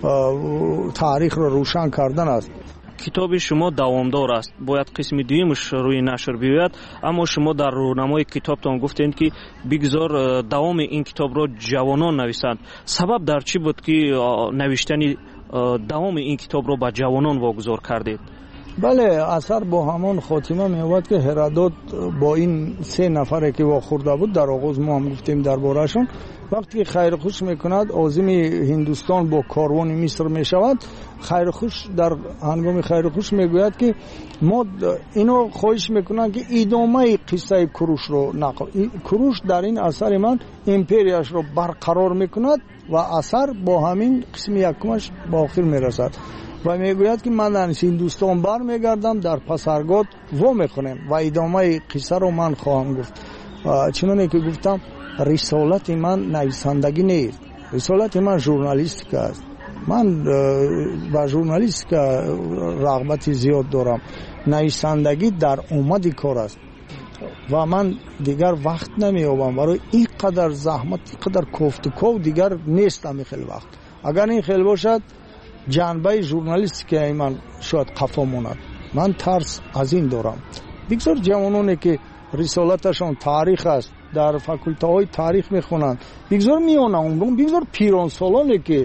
تاریخ را روشن کردن است. کتاب شما دوامدار است، باید قسم دویمش روی نشر بیاید، اما شما در رونمای کتابتان گفتید که بگذار دوام این کتاب را جوانان نویسند. سبب در چی بود که نوشتن دوام این کتاب رو به جوانان واگذار کردید؟ بله، اثر با همان خاتمه می‌آورد که هرودوت با این 3 نفره که واخورده بود، در آغاز ما هم گفتیم درباره‌شون، وقتی که خیرخوش میکند عازم هندوستان با کاروان مصر میشود، خیرخوش در هنگام خیرخوش میگوید که ما اینو خواهش میکنن که ادامه قصه کوروش رو نقل. کوروش در این اثر من امپریاش رو برقرار میکند و اثر با همین قسم یکمش با آخر میرسد و میگوید که من در هندوستان بر میگردم، در پسرگاد و میکنم و ادامه قصه رو من خواهم گفت. چنانه که گفتم رسالت من نویسندگی نیست، رسالت من ژورنالیستیک است. من با ژورنالیستیک رغبت زیاد دارم. نویسندگی در اومد کار است و من دیگر وقت نمیابم برای این قدر زحمت، این قدر کوفتکو دیگر نیستم. این خیلی وقت اگر این خیلی باشد جنبه ژورنالیستیک من شاید قفا ماند. من ترس از این دارم. بگذار جوانانی که رسالتشان تاریخ است در فاکولته های تاریخ میخونند، بگذار میانه بگذار پیران سالانی که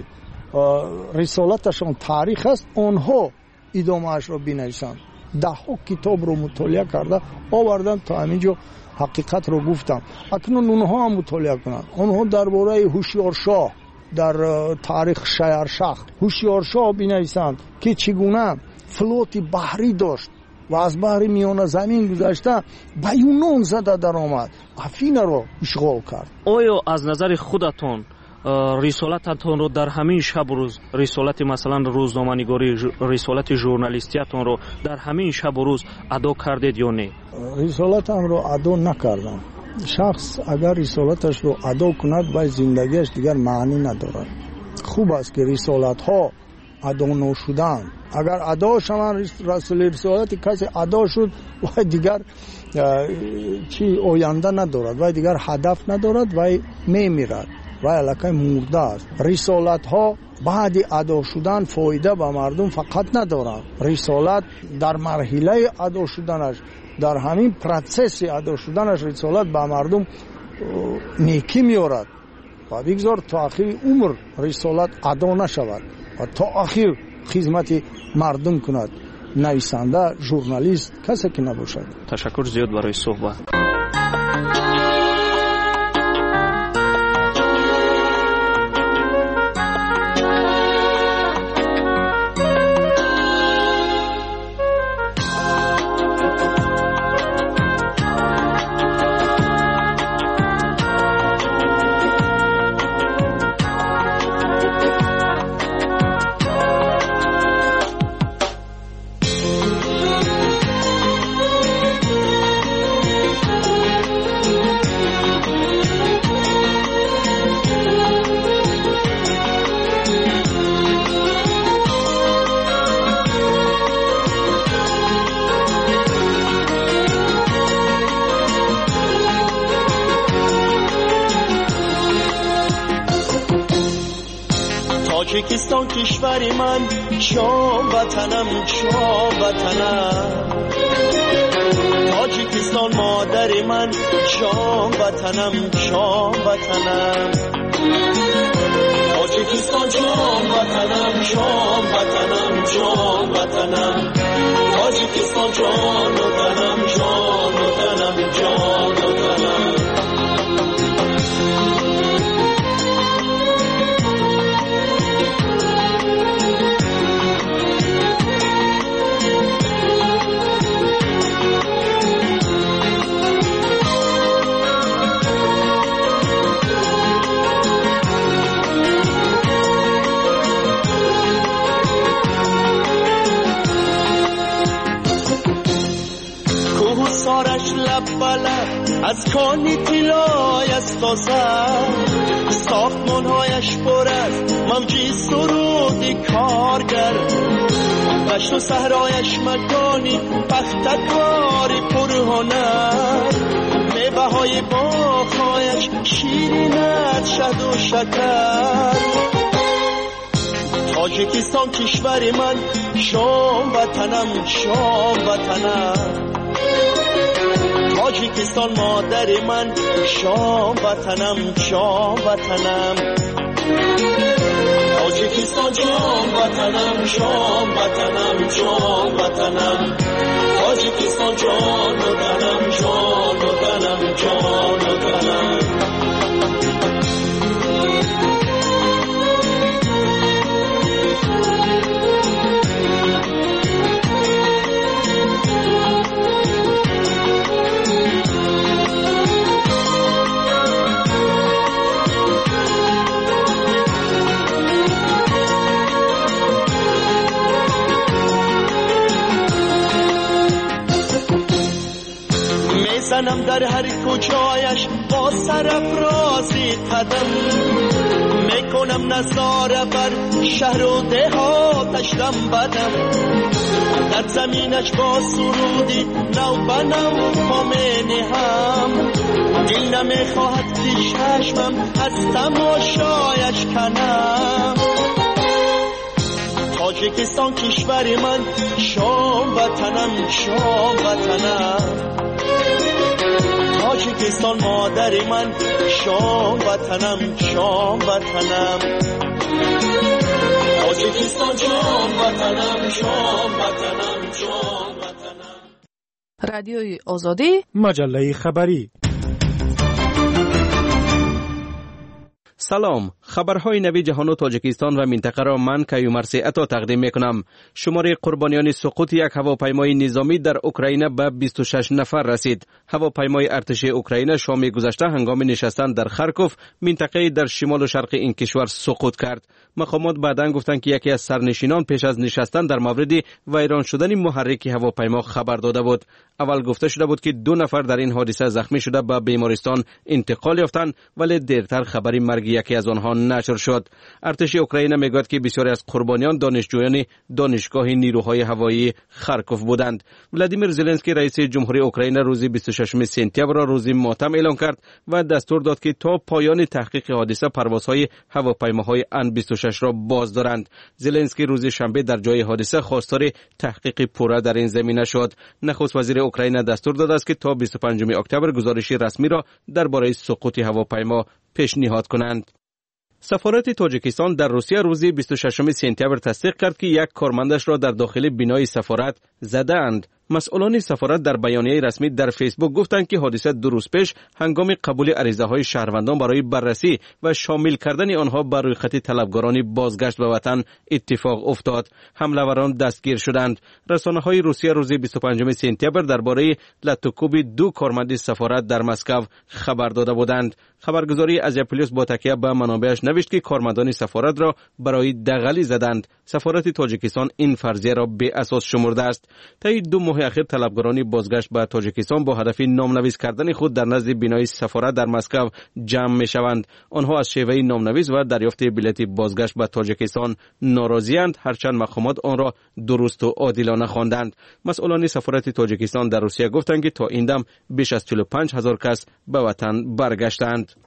رسالتشان تاریخ است آنها ادامه اش را بنویسند. 10 کتاب رو مطالعه کرده آوردن تا همینجا حقیقت رو گفتم. اکنون اونها هم مطالعه کنند. آنها درباره هوشیارشاه در تاریخ شهرشاه هوشیارشاه بنویسند که چگونه فلوت بحری داشت و از بحر میانه زمین گذشته به یونان زده در آمد، افینا رو اشغال کرد. آیا از نظر خودتون رسالتتون رو در همین شب روز، رسالت مثلا روزنامه‌نگاری، رسالت ژورنالیستیتون رو در همین شب و روز ادا کردید یا نه؟ رسالتم رو ادا نکردم. شخص اگر رسالتش رو ادا کند و زندگیش دیگر معنی ندارد. خوب است که رسالت ها ادا نشدن. اگر ادا شوند رسالت کسی ادا شد و دیگر چی آینده ندارد و دیگر هدف ندارد و میمیرد و علاقه مرده است. رسالت ها بعد ادا شدن فایده به مردم فقط ندارد. رسالت در مرحله ادا شدنش، در همین پروسس ادا شدنش رسالت به مردم نیکی میارد و بگذار تا آخر عمر رسالت ادا نشود و تا آخر خدمت مردم کند. نویسنده، ژورنالیست، کسی که نباشد. تشکر زیاد برای صحبت. تاجیکستان کشور من، شام وطنم شام وطنم. تاجیکستان مادر من، شام وطنم شام وطنم. تاجیکستان شام وطنم شام وطنم شام وطنم. تاجیکستان جان وطنم جان وطنم جان وطنم. سارش لب بلد از کانی طلای از تازه، ساختمانهایش پر از موجی سرودی کارگر، دشت و صحرایش مکانی پختکاری پرهنر، میوه های باغهایش شیرین از شهد و شکر. تاجیکستان کشور من، شام وطنم شام وطنم. تاجیکستان مادر من، شام وطنم شام وطنم. تاجیکستان شام وطنم شام وطنم شام وطنم. تاجیکستان جان وطنم جان وطنم جان وطنم. زنم در هر کجایش با سرافرازی قدم، میکنم نظاره بر شهر و دهاتش دم بدم. در زمینش با سرودی نو بنم پامینی هم، دل نمیخواهد که چشمم از تماشایش کنم. تاجیکستان کشور من، شام وطنم شام وطنم. تاجیکستان مادر من، شام وطنم شام وطنم. تاجیکستان شام وطنم شام وطنم شام وطنم. رادیوی آزادی، مجله خبری. سلام، خبرهای نوی جهان و تاجیکستان و منطقه را من کیومرثی عطا تقدیم میکنم. شماره قربانیان سقوط یک هواپیمای نظامی در اوکراین به 26 نفر رسید. هواپیمای ارتش اوکراین شام گذشته هنگام نشستن در خارکوف، منطقه در شمال و شرق این کشور سقوط کرد. مقامات بعداً گفتند که یکی از سرنشینان پیش از نشستن در مورد ویران شدن محرک هواپیما خبر داده بود. اول گفته شده بود که 2 نفر در این حادثه زخمی شده به بیمارستان انتقال یافتند، ولی دیرتر خبری مرگ یکی از آنها نشر شد. ارتش اوکراین میگوید که بسیاری از قربانیان دانشجویان دانشگاه نیروهای هوایی خارکوف بودند. ولادیمیر زلنسکی رئیس جمهوری اوکراین روز 26 سپتامبر را روز ماتم اعلام کرد و دستور داد که تا پایان تحقیق حادثه پروازهای هواپیماهای ان-26 را باز دارند. زلنسکی روز شنبه در جای حادثه خواستار تحقیق پوره در این زمینه شد. نخست وزیر اوکراین دستور داده است که تا 25 اکتبر گزارش رسمی را درباره سقوط هواپیما پیشنهاد کنند. سفارت تاجیکستان در روسیه روز 26 سپتامبر تصدیق کرد که یک کارمندش را در داخل بینای سفارت زدند. مسئولان سفارت در بیانیه رسمی در فیسبوک گفتند که حادثه 2 روز پیش هنگام قبول عریضه‌های شهروندان برای بررسی و شامل کردن آنها بر روی خط طلبکاران بازگشت به وطن اتفاق افتاد. حمله‌وران دستگیر شدند. رسانه‌های روسیه روز 25 سپتامبر درباره لطوکوب 2 کارمند سفارت در مسکو خبر داده بودند. خبرگزاری ازیاپولیس با تکیه به منابعش نوشت که کارمندان سفارت را برای دغلی زدند. سفارت تاجیکستان این فرضیه را بی اساس شمرده است. طی 2 ماه اخیر طلبکاران بازگشت به تاجیکستان با هدف نامنویس کردن خود در نزد بینای سفارت در مسکو جمع می شوند. آنها از شیوه نامنویس و دریافت بلیط بازگشت به تاجیکستان ناراضی‌اند، هرچند مقامات آن را درست و عادلانه خواندند. مسئولان سفارت تاجیکستان در روسیه گفتند که تا این دم بیش از 45,000 کس به وطن برگشتند.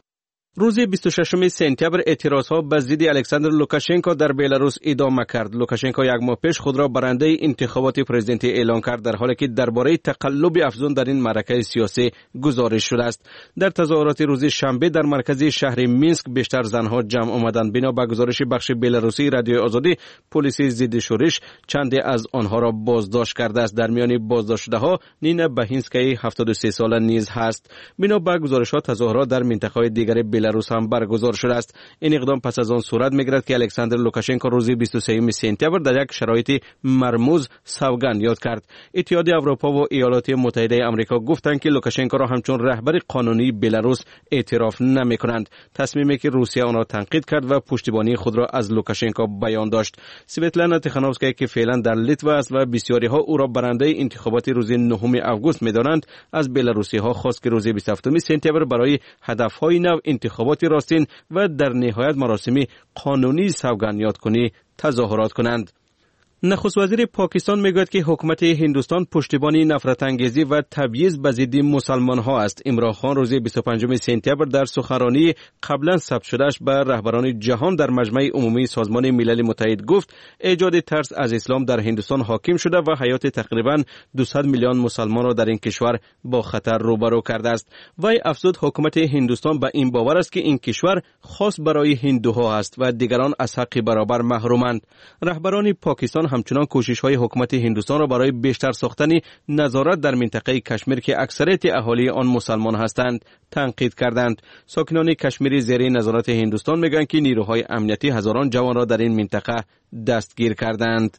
روز 26 سپتامبر اعتراضها به ضد الکساندر لوکاشنکو در بلاروس ادامه کرد. لوکاشنکو یک ماه پیش خود را برنده انتخابات پرزیدنتی اعلام کرد، در حالی که درباره تقلب افزون در این معرکه سیاسی گزارش شده است. در تظاهرات روز شنبه در مرکز شهر مینسک بیشتر زنها جمع آمدند. بنا به گزارش بخش بلاروسی رادیوی آزادی، پلیس ضد شورش چند از آنها را بازداشت کرده است. در میان بازداشت شده‌ها نینا بهینسکی 73 ساله نیز هست. بنا به گزارش‌ها تظاهرات در منطقه‌های دیگر بلاروس هم برگزار شده است. این اقدام پس از آن صورت می‌گیرد که الکساندر لوکاشنکو روز 23 سپتامبر در یک شرایط مرموز سوگند یاد کرد. اتحادیه اروپا و ایالات متحده آمریکا گفتند که لوکاشنکو را همچون رهبر قانونی بلاروس اعتراف نمی‌کنند. تصمیمی که روسیه آن را تنقید کرد و پشتیبانی خود را از لوکاشنکو بیان داشت. سویتلانا تیخانوفسکا که فعلا در لیتوا است و بسیاری‌ها او را برنده انتخابات روز 9 آگوست می‌دانند، از بلاروسی‌ها خواست که روز 27 سپتامبر برای هدف‌های نو انتخابات راستین و در نهایت مراسم قانونی سوگند یادکنی تظاهرات کنند. نخست وزیر پاکستان میگوید که حکومت هندوستان پشتیبانی نفرت انگیزی و تبعیض به ضد مسلمان ها است. عمران خان روز 25 سپتامبر در سخنرانی قبلا ثبت شدهش به رهبران جهان در مجمع عمومی سازمان ملل متحد گفت ایجاد ترس از اسلام در هندوستان حاکم شده و حیات تقریبا 200 میلیون مسلمان را در این کشور با خطر روبرو کرده است. وی افزود حکومت هندوستان به این باور است که این کشور خاص برای هندوها است و دیگران از حق برابر محرومند. رهبران پاکستان همچنان کوشش‌های حکومت هندوستان را برای بیشتر ساختن نظارت در منطقه کشمیر که اکثریت اهالی آن مسلمان هستند تنقید کردند. ساکنان کشمیر زیر نظارت هندوستان میگویند که نیروهای امنیتی هزاران جوان را در این منطقه دستگیر کردند.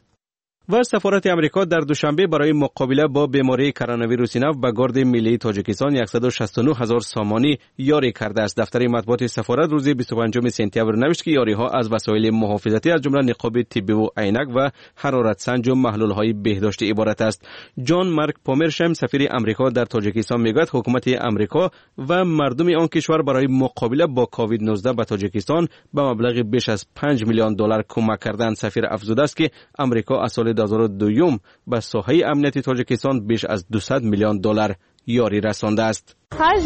و سفارت امریکا در دوشنبه برای مقابله با بیماری کرونا ویروس نو به گارد ملی تاجیکستان 169,000 سامانی یاری کرده است. دفتر مطبوعات سفارت روز 25 سپتامبر نوشت که یاری‌ها از وسایل محافظتی از جمله نقاب طبی و عینک و حرارت سنج و محلول‌های بهداشتی عبارت است. جان مارک پومرشم سفیر امریکا در تاجیکستان میگوید حکومت امریکا و مردم آن کشور برای مقابله با کووید 19 به تاجیکستان به مبلغ بیش از 5 میلیون دلار کمک کردند. سفیر افزوده است که امریکا از سال 2002 به ساحه امنیتی تاجیکستان بیش از 200 میلیون دلار یاری رسانده است.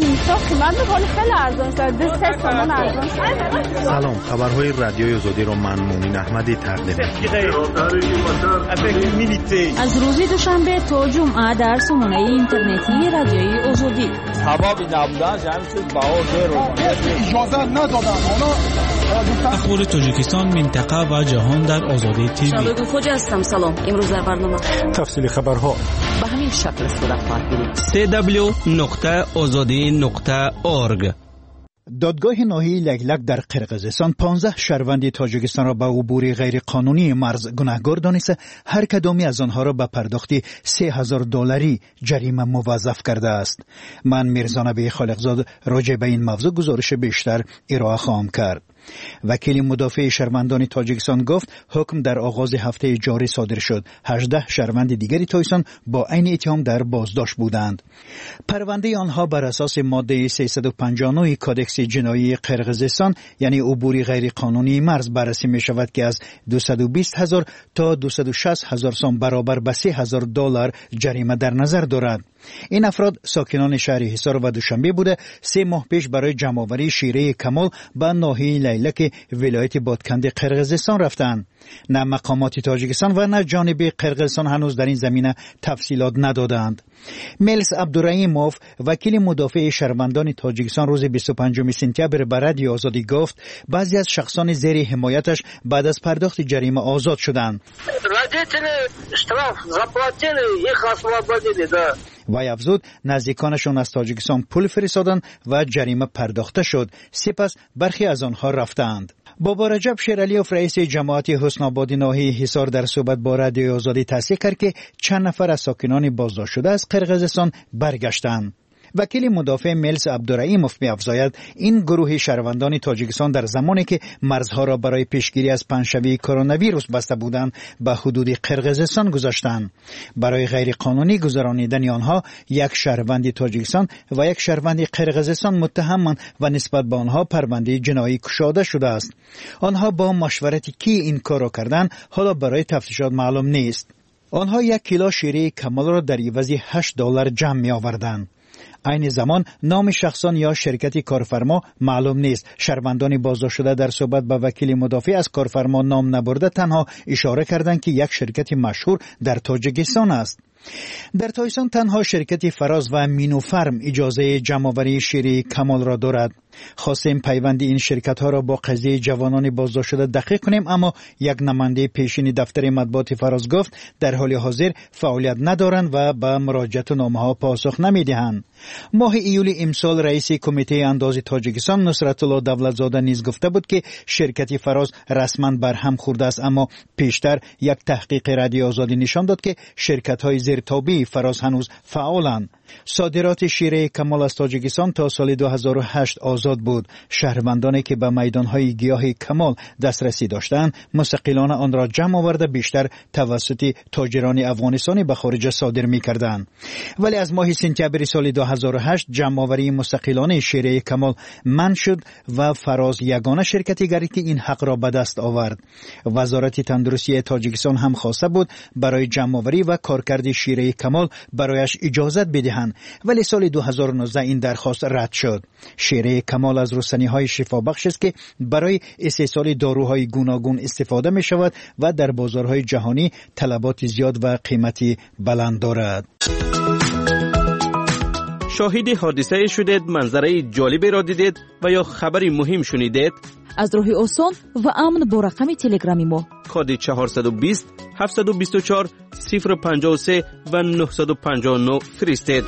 سلام، خبرهای رادیوی آزادی را من مومن احمدی تقدیم از روز دوشنبه تا جمعه در سامانه اینترنتی رادیوی آزادی. اخبار تاجیکستان، منطقه و جهان در آزادی تیوی. شبکه خوج هستم. سلام. امروز در برنامه تفصیل خبرها به همین شکل است. در www.azadi.org. دادگاه ناحیه لگلگ در قرقیزستان 15 شهروند تاجیکستان را به عبور غیرقانونی مرز گناهکار دانسته هر کدامی از آنها را به پرداخت 3,000 دلاری جریمه موظف کرده است. من میرزا نبی خالقزاد راجع به این موضوع گزارش بیشتر ارائه خواهم کرد. وکیل مدافع شهروندان تاجیکستان گفت حکم در آغاز هفته جاری صادر شد. 18 شهروند دیگری تایستان با عین اتهام در بازداشت بودند. پرونده آنها بر اساس ماده 359 کادکس جنایی قرقیزستان یعنی عبور غیر قانونی مرز بررسی می شود که از 220,000 تا 260,000 سوم برابر به 3,000 دلار جریمه در نظر دارد. این افراد ساکنان شهر حصار و دوشنبه بوده 3 ماه پیش برای جمع‌آوری شیره کمال به ناحیه لیلک ولایت بادکند قرقیزستان رفتند. نه مقامات تاجیکستان و نه جانب قرقیزستان هنوز در این زمینه تفصیلات ندادند. ملس عبدالرحیموف وکیل مدافع شهروندان تاجیکستان روز 25 سپتامبر به رادیو آزادی گفت بعضی از شخصان زیر حمایتش بعد از پرداخت جریمه آزاد شدند. وی افزود نزدیکانشان از تاجیکستان پول فرستادند و جریمه پرداخته شد. سپس برخی از آنها رفتند. بابا رجب شیرالیوف رئیس جماعت حسن آباد ناحیه حصار در صحبت با رادیو آزادی تصدیق کرد که چند نفر از ساکنان بازداشت شده از قرقیزستان برگشتند. وکیل مدافع ملس عبدالرحیموف می‌افزاید این گروه شهروندان تاجیکستان در زمانی که مرزها را برای پیشگیری از پنجشنبه کرونا ویروس بسته بودند به حدود قرقیزستان گذاشتند. برای غیر قانونی گذرانیدن آنها یک شهروند تاجیکستان و یک شهروند قرقیزستان متهمند و نسبت به آنها پرونده جنایی گشوده شده است. آنها با مشورت کی این کار را کردند حالا برای تفتیشات معلوم نیست. آنها 1 کیلو شیره کمال را در عوض $8 جمع می آوردند. عین زمان نام شخصان یا شرکت کارفرما معلوم نیست. شهروندان بازداشت شده در صحبت با وکیل مدافع از کارفرما نام نبرده تنها اشاره کردند که یک شرکت مشهور در تاجیکستان است. در تایسان تنها شرکت فراز و مینوفرم اجازه جمع‌آوری شیر کمال را دارد. خواستیم پیوند این شرکت ها را با قضیه جوانان بازداشت شده دقیق کنیم، اما یک نماینده پیشین دفتر مطبوعات فراز گفت در حال حاضر فعالیت ندارند و به مراجعت نامه ها پاسخ نمیدهند. ماه ایول امسال رئیس کمیته انداز تاجیکستان نصرت الله دولتزاده نیز گفته بود که شرکت فراز رسما برهم خورده است، اما پیشتر یک تحقیق رادیو آزادی نشان داد که شرکت های زیرتابع فراز هنوز فعالند. صادرات شیر کمال از تاجیکستان تا سال 2008 آزاد بود. شهروندانی که به میدانهای گیاه کمال دسترسی داشتند مستقلانه آن را جمع آورده بیشتر توسط تاجران افغانستانی به خارج صادر می‌کردند. ولی از ماه سپتامبر سال 2008 جمع‌آوری مستقلانه شیر کمال منع شد و فراز یگانه شرکتی گردید که این حق را به دست آورد. وزارت تندرستی تاجیکستان هم خواسته بود برای جمع‌آوری و کارکرد شیر کمال برایش اجازه بدهند، ولی سال 2019 این درخواست رد شد. شیر کمال از رستنی‌های شفابخش است که برای استحصال داروهای گوناگون استفاده می شود و در بازارهای جهانی طلبات زیاد و قیمتی بلند دارد. شاهد حادثه شدید، منظره جالبی را دیدید و یا خبری مهم شنیدید؟ از راه آسان و امن با رقم تلگرامی ما کد 420 724 053 و 959 فرستید.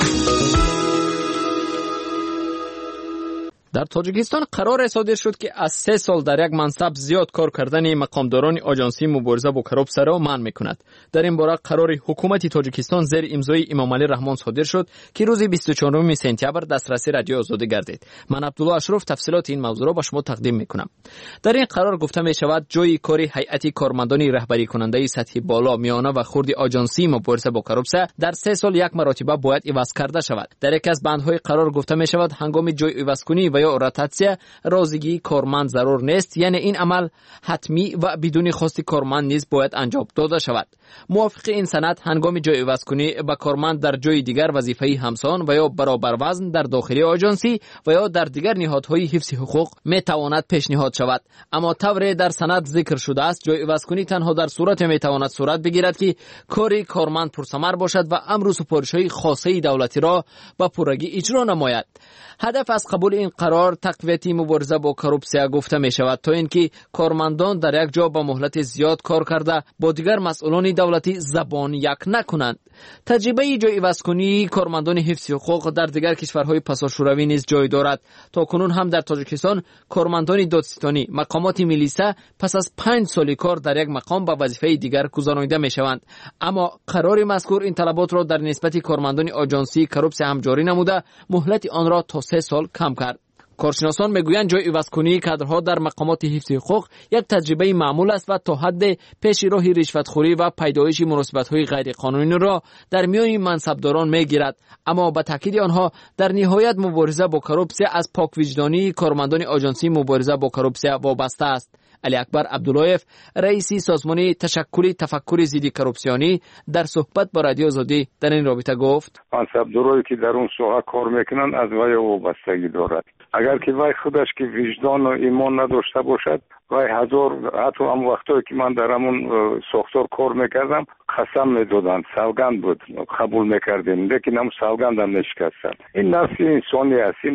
در تاجیکستان قرار صادر شد که از 3 سال در یک منصب زیاد کار کردن مقامداران آژانسی مبارزه با کروپسیا را منع می‌کند. در این باره قرار حکومت تاجیکستان زیر امضای امام علی رحمان صادر شد که روز 24 سپتامبر دسترسی رادیو آزادی گردید. من عبدالله اشرف تفصیلات این موضوع را به شما تقدیم می‌کنم. در این قرار گفته می‌شود جای کار هیئت کارمندان رهبری کننده سطح بالا، میانه و خرد آژانسی مبارزه با کروپسیا در 3 سال یک مرتبه باید عوض کرده شود. در یک از بندهای قرار گفته می‌شود هنگام جای عوض کنی و یا روتاسیا رازیگی کارمند ضرور نیست، یعنی این عمل حتمی و بدون خواست کارمند نیز باید انجام داده شود. موافق این سند هنگام جای عوض کنی به کارمند در جای دیگر وظیفه همسان و یا برابر وزن در داخل آژانسی و یا در دیگر نهادهای حفظ حقوق می تواند پیشنهاد شود. اما طوری در سند ذکر شده است جای عوض کنی تنها در صورت می تواند صورت بگیرد که کاری کارمند پرثمر باشد و امر سپارش‌های خاصه دولتی را به پورگی اجرا نماید. هدف از قبول این قرار تقویت مبارزه با کروپسیا گفته می شود تا اینکه کارمندان در یک جا با مهلت زیاد کار کرده با دیگر مسئولان دولتی زبان یک نکنند. تجربه جای عوض کنی کارمندان حفظ حقوق در دیگر کشورهای پساشوروی نیز جای دارد. تا کنون هم در تاجیکستان کارمندان دادستانی مقامات ملیسا پس از 5 سال کار در یک مقام به وظیفه دیگر گذرانیده می شوند. اما قرار مذکور این طلبات را در نسبت کارمندان آژانسی کروپسیا هم جاری نموده مهلت آن را تا 3 سال کم کرد. کارشناسان میگویند جای عوض کنی کادرها در مقامات حفظ حقوق یک تجربه معمول است و تا حد پیش راه رشوتخوری و پیدایش مناسبت‌های غیرقانونی را در میان منصبداران میگیرد. اما به تاکید آنها در نهایت مبارزه با کروپسیا از پاک وجدانی کارمندان آژانسی مبارزه با کروپسیا وابسته است. علی اکبر عبداللهیف رئیس سازمان تشکل تفکر ضد کروپسیونی در صحبت با رادیو آزادی در این رابطه گفت منصبدارایی که در اون ساحه کار میکنن از وی وابستگی دارد. اگر که وی خودش که وجدان و ایمان نداشته باشد وی حتی هم وقتایی که من در همون ساختار کار میکردم قسم میدادن سوگند بود قبول میکردیم لیکن هم سوگند هم نشکستن. این نفس انسانی است. این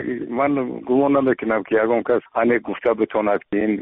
من گمان نمیکنم که یگان کس انه گفته بتواند که این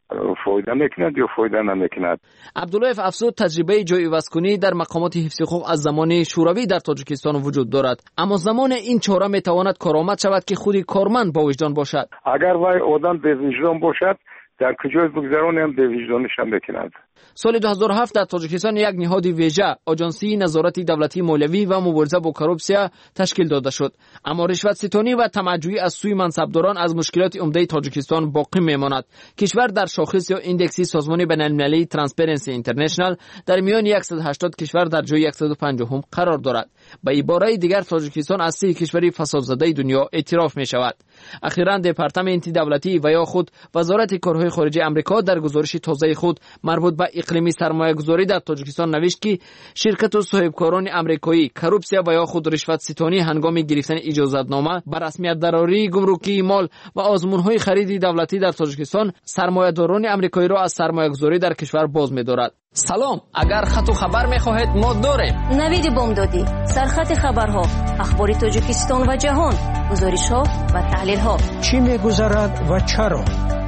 فایده میکند یا فایده نمیکند. عبداللهیف افزود تجربه جای عوض کنی در مقامات حفظ حقوق از زمان شوروی در تاجیکستان وجود دارد، اما زمان این چاره میتواند کارآمد شود که خودی کارمند با وجدان باشد. اگر وی آدم به وجدان باشد در کجای بگذرانی هم به وجدانش هم بکند. سال 2007 در تاجیکستان یک نهاد ویژه آژانسی نظارت دولتی مولوی و مبارزه با کروپسیا تشکیل داده شد، اما رشوت ستانی و طمعجویی از سوی منصبداران از مشکلات عمده تاجیکستان باقی میماند. کشور در شاخص یا ایندکسی سازمان بین‌المللی ترانسپرنسی اینترنشنال در میان 180 کشور در جای 150 قرار دارد. به عباره دیگر تاجیکستان از 3 کشور فسادزده دنیا اعتراف می شود. اخیراً دپارتمان انتی دولتی و یا خود وزارت کارهای خارجه آمریکا در گزارش تازه خود مربوط به اقلیمی سرمایه‌گذاری در تاجیکستان نوشت که شرکت و صاحبکاران آمریکایی کورپسیا و یا خود رشوت ستانی هنگام گرفتن اجازتنامه بر رسمیت دراری گمرکی مال و آزمون‌های خرید دولتی در تاجیکستان سرمایه‌داران آمریکایی را از سرمایه‌گذاری در کشور باز می‌دارد. سلام، اگر خط و خبر می‌خواهید ما داریم. نوید بامدادی، سرخط خبرها، اخبار تاجیکستان و جهان، گزارش‌ها و تحلیل‌ها. چی می‌گذرد و چرا؟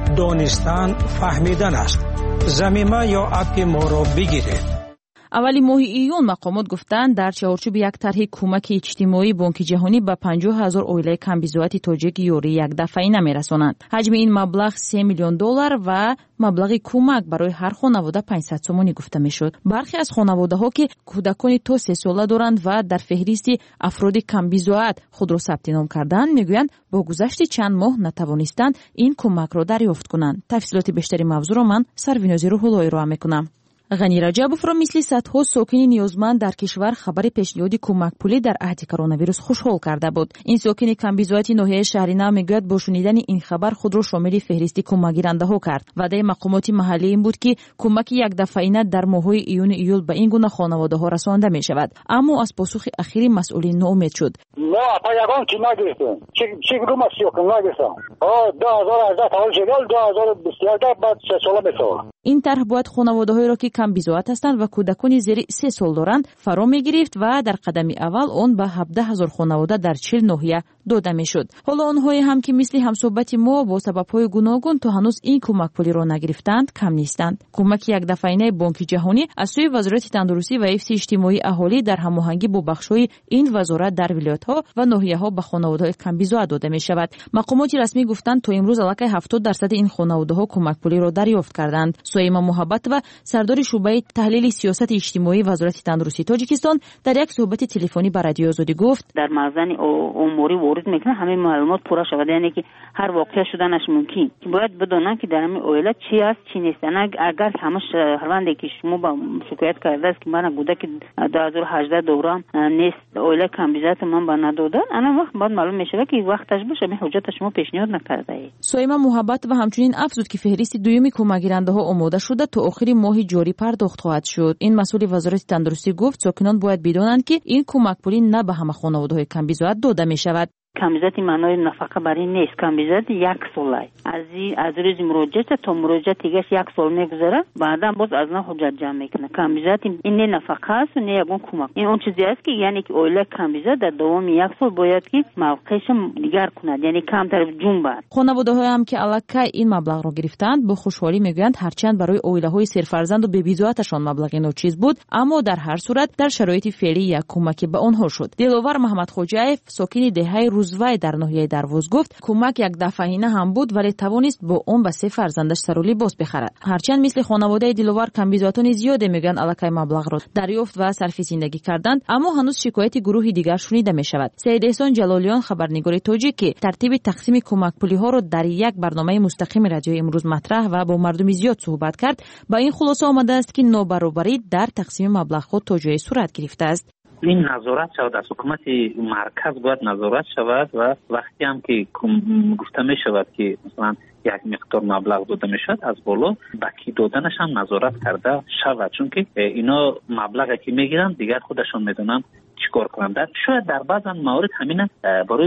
دانستن فهمیدن است. ضمیمه یا اپ ما را بگیرید. اولی ماه ایون مقامات گفتند در چارچوب یک طرح کمک اجتماعی بانک جهانی به 50,000 اویله کمبیزوات تاجیک یوری یک دفعه‌ای نمی‌رسانند. حجم این مبلغ $3 میلیون و مبلغ کمک برای هر خانواده 500 سومانی گفته میشد. برخی از خانواده‌ها که کودکان تا 3 ساله دارند و در فهرست افراد کمبیزوات خود را ثبت نام کردند میگویند با گذشت چند ماه نتوانستند این کمک را دریافت کنند. تفصیلات بیشتری موضوع را من سروینازی روح‌اللهی را میکنم. غنی رجبوف را مثل صدها ساکن نیازمند در کشور خبر پیشنهاد کمک پولی در عهد کرونا ویروس خوشحال کرده بود. این ساکن کمبیزوات ناحیه شهرینه میگوید با شنیدن این خبر خود را شامل فهرست کمک گیرنده ها کرد. وعده مقامات محلی این بود که کمک یک دفعه‌ای در ماه‌های ایون ایول به این گونه خانواده ها رسانده می شود. اما از پاسخ اخیر مسئولین ناامید شد. ما پایگان کی نگرفتیم. چه گروه سیاق نگرفتم. 2018 تا جلال 2021 بعد 3 سال میشه. این طرح باید خانواده‌هایی را که کمبیزوات هستند و کودکان زیر 3 سال دارند فرا می‌گرفت و در قدم اول آن به 17,000 خانواده در 40 ناحیه داده می‌شد. حالا آنهایی هم که مثل همصحبت ما با سبب‌های گوناگون تا هنوز این کمک پولی را نگرفتند کم نیستند. کمک یک دفعه‌ای بانک جهانی از سوی وزارت تندرستی و حفظ اجتماعی اهالی در هماهنگی با بخش‌های این وزارت در ولایت‌ها و ناحیه‌ها به خانواده‌های کمبیزوات داده می‌شود. مقامات رسمی گفتند تا امروز علاوه 70% این خانواده‌ها کمک پولی را دریافت کردند. سویما محبت و سردار شعبه تحلیل سیاست اجتماعی وزارت تندرستی تاجیکستان در یک صحبت تلفنی با رادیو آزادی گفت در مخزن اموری وارد میکنه همه معلومات پورا شود، یعنی که هر واقعه شدنش ممکن که باید بدونن که در همین اویله چی است چی نیست. اگر همش هروندی که شما با شکایت کرده است که من گوده که 2018 دوران نیست اویله کمبیزات من با ندادن انا وقت بعد معلوم میشه که وقتش باشه می حجت شما پیشنهاد نکرده ای. سویما محبت و همچنین افزود که فهرست دومی کمک گیرنده ها آماده شده تا آخر ماه جاری پرداخت خواهد شد. این مسئول وزارت تندرستی گفت ساکنان باید بدانند که این کمک پولی نه به همه خانواده‌های کمبیزوات داده می شود. کمبیزات معنای نفقه برای نیست. کمبیزات 1 سال از روز مراجعه تا مراجعه دیگه 1 سال میگذره، بعدا باز از نه حجت جمع میکنه. کمبیزات این نه نفقه است و نه یگون کمک. این اون چیزی است که یعنی که اوله کمبیزات در دوام 1 سال باید که موقعش دیگر کند، یعنی کمتر جنبه. خانواده‌ها هم که الکی این مبلغ را گرفتند با خوشحالی میگویند هرچند برای اویله‌های سرفرزند و بی‌بیزواتشان مبلغ ناچیز بود، اما در هر صورت در شرایط فعلی یک کمکی به آنها شد. دلاور محمد خوجایف ساکن دهه روزوای در ناحیه دروازه گفت کمک یک دفعه‌ای هم بود ولی توانست با اون به 3 فرزندش سر و لباس بخرد. هرچند مثل خانواده دلاور کمبیزواتان زیاده میگن الکی مبلغ را دریافت و صرف زندگی کردند، اما هنوز شکایت گروه دیگر شنیده می شود. سید احسان جلالیان خبرنگار تاجیکی ترتیب تقسیم کمک پولی ها را در یک برنامه مستقیم رادیو امروز مطرح و با مردم زیاد صحبت کرد. با این خلاصه آمده است که نابرابری در تقسیم مبلغ ها تا جای صورت گرفته است. این نظارت شود از حکومت مرکز باید نظارت شود و وقتی هم که گفته می شود که مثلا یک مقدار مبلغ داده می شود از بالا بکی دادنش هم نظارت کرده شود، چون که اینا مبلغی که می گیرن دیگر خودشون می چیکار کنند. شاید در بعض موارد همین برای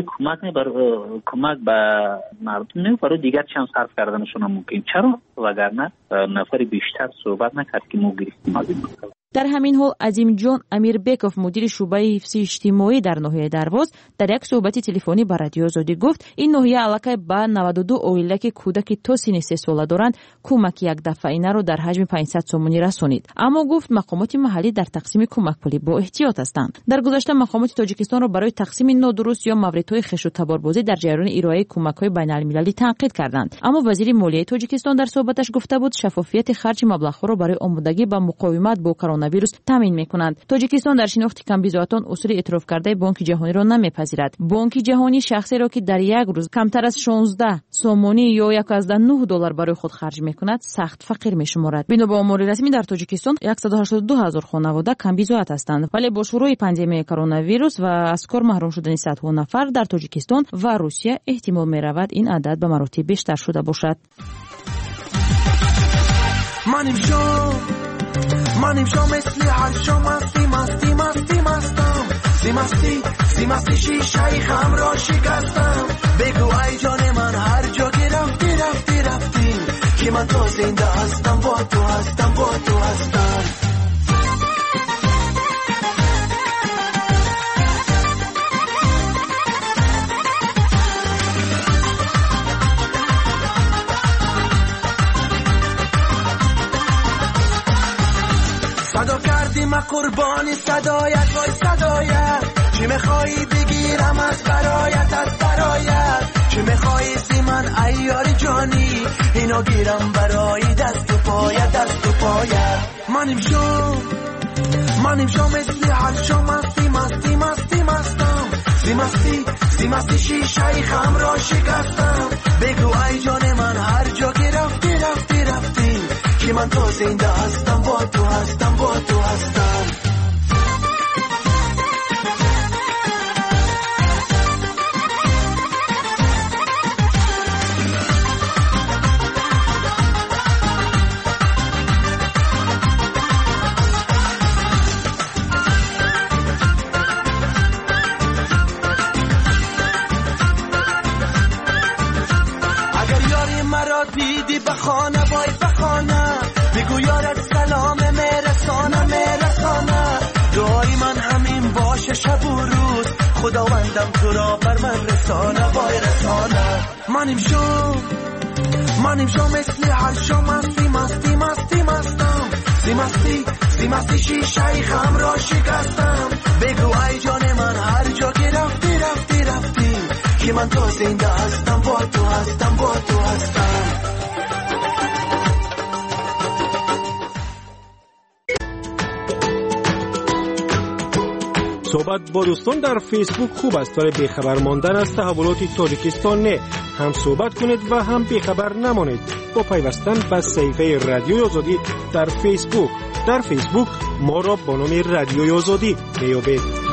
کمک به مردم برای دیگر چند صرف کردنشون هم ممکن. چرا؟ وگرنه نفر بیشتر صحبت نکرد که ما گرفتیم از این مسئله. در همین حال عظیم جان امیر بیکوف مدیر شعبه حفظ اجتماعی در ناحیه درواز در یک صحبت تلفنی با رادیو آزادی گفت این ناحیه علاقه به 92 اویله که کودک تا سن 3 ساله دارند کمک یک دفعه‌ای را در حجم 500 سومانی رسانید، اما گفت مقامات محلی در تقسیم کمک پولی با احتیاط هستند. در گذشته مقامات تاجیکستان را برای تقسیم نادرست یا موردهای خش و تباربازی در جریان ارائه کمک‌های بین‌المللی تنقید کردند، اما وزیر مالیه تاجیکستان در صحبتش گفته بود شفافیت خرج مبلغ‌ها را برای آمادگی با مقاومت با کرونا ویروس تامین می‌کنند. تاجیکستان در شناخت کمبیزواتان اصول اعتراف کرده بانک جهانی را نمی‌پذیرد. بانک جهانی شخصی را که در یک روز کمتر از 16 سومانی یا $1.9 برای خود خرج می‌کند سخت فقیر می‌شمارد. بنا به آمار رسمی در تاجیکستان 182,000 خانواده کمبیزوات هستند، ولی با شروع پاندمی کرونا ویروس و از کار محروم شدن صدها نفر در تاجیکستان و روسیه احتمال می‌رود این عدد به مراتب بیشتر شده باشد. من امشا مثل هر شا مستی مستی مستی مستم سی مستی شیشه خم را شکستم بگو ای جان من هر جا که رفتی که من تو زنده هستم با تو هستم صدا کردیم قربانی صدایت وای صدایت چی میخوایی بگیرم از برایت چی میخوایی سی من ایاری جانی اینو گیرم برای دست و پایت من امشا مثل هر شا مستی مستم سی مستی شیشه خم را شکستم بگو ای جان من هر جا که رفتی که من تو زنده هستم با تو هستم دیدی بخانه وای بخانه بگو یارت سلام میرسانه دعای من همین باشه شب و روز خداوندم تو را بر من رسانه وای رسانه من امشا مثل هر شا مستی مستم سی مستی شیشه خم را شکستم بگو ای جان من هر جا که رفتی که من تو زنده هستم با تو هستم صحبت با دوستان در فیسبوک خوب است ولی بیخبر ماندن از تحولات تاجیکستان نه. هم صحبت کنید و هم بیخبر نمانید با پیوستن به صفحه رادیوی آزادی در فیسبوک ما را با نام رادیوی آزادی میابید.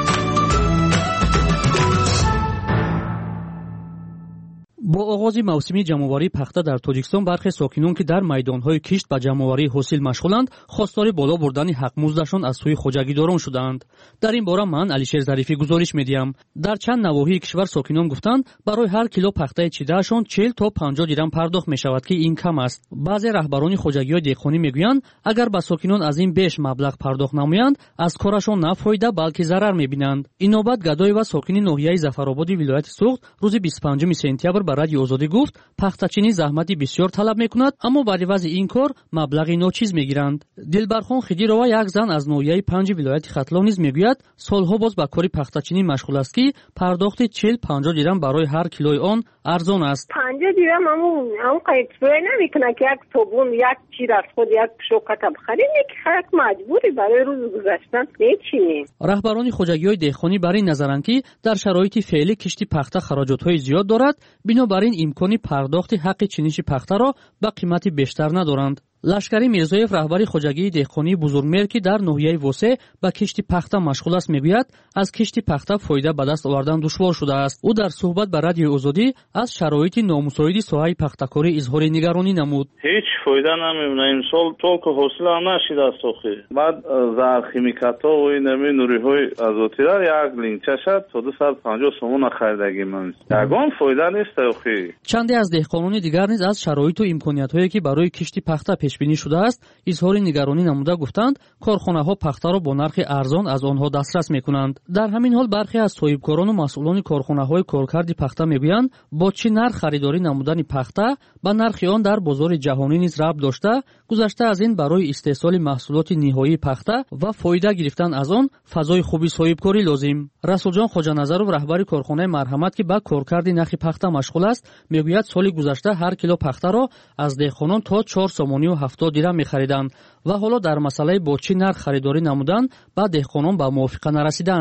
با آغاز موسم جمع‌آوری پخته در تاجیکستان برخی ساکنان که در میدان‌های کشت به جمع‌آوری حاصل مشغولند خواستار بالا بردن حق مزدشان از سوی خوجگیداران شدند. در این باره من علیشیر ظریفی گزارش می‌دهم. در چند نواحی کشور ساکنان گفتند برای هر کیلو پخته چیده‌شان 40 تا 50 درم پرداخت می‌شود که این کم است. بعضی رهبران خوجگی‌های دهقانی می‌گویند اگر به ساکنان از این بیش مبلغ پرداخت نمایند از کارشان نه فایده بلکه ضرر می‌بینند. این نوبت گدای و ساکنی ناحیه ظفرآباد ولایت سوخت روز 25 سپتامبر به رادیو آزادی گفت پختچینی زحمتی بسیار طلب می‌کند اما بعد از این کار مبلغی ناچیز می‌گیرند. دلبرخان خدیرова یک زن از ناحیه 5 ولایت ختلان نیز می‌گوید سالها باز به کاری پختچینی مشغول است که پرداخت 40-50 درم برای هر کیلوی آن ارزان است. 50 درم اون قیمت نمی‌کنه که یک توبون یک چیز از خود یک شوکت بخریم که خلق مجبوری برای روز گذشتن نمی‌چینیم. رهبران خوجگی‌های دهقانی بر این نظرند که در شرایط فعلی کشتی پخته خراجات‌های زیاد دارد بنابراین امکانی پرداخت حق چینش پخته را به قیمت بیشتر ندارند. لشکری میرزایف رهبر خوجگی دهقانی بزرگمهر که در ناحیه وسه با کشتی پخته مشغول است میگوید از کشتی پخته فایده به دست آوردن دشوار شده است. او در صحبت با رادیو آزادی از شرایط نامساعد ساحه پخته‌کاری اظهار نگرانی نمود. هیچ فایده نمی‌بینه امسال توک حاصل هم نشده است اخی. بعد زهر خیمیکاتا و این نوری‌های ازوتی را یک لینچه شد تا 250 سومون خریدگی من. یگان فایده نیست اخی. چندی از دهقانان دیگر نیز از شرایط و امکانیت‌هایی که برای کشتی پخته پیش بینی شده است اظهار نگرانی نموده گفتند کارخانه‌ها پخته را با نرخ ارزان از آنها دسترس می‌کنند. در همین حال برخی از صاحبکاران و مسئولان کارخانه‌های کارکرد پخته می‌گویند با چه نرخ خریداری نمودن پخته با نرخ آن در بازار جهانی نیز ربط داشته گذشته از این برای استحصال محصولات نهایی پخته و فایده گرفتن از آن فضای خوبی صاحبکاری لازم. رسولجان خواجه‌نظرov رهبر کارخانه مرحمت که با کارکرد نرخ پخته مشغول است میگوید سال گذشته هر کیلو پخته را از دهقانان تا 4 سومانی و 70 درم می‌خریدند و حالا در مسئله با چه نرخ خریداری نمودن با دهقانان به موافقه نرسیدند.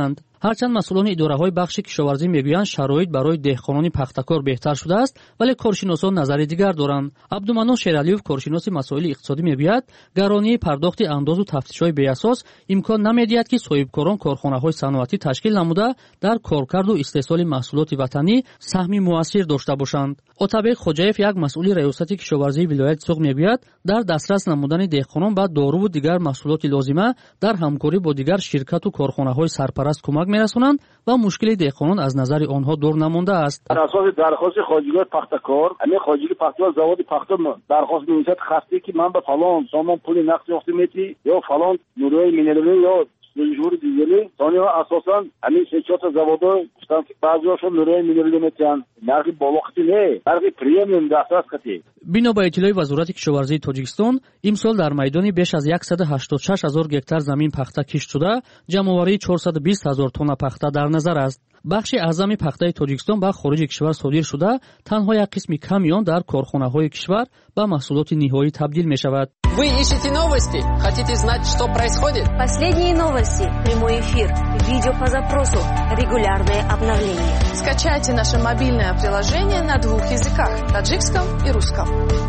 ҳарчанд масъулони идораҳои бахши кишоварзӣ мегӯянд шароит барои деҳқонони пахтакор беҳтар шудааст, вале коршиносон назари дигар доранд. Абдуманон Шералиев, коршиноси масоили иқтисодӣ, мегӯяд гаронии пардохти андозу тафтишҳои беасос имкон намедиҳад ки соҳибкорон корхонаҳои саноатӣ ташкил намуда дар коркарду истеҳсоли маҳсулоти ватанӣ саҳми муассир дошта бошанд. Отабек Хоҷаев, як масъули раёсати кишоварзии вилояти Суғ, мегӯяд дар дастрас намудани деҳқонон ба доруву дигар маҳсулоти лозима дар ҳамкорӣ бо дигар ширкату корхонаҳои сарпараст кӯмак мерасонанд ва мушкили деҳқонон аз назари онҳо дур намондааст. Дар асоси дархости хоҷигоҳи пахтакор, ҳамин хоҷиги пахтакор заводи пахта дархост мевисад хасте ки ман ба фалон сомон пули нақд ёфта метӣ ё фалон нурӯи минералӣ ё жури дизели сониҳо асосан ҳамин се-чорта заводо гуфтанд ки баъзиҳошон нурӯи минералӣ метиҳанд. нархи боло қати не, нархи премиум дастрас қати. бино ба иттилои вазорати кишоварзии Тоҷикистон, имсол дар майдони беш аз 186 000 гектар замин пахта кишт шуда, ҷамъоварии 420 000 тонна пахта дар назар аст. бахши аъзами пахтаи Тоҷикистон ба хориҷи кишвар содир шуда, танҳо як қисми ками он дар корхонаҳои кишвар ба маҳсулоти ниҳоӣ табдил мешавад. Вы ищете новости? Хотите знать, что происходит? Последние новости, прямой эфир, видео по запросу, регулярные обновления. Скачайте наше мобильное приложение на 2 языках – таджикском и русском.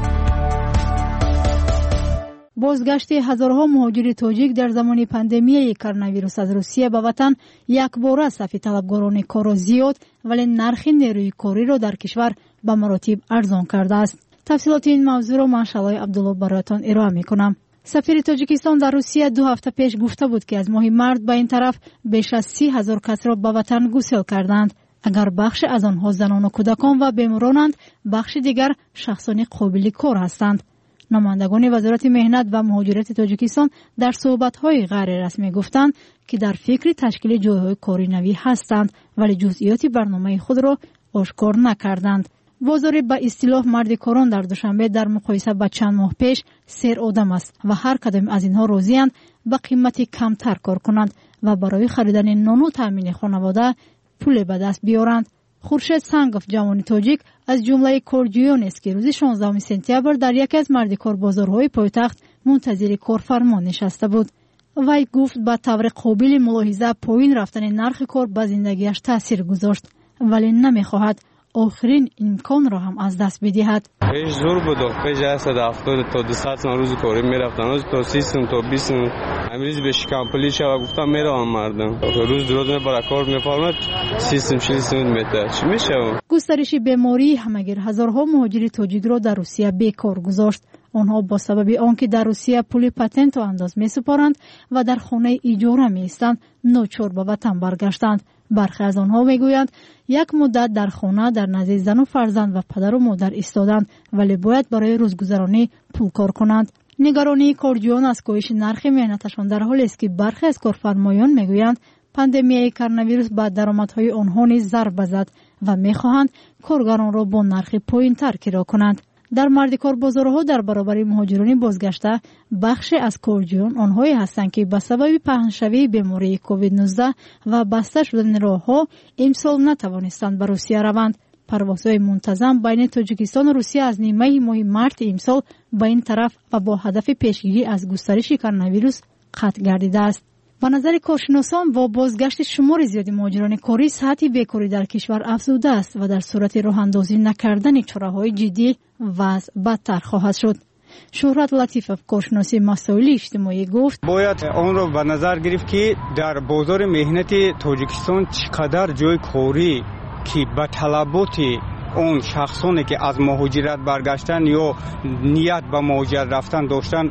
бозгашти ҳазорҳо муҳоҷири тоҷик дар замони пандемияи коронавирус аз Русия ба ватан якбора сафи талабгорони корро зиёд, вале нархи нерӯи кориро дар кишвар ба маротиб арзон кардааст. тафсилоти ин мавзӯъро ман Шалой Абдулло бароятон ироа мекунам. сафири Тоҷикистон дар Русия 2 ҳафта пеш гуфта буд ки аз моҳи март ба ин тараф беш аз 30 000 касро ба ватан гусел карданд. агар бахше аз онҳо занону кӯдакон ва беморонанд, бахши дигар шахсони қобили кор ҳастанд. намояндагони вазорати меҳнат ва муҳоҷирати Тоҷикистон дар суҳбатҳои ғайрирасмӣ гуфтанд ки дар фикри ташкили ҷойҳои кори навӣ ҳастанд, вале ҷузъиёти барномаи худро ошкор накарданд. бозори ба истилоҳ марди корон дар душанбе дар муқоиса ба чанд моҳ пеш сер одам аст ва ҳар кадоми аз инҳо розиянд ба қимати камтар кор кунанд ва барои харидани нону таъмини хонавода пуле ба даст биёранд. хуршед Сангов, ҷавони тоҷик, аз ҷумлаи корҷӯёнест ки рӯзи 16 сентябр дар яке аз мардикорбозорҳои пойтахт мунтазири корфармо нишаста буд. вай гуфт ба таври қобили мулоҳиза поин рафтани нархи кор ба зиндагиаш таъсир гузошт, вале намехоҳад охирин имконро ҳам аз даст бидиҳад. пеш зур буд, пеш 170 то 200 сом рӯзи кори мерафтам, то 30 сом то 20 сом. амриз бе шикампули шава гуфтам меравам мардам. рӯз дуроз мебара кор мефармад 30 сом 40 сом метад. чӣ мешавам? густариши бемории ҳамагир ҳазорҳо муҳоҷири тоҷикро дар Русия бекор гузошт. онҳо бо сабаби он ки дар Русия пули патенту андоз месупоранд ва дар хонаи иҷора меистанд, ночор ба ватан баргаштанд. бархе аз онҳо мегӯянд як муддат дар хона дар назди зану фарзанд ва падару модар истоданд, вале бояд барои рӯзгузаронӣ пул кор конанд. нигаронии корҷӯён аз коҳиши нархи меҳнаташон дар ҳолест ки бархе аз корфармоён мегӯянд пандемияи коронавирус ба даромадҳои онҳо низ зарба зад ва мехоҳанд коргаронро бо нархи поинтар киро кунанд. дар мардикорбозорҳо дар баробари муҳоҷирони бозгашта бахше аз корҷӯён онҳое ҳастанд ки ба сабаби паҳншавии бемории COVID-19 ва баста шудани роҳҳо имсол натавонистанд ба Русия раванд. парвозҳои мунтазам байни Тоҷикистону Русия аз нимаи моҳи марти имсол ба ин тараф ва бо ҳадафи пешгирӣ аз густариши коронавирус қатъ гардидааст. ба назари коршиносон ва бозгашти шумори зиёди муҳоҷирони корӣ сатҳи бекорӣ дар кишвар афзудааст ва дар сурати роҳандозӣ накардани чораҳои ҷиддӣ вазъ бадтар хоҳад шуд. шӯҳрат Латифов, коршиноси масоили иҷтимоӣ, гуфт: бояд онро ба назар гирифт ки дар бозори меҳнати Тоҷикистон чӣ қадар ҷойи корӣ ки ба талаботи он шахсоне ки аз муҳоҷират баргаштан ё ният ба муҳоҷират рафтан доштан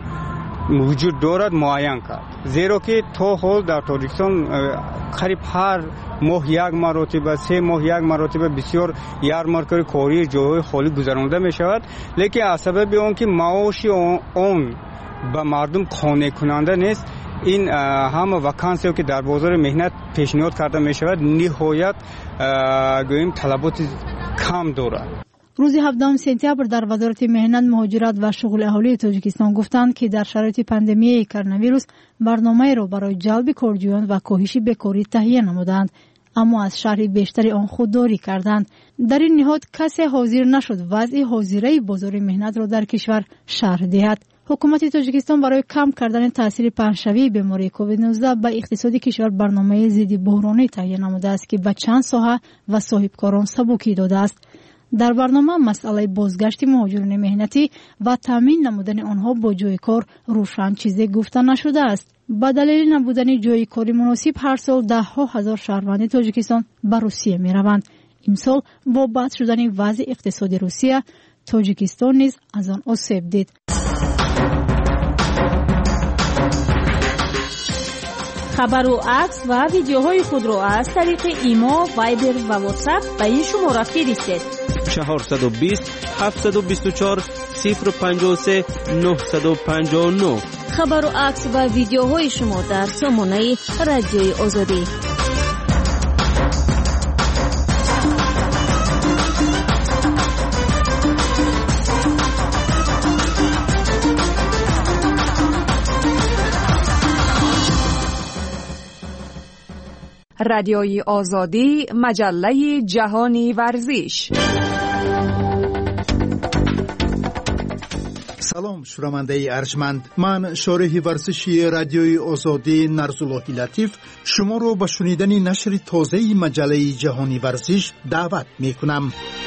вуҷуд дорад муайян кард. зеро ки то ҳол дар Тоҷикистон қариб ҳар моҳ як маротиба, 3 моҳ як маротиба бисёр ярмаркаи корӣ ҷойҳои холӣ гузаронда мешавад, лекин аз сабаби он ки маоши он ба мардум қонеъкунанда нест, ин ҳама вакансия ки дар бозори меҳнат пешниҳод карда мешавад ниҳоят гӯем талаботи кам дорад. рӯзи 17 сентябр дар вазорати меҳнат, муҳоҷират ва шуғули аҳолии Тоҷикистон гуфтанд ки дар шароити пандемияи коронавирус барномаеро барои ҷалби корҷӯён ва коҳиши бекорӣ таҳия намуданд, аммо аз шарҳи бештари он худдорӣ карданд. дар ин ниҳод касе ҳозир нашуд вазъи ҳозираи бозори меҳнатро дар кишвар шарҳ диҳад. حکومت تاجیکستان برای کم کردن تاثیر پنه‌شوی بیماری کووید 19 به اقتصاد کشور برنامه ضد بحرانی تهیه نموده است که به چند ساحه و صاحبکاران سبکی داده است. در برنامه مسئله بازگشت مهاجران مهنتی و تامین نمودن آنها با جای کار روشن چیزی گفته نشده است. با دلیل نبودن جای کاری مناسب هر سال ده‌ها هزار شهروند تاجیکستان به روسیه می روند. امسال با بد شدن وضع اقتصادی روسیه، تاجیکستان نیز از آن آسیب دید. خبر و عکس و ویدیوهای خود را از طریق ایما، وایبر و واتساپ به این شماره فرستید. 420 724 053 959. خبر و عکس و ویدیوهای شما در سامانه رادیوی آزادی. رادیوی آزادی، مجله جهانی ورزش. سلام شنونده ارجمند، من شارح ورزشی رادیوی آزادی نرزالله لطیف شما رو به شنیدن نشر تازه مجله جهانی ورزش دعوت می کنم.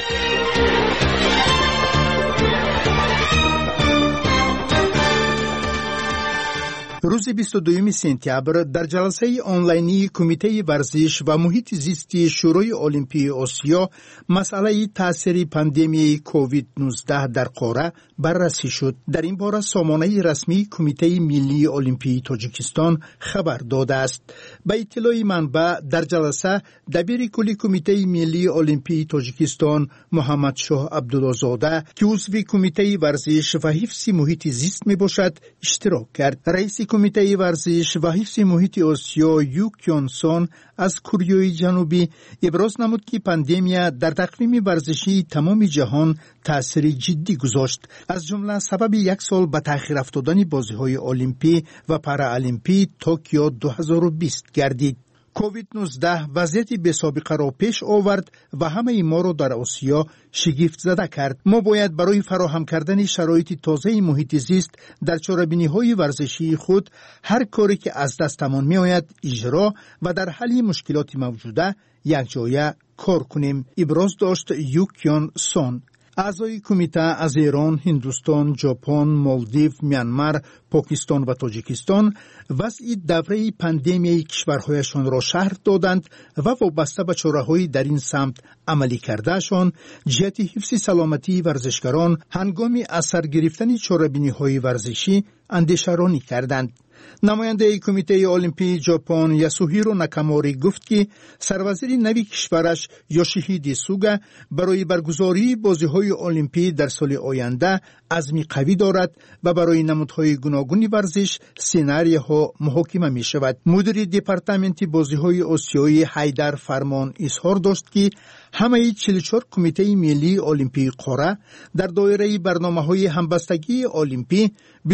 روز 22 سپتامبر در جلسه آنلاینی کمیته ورزش و محیط زیست شورای المپی آسیا مسئله تاثیر پاندمی کووید 19 در قاره بررسی شد. در این باره سامانه رسمی کمیته ملی المپی تاجیکستان خبر داده است. به اطلاع منبع در جلسه دبیر کلی کمیته ملی المپی تاجیکستان محمد شاه عبدالله‌زاده که عضو کمیته ورزش و حفظ محیط زیست می باشد اشتراک کرد. رئیس کمیته ورزش و حفظ محیط آسیا یو کیون سون از کره جنوبی ابراز نمود که پاندمی در تقویم ورزشی تمام جهان تأثیر جدی گذاشت، از جمله سبب یک سال به تأخیر افتادن بازی‌های المپی و پارالمپی توکیو 2020 گردید. کووید 19 وضعیتی بی سابقه را پیش آورد و همه ما را در آسیا شگفت زده کرد. ما باید برای فراهم کردن شرایط تازه محیط زیست در چاره‌بینی‌های ورزشی خود هر کاری که از دستمان می‌آید اجرا و در حل مشکلات موجوده یک جایه کار کنیم، ابراز داشت یو کیون سون. اعضای کمیته از ایران، هندوستان، ژاپن، مالدیو، میانمار، پاکستان و تاجیکستان وضع دوره پاندمی کشورهایشان را شرح دادند و وابسته به چاره‌های در این سمت عملی کردهشان جهت حفظ سلامتی ورزشکاران هنگام اثر گرفتن چاره‌بینی‌های ورزشی اندیشه‌رانی کردند. نماینده کمیته المپی ژاپن یاسوهیرو ناکاموری گفت که سروزیر نوی کشورش یوشیهیدی سوگا برای برگزاری بازی‌های المپی در سال آینده عزمی قوی دارد و برای نمودهای گوناگون ورزش سناریوها محاکمه می شود. مدیر دپارتمنت بازی‌های آسیایی حیدر فرمان اظهار داشت که همه 44 کمیته ملی المپی قاره در دایره برنامه‌های همبستگی المپی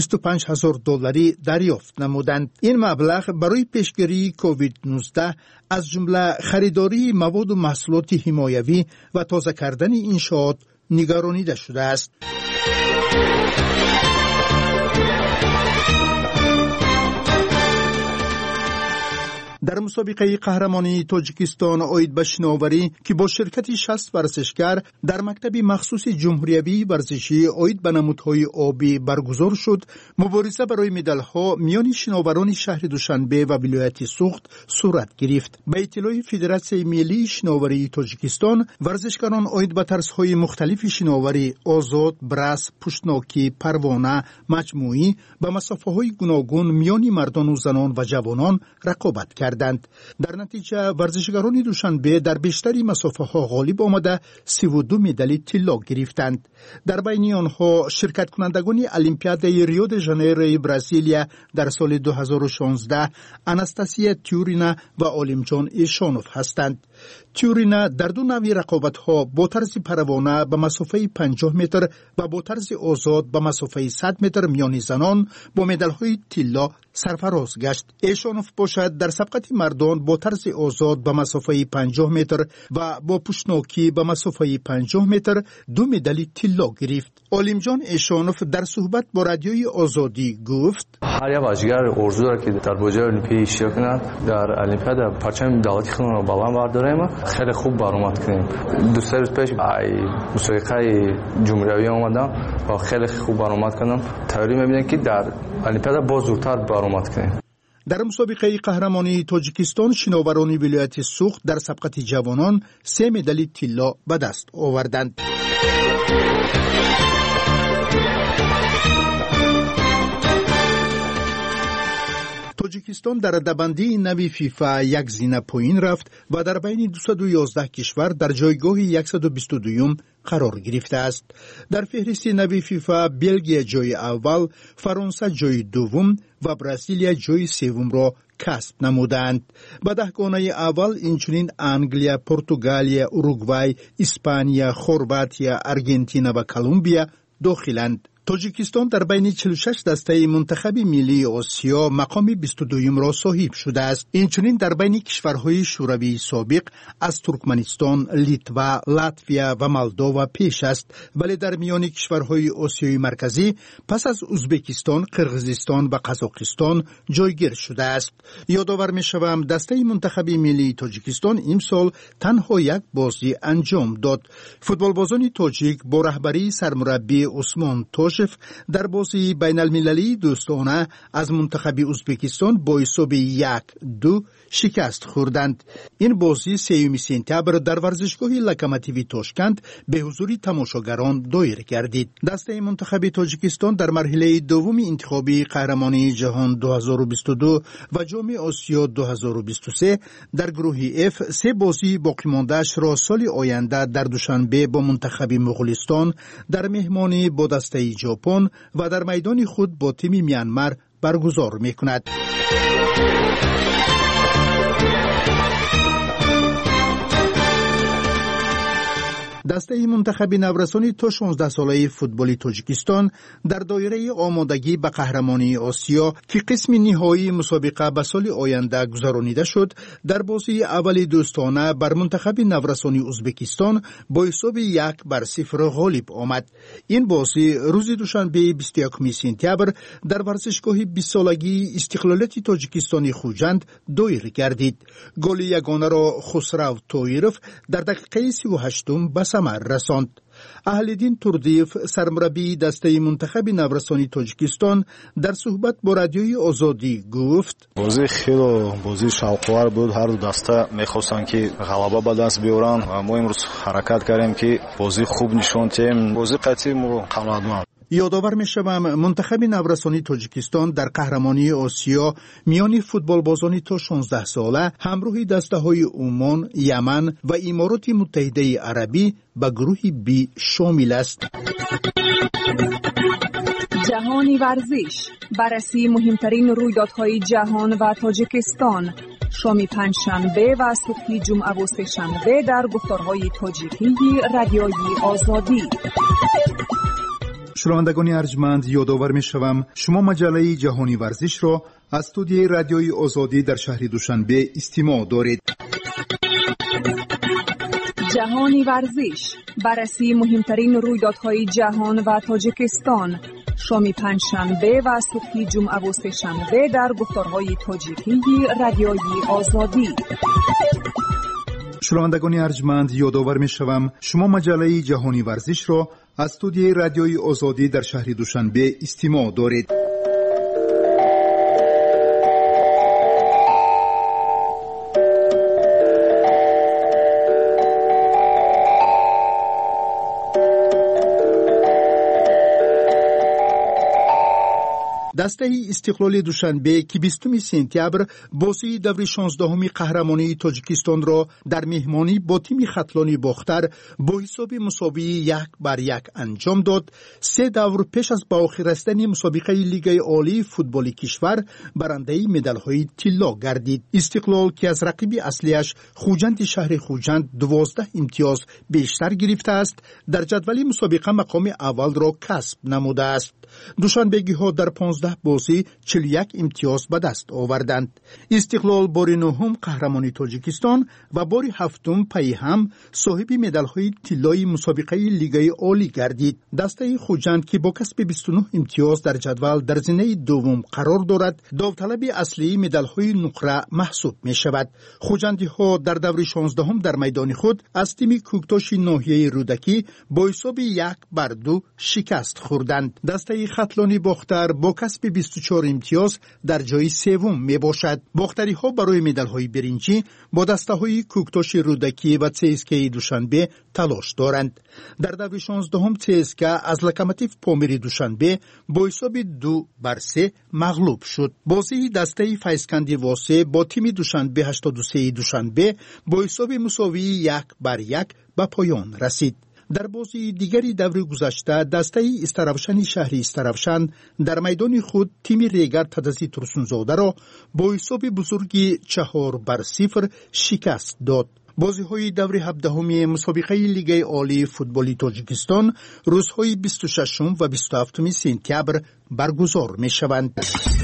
$25,000 دریافت نمودند. این مبلغ برای پیشگیری کووید 19 از جمله خریداری مواد و محصولات حمایوی و تازه کردن انشاءات نگرانیده شده است. در مسابقه قهرمانی تاجیکستان عاید به شناوری که با شرکت 60 ورزشکار در مکتب مخصوص جمهوری ورزشی عاید به نمودهای آبی برگزار شد، مبارزه برای مدال‌ها میان شناوران شهر دوشنبه و ولایت سوخت صورت گرفت. به اطلاع فدراسیون ملی شناوری تاجیکستان، ورزشکاران عاید به طرزهای مختلف شناوری آزاد، برس، پشتناکی، پروانه، مجموعی به مسافه‌های گوناگون میان مردان و زنان و جوانان رقابت کردند. در نتیجه ورزشکاران دوشنبه در بیشتری مسافه‌ها غالب آمده 32 مدال طلا گرفتند. در بین آنها شرکت کنندگان المپیاد ریو د ژانیرو برزیلیا در سال 2016 آناستاسیا تیورینا و عالمجان ایشانوف هستند. تیورینا در دو نوع رقابت‌ها با طرز پروانه به مسافه 50 متر و با طرز آزاد به مسافه 100 متر میان زنان با مدال‌های طلا سرفراز گشت. ایشانوف باشد در سبقت مردان با طرز آزاد به مسافه 50 متر و با پشتناکی به مسافه 50 متر 2 مدال طلا گرفت. عالمجان ایشانوف در صحبت با رادیوی آزادی گفت: هر یک بازیگر آرزو داره که در بازی المپیک اشتراک کند، در المپیاد پرچم دولتی خودمون رو بالا برداریم، خیلی خوب برآمد کردیم. دو سه روز پیش مسابقه جمهوری اومدم و خیلی خوب برآمد کردم. تئوری می‌بینم که در المپیاد باز زودتر برآمد کردیم. در مسابقه قهرمانی تاجیکستان شناوران ولایت سوخت در سبقت جوانان 3 مدال طلا به دست آوردند. تاجیکستان در رده‌بندی نوی فیفا یک زینه پایین رفت و در بین 211 کشور در جایگاه 122 قرار گرفته است. در فهرست نوی فیفا بلژیم جای اول، فرانسه جای دوم و برزیل جای سوم را کسب نمودند. به دهگانه اول اینچنین انگلیا، پرتغالیا، اوروگوای، اسپانیا، خرواطیا، آرژانتین و کلمبیا داخلند. تاجیکستان در بین 46 دسته منتخب ملی آسیا مقام 22 را صاحب شده است. اینچنین در بین کشورهای شوروی سابق از ترکمنستان، لیتوا، لاتویا و مولداوا پیش است، ولی در میان کشورهای آسیای مرکزی پس از ازبکستان، قرقیزستان و قزاقستان جایگیر شده است. یادآور می‌شوم دسته منتخب ملی تاجیکستان امسال تنها یک بازی انجام داد. فوتبالبازان تاجیک با رهبری سرمربی عثمان توشف در بازی بین المللی دوستانه از منتخب ازبکستان با حساب 1-2 شکست خوردند. این بازی 3 سپتامبر در ورزشگاه لوکوموتیو تاشکند به حضور تماشاگران دایر گردید. دسته منتخب تاجیکستان در مرحله دوم انتخابی قهرمانی جهان 2022 و جام آسیا 2023 در گروه F 3 بازی باقی مانده‌اش را سال آینده در دوشنبه با منتخب مغولستان، در مهمانی با دسته ژاپن و در میدان خود با تیم میانمار برگزار می‌کند. دسته منتخب نورسانی تا 16 ساله فوتبال تاجیکستان در دایره آمادگی به قهرمانی آسیا که قسم نهایی مسابقه به سال آینده گذرانیده شد، در بازی اول دوستانه بر منتخب نورسانی ازبکستان با حساب 1-0 غالب آمد. این بازی روز دوشنبه 21 سپتامبر در ورزشگاه 20 سالگی استقلالیت تاجیکستان خوجند دایر گردید. گل یگانه را خسرو طایرف در دقیقه 38 به ثمر رساند. اهل‌دین توردیف سرمربی دسته منتخب نورسانی تاجیکستان در صحبت با رادیوی آزادی گفت: بازی خیلی بازی شوق‌آور بود. هر دو دسته می‌خواستند که غلبه به دست بیارن و ما امروز حرکت کردیم که بازی خوب نشون دادیم. بازی قطعی ما قناعتمند. یادآور می‌شوم منتخب نورسانی تاجیکستان در قهرمانی آسیا میان فوتبالبازان تا 16 ساله همراه دسته‌های عمان، یمن و امارات متحده عربی به گروه B شامل است. جهانی ورزش، بررسی مهمترین رویدادهای جهان و تاجیکستان، شام پنجشنبه و صبح جمعه و سه‌شنبه در گفتارهای تاجیکی رادیوی آزادی. شنوندگان ارجمند، یادآور می‌شوم شما مجله جهانی ورزش را از استودیوی رادیوی آزادی در شهر دوشنبه استماع دارید. جهانی ورزش، بررسی مهمترین رویدادهای جهان و تاجیکستان، شام پنجشنبه و صبح جمعه و سه‌شنبه در گفتارهای تاجیکی رادیوی آزادی. شنوندگان ارجمند، یادآور می‌شوم شما مجله جهانی ورزش را از استودیوی رادیوی آزادی در شهر دوشنبه استماع دارید. دسته استقلال دوشنبه که 20 سپتامبر بازی دور 16 قهرمانی تاجیکستان را در مهمانی با تیم خطلانی باختر با حساب مساوی 1-1 انجام داد. 3 دور پیش از به آخر رسیدن مسابقه لیگ عالی فوتبال کشور برنده مدال‌های طلا گردید. استقلال که از رقیب اصلیش خوجند شهر خوجند 12 امتیاز بیشتر گرفته است، در جدول مسابقه مقام اول را کسب نموده است. دوشنبگی‌ها در 15 بازی 41 امتیاز به دست آوردند. استقلال بار نهم قهرمانی تاجیکستان و بار هفتم پی هم صاحب مدال‌های طلای مسابقه لیگ عالی گردید. دسته خوجند که با کسب 29 امتیاز در جدول در زینه دوم قرار دارد، داوطلب اصلی مدال‌های نقره محسوب می‌شود. خوجندی‌ها در دور 16 در میدان خود از تیم کوکتاش ناحیه رودکی با حساب 1-2 شکست خوردند. دسته خطلانی باختر با کسب 24 امتیاز در جای سوم می باشد. باختری ها برای مدال های برنجی با دسته های کوکتاش رودکی و CSKA دوشنبه تلاش دارند. در دور 16 CSKA از لوکوموتیو پامیر دوشنبه با حساب 2-3 مغلوب شد. بازی دسته فیسکندی واسه با تیم دوشنبه 83 دوشنبه با حساب مساوی 1-1 به پایان رسید. در بازی دیگری دور گذشته دسته استرافشن شهری استرافشن در میدان خود تیم ریگر تدزی ترسونزاده را با حساب بزرگی 4-0 شکست داد. بازی های دور 17 مسابقه لیگ عالی فوتبالی تاجیکستان روزهای 26 و 27 سپتامبر برگزار می شوند.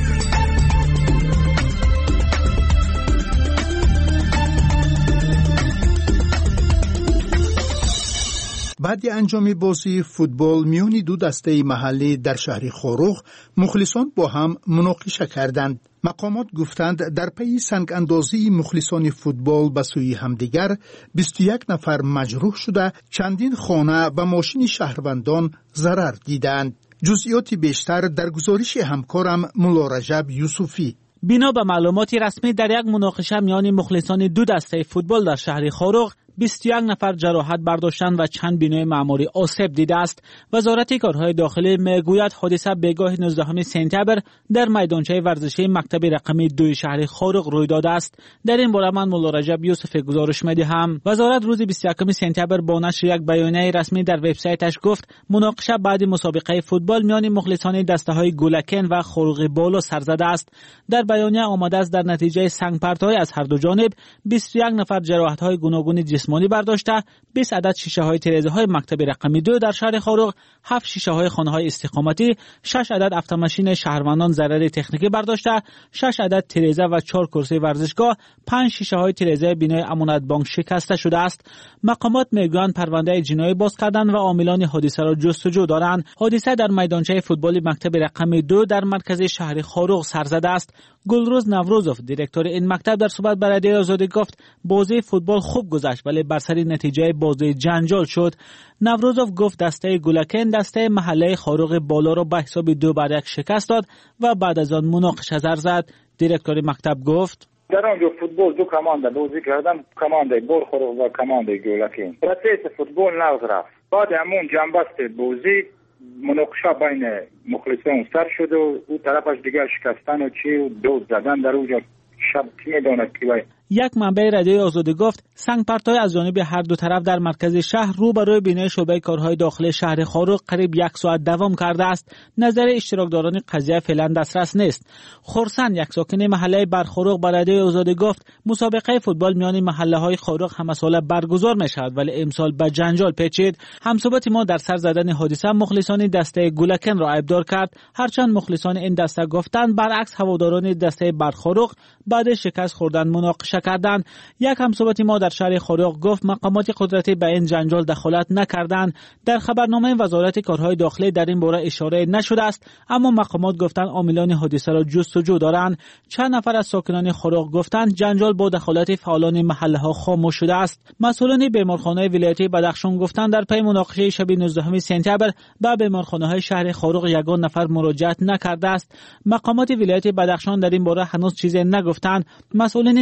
بعد انجام بازی فوتبال میان دو دسته محلی در شهر خاروغ مخلصان با هم مناقشه کردند. مقامات گفتند در پی سنگ اندازی مخلصان فوتبال به سوی همدیگر 21 نفر مجروح شده، چندین خانه و ماشین شهروندان ضرر دیدند. جزئیات بیشتر در گزارش همکارم مولا رجب یوسفی. بنا به معلومات رسمی در یک مناقشه میان مخلصان دو دسته فوتبال در شهر خاروغ 21 نفر جراحت برداشتند و چند بینای معماری آسیب دیده است. وزارت کارهای داخلی میگوید حادثه بگاه 19 سپتامبر در میدانچه ورزشی مکتب رقم 2 شهر خاروغ روی داده است. در این باره من مولا رجب یوسف گزارش می‌دهم. وزارت روز 21 سپتامبر با نشر یک بیانیه رسمی در وبسایتش گفت مناقشه بعد مسابقه فوتبال میان مخلصان دسته‌های گولکن و خاروغ بالا سر زده است. در بیانیه آمده است در نتیجه سنگ پرت‌های از هر دو جانب 21 نفر جراحت‌های گوناگون جسمانی برداشته، 20 عدد شیشه‌های تیره‌های مکتب رقم 2 در شهر خاروغ، 7 شیشه‌های خانه‌های استقامتی، 6 عدد اتومبیل شهروندان ضرر تکنیکی برداشته، 6 عدد تیره‌ای و 4 کرسی ورزشگاه، 5 شیشه‌های تیره‌ای بینای امانت بانک شکسته شده است. مقامات میگویند پرونده جنایی باز کردند و عاملان حادثه را جستجو دارند. حادثه در میدانچه فوتبال مکتب رقم 2 در مرکز شهر خاروغ سر زده است. گلروز نوروزوف دیرکتور این مکتب در صحبت با رادیو آزادی گفت بازی فوتبال خوب گذشت ولی بر سر نتیجه بازی جنجال شد. نوروزوف گفت دسته گولکن دسته محله خاروغ بالا را به حساب 2-1 شکست داد و بعد از آن مناقشه زد. دیرکتور مکتب گفت در آنجا فوتبال دو کمانده بازی کردن، کمانده بال خاروغ و کمانده گولکن. پروسس فوتبال ناز رفت. بعد همون جنبست بازی مناقشه بین مخلصان سر شد و او طرفش دیگه شکستن و چی و دود زدن در اونجا شب کی میداند کی باید. یک منبع رادیوی آزادی گفت سنگ پرت‌های از جانب هر دو طرف در مرکز شهر روبروی بینای شعبه کارهای داخلی شهر خاروغ قریب 1 ساعت دوام کرده است. نظر اشتراکداران قضیه فعلا دسترس نیست. خورسن یک ساکن محله برخاروغ با رادیوی آزادی گفت مسابقه فوتبال میان محله‌های خاروغ همه ساله برگزار می‌شود ولی امسال به جنجال پیچید. همصحبت ما در سر زدن حادثه مخلصان دسته گولکن را عیبدار کرد، هرچند مخلصان این دسته گفتند برعکس هواداران دسته برخاروغ بعد شکست خوردن مناقشه کردند. یک همصحبت ما در شهر خاروغ گفت مقامات قدرتی به این جنجال دخالت نکردند. در خبرنامه وزارت کارهای داخلی در این باره اشاره نشده است، اما مقامات گفتند عاملان حادثه را جستجو دارند. چند نفر از ساکنان خاروغ گفتند جنجال با دخالت فعالان محله ها خاموش شده است. مسئولان بیمارخانه ولایتی بدخشان گفتند در پی مناقشه شب 19 سپتامبر به بیمارخانه های شهر خاروغ یگان نفر مراجعت نکرده است. مقامات ولایت بدخشان در این باره هنوز چیزی نگفتند. مسئولین دفتر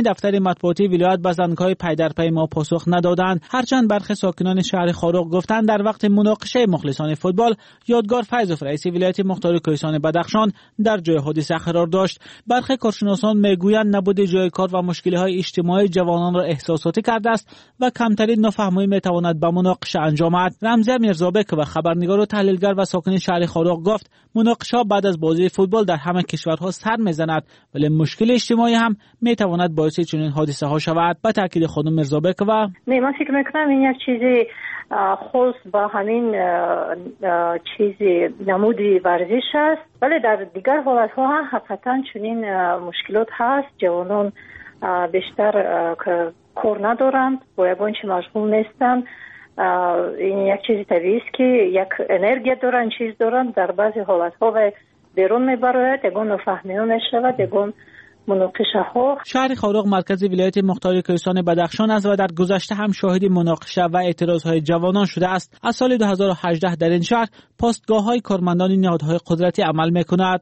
مطبوعاتی ولایت به زنگ‌های پی در پی ما پاسخ ندادند. هرچند برخی ساکنان شهر خاروق گفتند در وقت مناقشه مخلصان فوتبال یادگار فیضوف رئیس ولایت مختار کوهستان بدخشان در جای حادثه قرار داشت. برخی کارشناسان میگویند نبود جای کار و مشکل‌های اجتماعی جوانان را احساساتی کرده است و کمترین نافهمی میتواند به مناقشه انجامد. رمزی میرزابک و خبرنگار و تحلیلگر و ساکن شهر خاروق گفت مناقشه بعد از بازی فوتبال در همه کشورها سر میزند، ولی مشکل اجتماعی هم میتواند باعث چنین حادثه ها شود. با تاکید خانم میرزابک و من فکر میکنم این یک چیزی خاص با همین چیزی نمودی ورزش است، ولی در دیگر حالت ها هم حقیقتا چنین مشکلات هست. جوانان بیشتر کار ندارند، با یگان چی مشغول نیستند. این یک چیزی طبیعی است که یک انرژی دارند، چیز دارند، در بعضی حالت ها و بیرون میبراید، یگان نفهمی میشود، یگان مناقشه ها. شهر خاروق مرکز ولایت مختار کوهستان بدخشان است و در گذشته هم شاهد مناقشه و اعتراض های جوانان شده است. از سال 2018 در این شهر پاستگاه های کارمندان نهادهای قدرتی عمل میکند.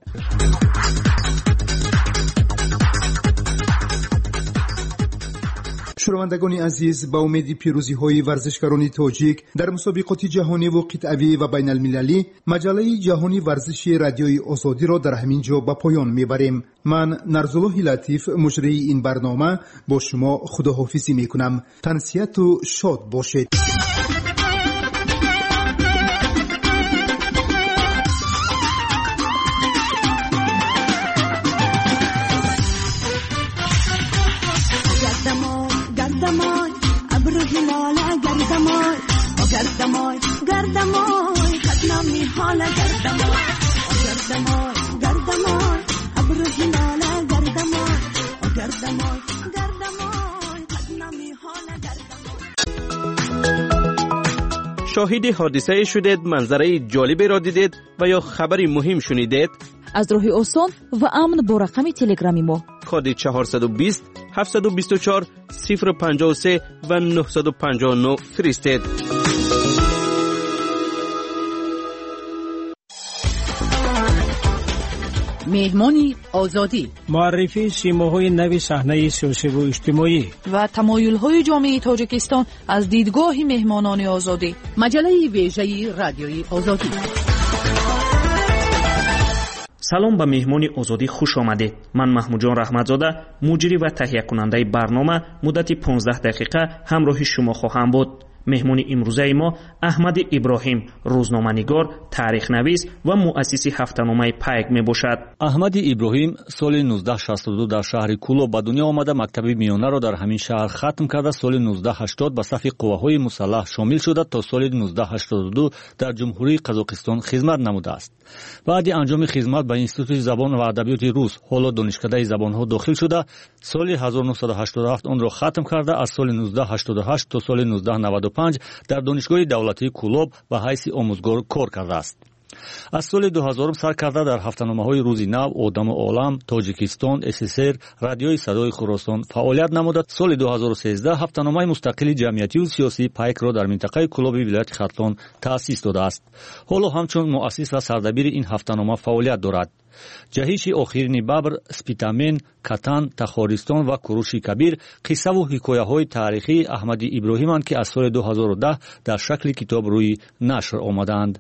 شنوندگان عزیز، با امید پیروزی های ورزشکاران تاجیک در مسابقات جهانی و قطعی و بین المللی، مجله جهانی ورزشی رادیوی آزادی را در همین جا به پایان میبریم. من نرزالله لطیف مجری این برنامه با شما خداحافظی میکنم. تنسیت و شاد باشید. گردمای گردمای قدنامی حالا گردمای گردمای گردمای ابر هلال گردمای گردمای گردمای قدنامی حالا گردمای. شاهد حادثه شدید، منظره جالبی را دیدید و یا خبری مهم شنیدید؟ از راه آسان و امن با رقم تلگرامی ما کد 420 724 053 و 959 فرستید. مهمانی آزادی، معرفی سیماهای نوی صحنه سیاسی و اجتماعی و تمایل‌های جامعه تاجیکستان از دیدگاه مهمانان آزادی. مجله ویژه رادیوی آزادی. سلام به مهمانی آزادی خوش آمدید. من محمود جان رحمتزاده، مجری و تهیه کننده برنامه، مدت 15 دقیقه همراه شما خواهم بود. مهمون امروزه ما احمد ابراهیم، روزنامه‌نگار، تاریخ نویس و مؤسس هفته‌نامه پیک می باشد. احمد ابراهیم سال 1962 در شهر کولو به دنیا آمده. مکتب میانه را در همین شهر ختم کرده. سال 1980 به صف قواهای مسلح شامل شده تا سال 1982 در جمهوری قزاقستان خدمت نموده است. بعد انجام خدمت به انستیتوت زبان و ادبیات روس، حالا دانشکده زبان‌ها داخل شده. سال 1987 آن را ختم کرده. از سال 1988 تا سال 1995 در دانشگاه دولتی کولوب به حیث آموزگار کار کرده است. از سال 2000 سر کرده در هفته‌نامه‌های روزی نو، آدم و عالم، تاجیکستان، SSR، رادیوی صدای خراسان فعالیت نموده. سال 2013 هفته‌نامه مستقل جمعیتی و سیاسی پیک را در منطقه کولوب ولایت خرطان تأسیس داده است. حالا همچون مؤسس و سردبیر این هفته‌نامه فعالیت دارد. جهیش آخرین ببر، سپیتامن، کتان، تخارستان و کوروش کبیر قصه و حکایه‌های تاریخی احمد ابراهیم‌اند که از سال 2010 در شکل کتاب روی نشر آمدند.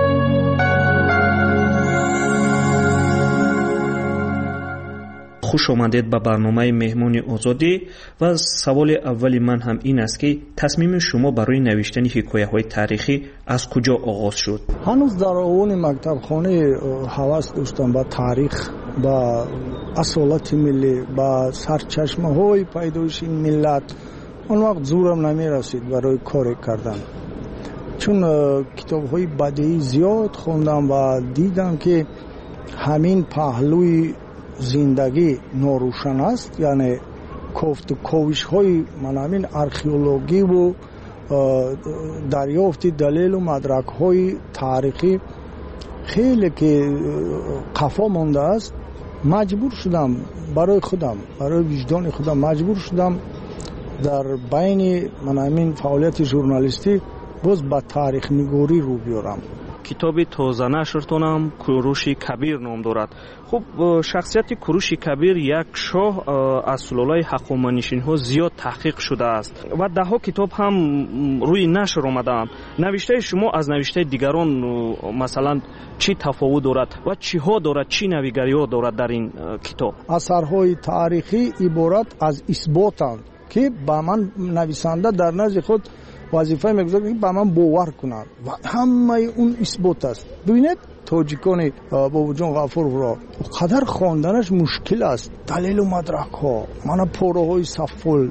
خوش آمدید به برنامه مهمانی آزادی و سوال اولی من هم این است که تصمیم شما برای نوشتن حکایه‌های تاریخی از کجا آغاز شد؟ هنوز در اون مکتب خانه هوس داشتم به تاریخ، با اصالت ملی، با سرچشمه های پیدایش این ملت. اون وقت زورم نمی رسید برای کار کردن، چون کتاب های بدیهی زیاد خوندم و دیدم که همین پهلوی زندگی ناروشن است. یعنی کوفت و کوش های من همین ارخئولوژی و دریافت دلیل و مدرک های تاریخی خیلی که قفا مانده است. مجبور شدم برای خودم، برای وجدان خودم مجبور شدم در بین من همین فعالیت ژورنالیستی باز با تاریخ نگاری رو بیارم کتاب تازه نشرتون هم کوروش کبیر نام دارد. خب شخصیت کوروش کبیر یک شاه از سلالای هخامنشیان ها زیاد تحقیق شده است و ده ها کتاب هم روی نشر آمدند. نوشته شما از نوشته دیگران مثلا چی تفاوت دارد و چی ها دارد، چی نویگری ها دارد در این کتاب؟ اثرهای تاریخی عبارت از اثباتند که با من نویسنده در نزد خود وظیفه میگذارد که با من باور کنند و همه اون اثبات است. ببینید تاجیکان بابا جان غفور را قدر خواندنش مشکل است. دلیل و مدرک ها، من پاره های صفل،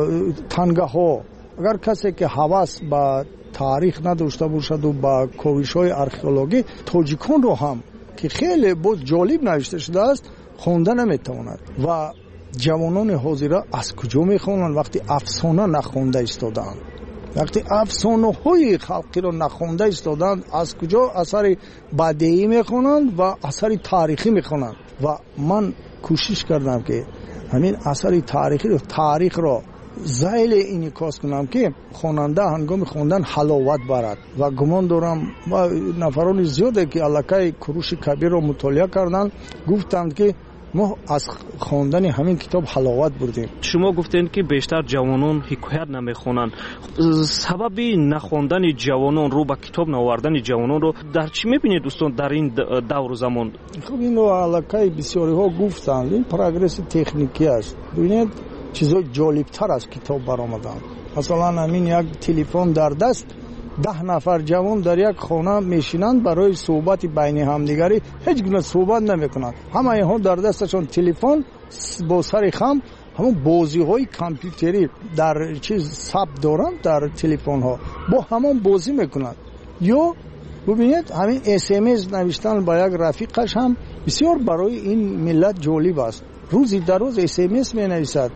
تنگه ها. اگر کسی که هوس با تاریخ نداشته باشد و با کوشش های ارکئولوژی تاجیکان رو هم که خیلی باز جالب نوشته شده است خواندن نمیتواند. و جوانان حاضر از کجا میخوانند وقتی افسانه نخوانده ایستادند؟ وقتی افسانه های خلقی رو نخوانده ایستادند از کجا اثر بدیعی میخوانند و اثر تاریخی میخوانند؟ و من کوشش کردم که همین اثر تاریخی رو تاریخ رو زایل انعکاس کنم که خواننده هنگام خواندن حلاوت برد و گمان دارم نفران زیاده که الکای کوروش کبیر رو مطالعه کردن گفتند که ما از خواندن همین کتاب حلاوت بردیم. شما گفتین که بیشتر جوانان حکایت نمیخونن. سبب نخواندن جوانان رو با کتاب نوردن جوانان رو در چی میبینید دوستان در این دور و زمان؟ خب این رو علاقه بسیاری ها گفتند این پروگرس تکنیکی است. ببینید چیزای جالبتر از کتاب برآمدن. مثلا همین یک تلفن در دست 10 نفر جوان در یک خانه میشینند برای صحبت بین همدیگری هیچ گونه صحبت نمیکنند. همه اینها در دستشون تلفن با سر خم همون بازی های کامپیوتری در چیز ثبت دارند در تلفن ها با همون بازی میکنند. یا ببینید همین SMS نوشتن با یک رفیقش هم بسیار برای این ملت جالب است. روزی در روز SMS می نویسد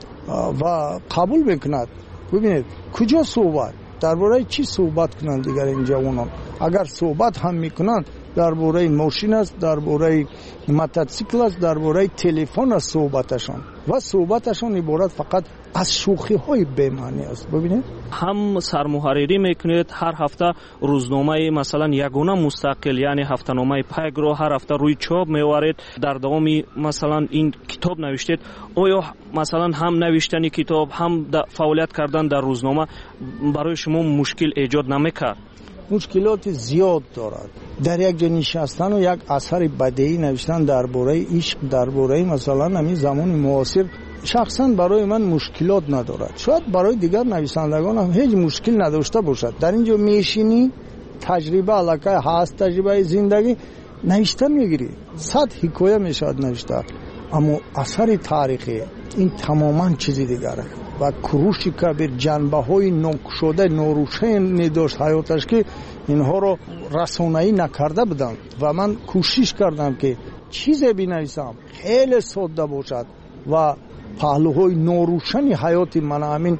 و قبول میکند. ببینید کجا صحبت درباره چی صحبت کنند دیگر این جوانان؟ اگر صحبت هم میکنند درباره ماشین است، درباره موتورسیکل است، درباره تلفن است صحبتشان و صحبتشان عبارت فقط از شوخی های بی‌معنی است. ببینید هم سرمحرری میکنید هر هفته روزنامه مثلا یگانه مستقل یعنی هفته‌نامه پیگ رو هر هفته روی چاپ میوارید. در دوام مثلا این کتاب نوشتید. آیا مثلا هم نوشتن کتاب هم فعالیت کردن در روزنامه برای شما مشکل ایجاد نمیکرد؟ مشکلات زیاد دارد. در یک جا نشستن و یک اثر بدیعی نوشتن درباره عشق، درباره مثلا همین زمان معاصر شخصا برای من مشکلات ندارد. شاید برای دیگر نویسندگان هم هیچ مشکل نداشته باشد. در اینجا میشینی تجربه علاقه هست، تجربه زندگی نوشتن میگیری 100 حکایه میشد نوشته. اما اثر تاریخی این تماما چیزی دیگره و کوروش کبیر جنبه های ناگشوده ناروشن داشت حیاتش که اینها رو رسانه‌ای نکرده بودند و من کوشش کردم که چیزی بنویسم خیلی ساده باشد و پهلوهای ناروشنی حیات من همین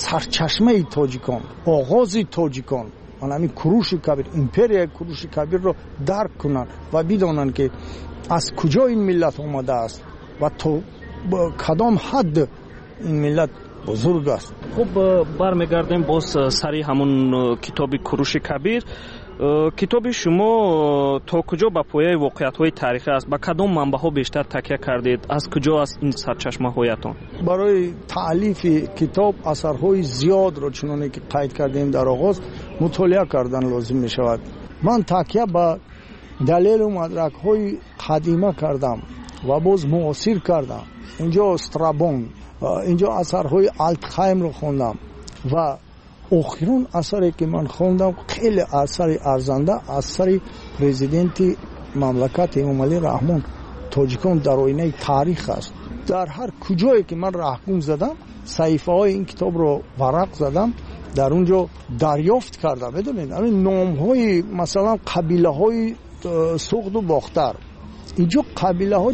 سرچشمه تاجیکان، آغاز تاجیکان، من همین کوروش کبیر، امپریا کوروش کبیر رو درک کنن و بدانن که از کجا این ملت آمده است و تا کدام حد این ملت بزرگ است. خب برمیگردیم باز سری همون کتاب کوروش کبیر. کتاب شما تا کجا به پایه واقعیت‌های تاریخی است؟ با کدام منبع‌ها بیشتر تکیه کردید؟ از کجا است این سرچشمه‌هایتان؟ برای تألیف کتاب اثرهای زیاد را چنانه که قید کردیم در آغاز مطالعه کردن لازم می شود. من تکیه به دلیل و مدرک‌های قدیمه کردم و باز معاصر کردم. اینجا استرابون، اینجا اثرهای آلتخایم رو خوندم و آخرین اثری که من خوندم خیلی اثر ارزنده اثر پرزیدنت مملکت امام علی رحمان تاجیکان در آینه تاریخ است. در هر کجایی که من رهگم زدم صحیفه های این کتاب رو ورق زدم در اونجا دریافت کردم. بدونید همین نام های مثلا قبیله های سوخت و باختر، اینجا قبیله ها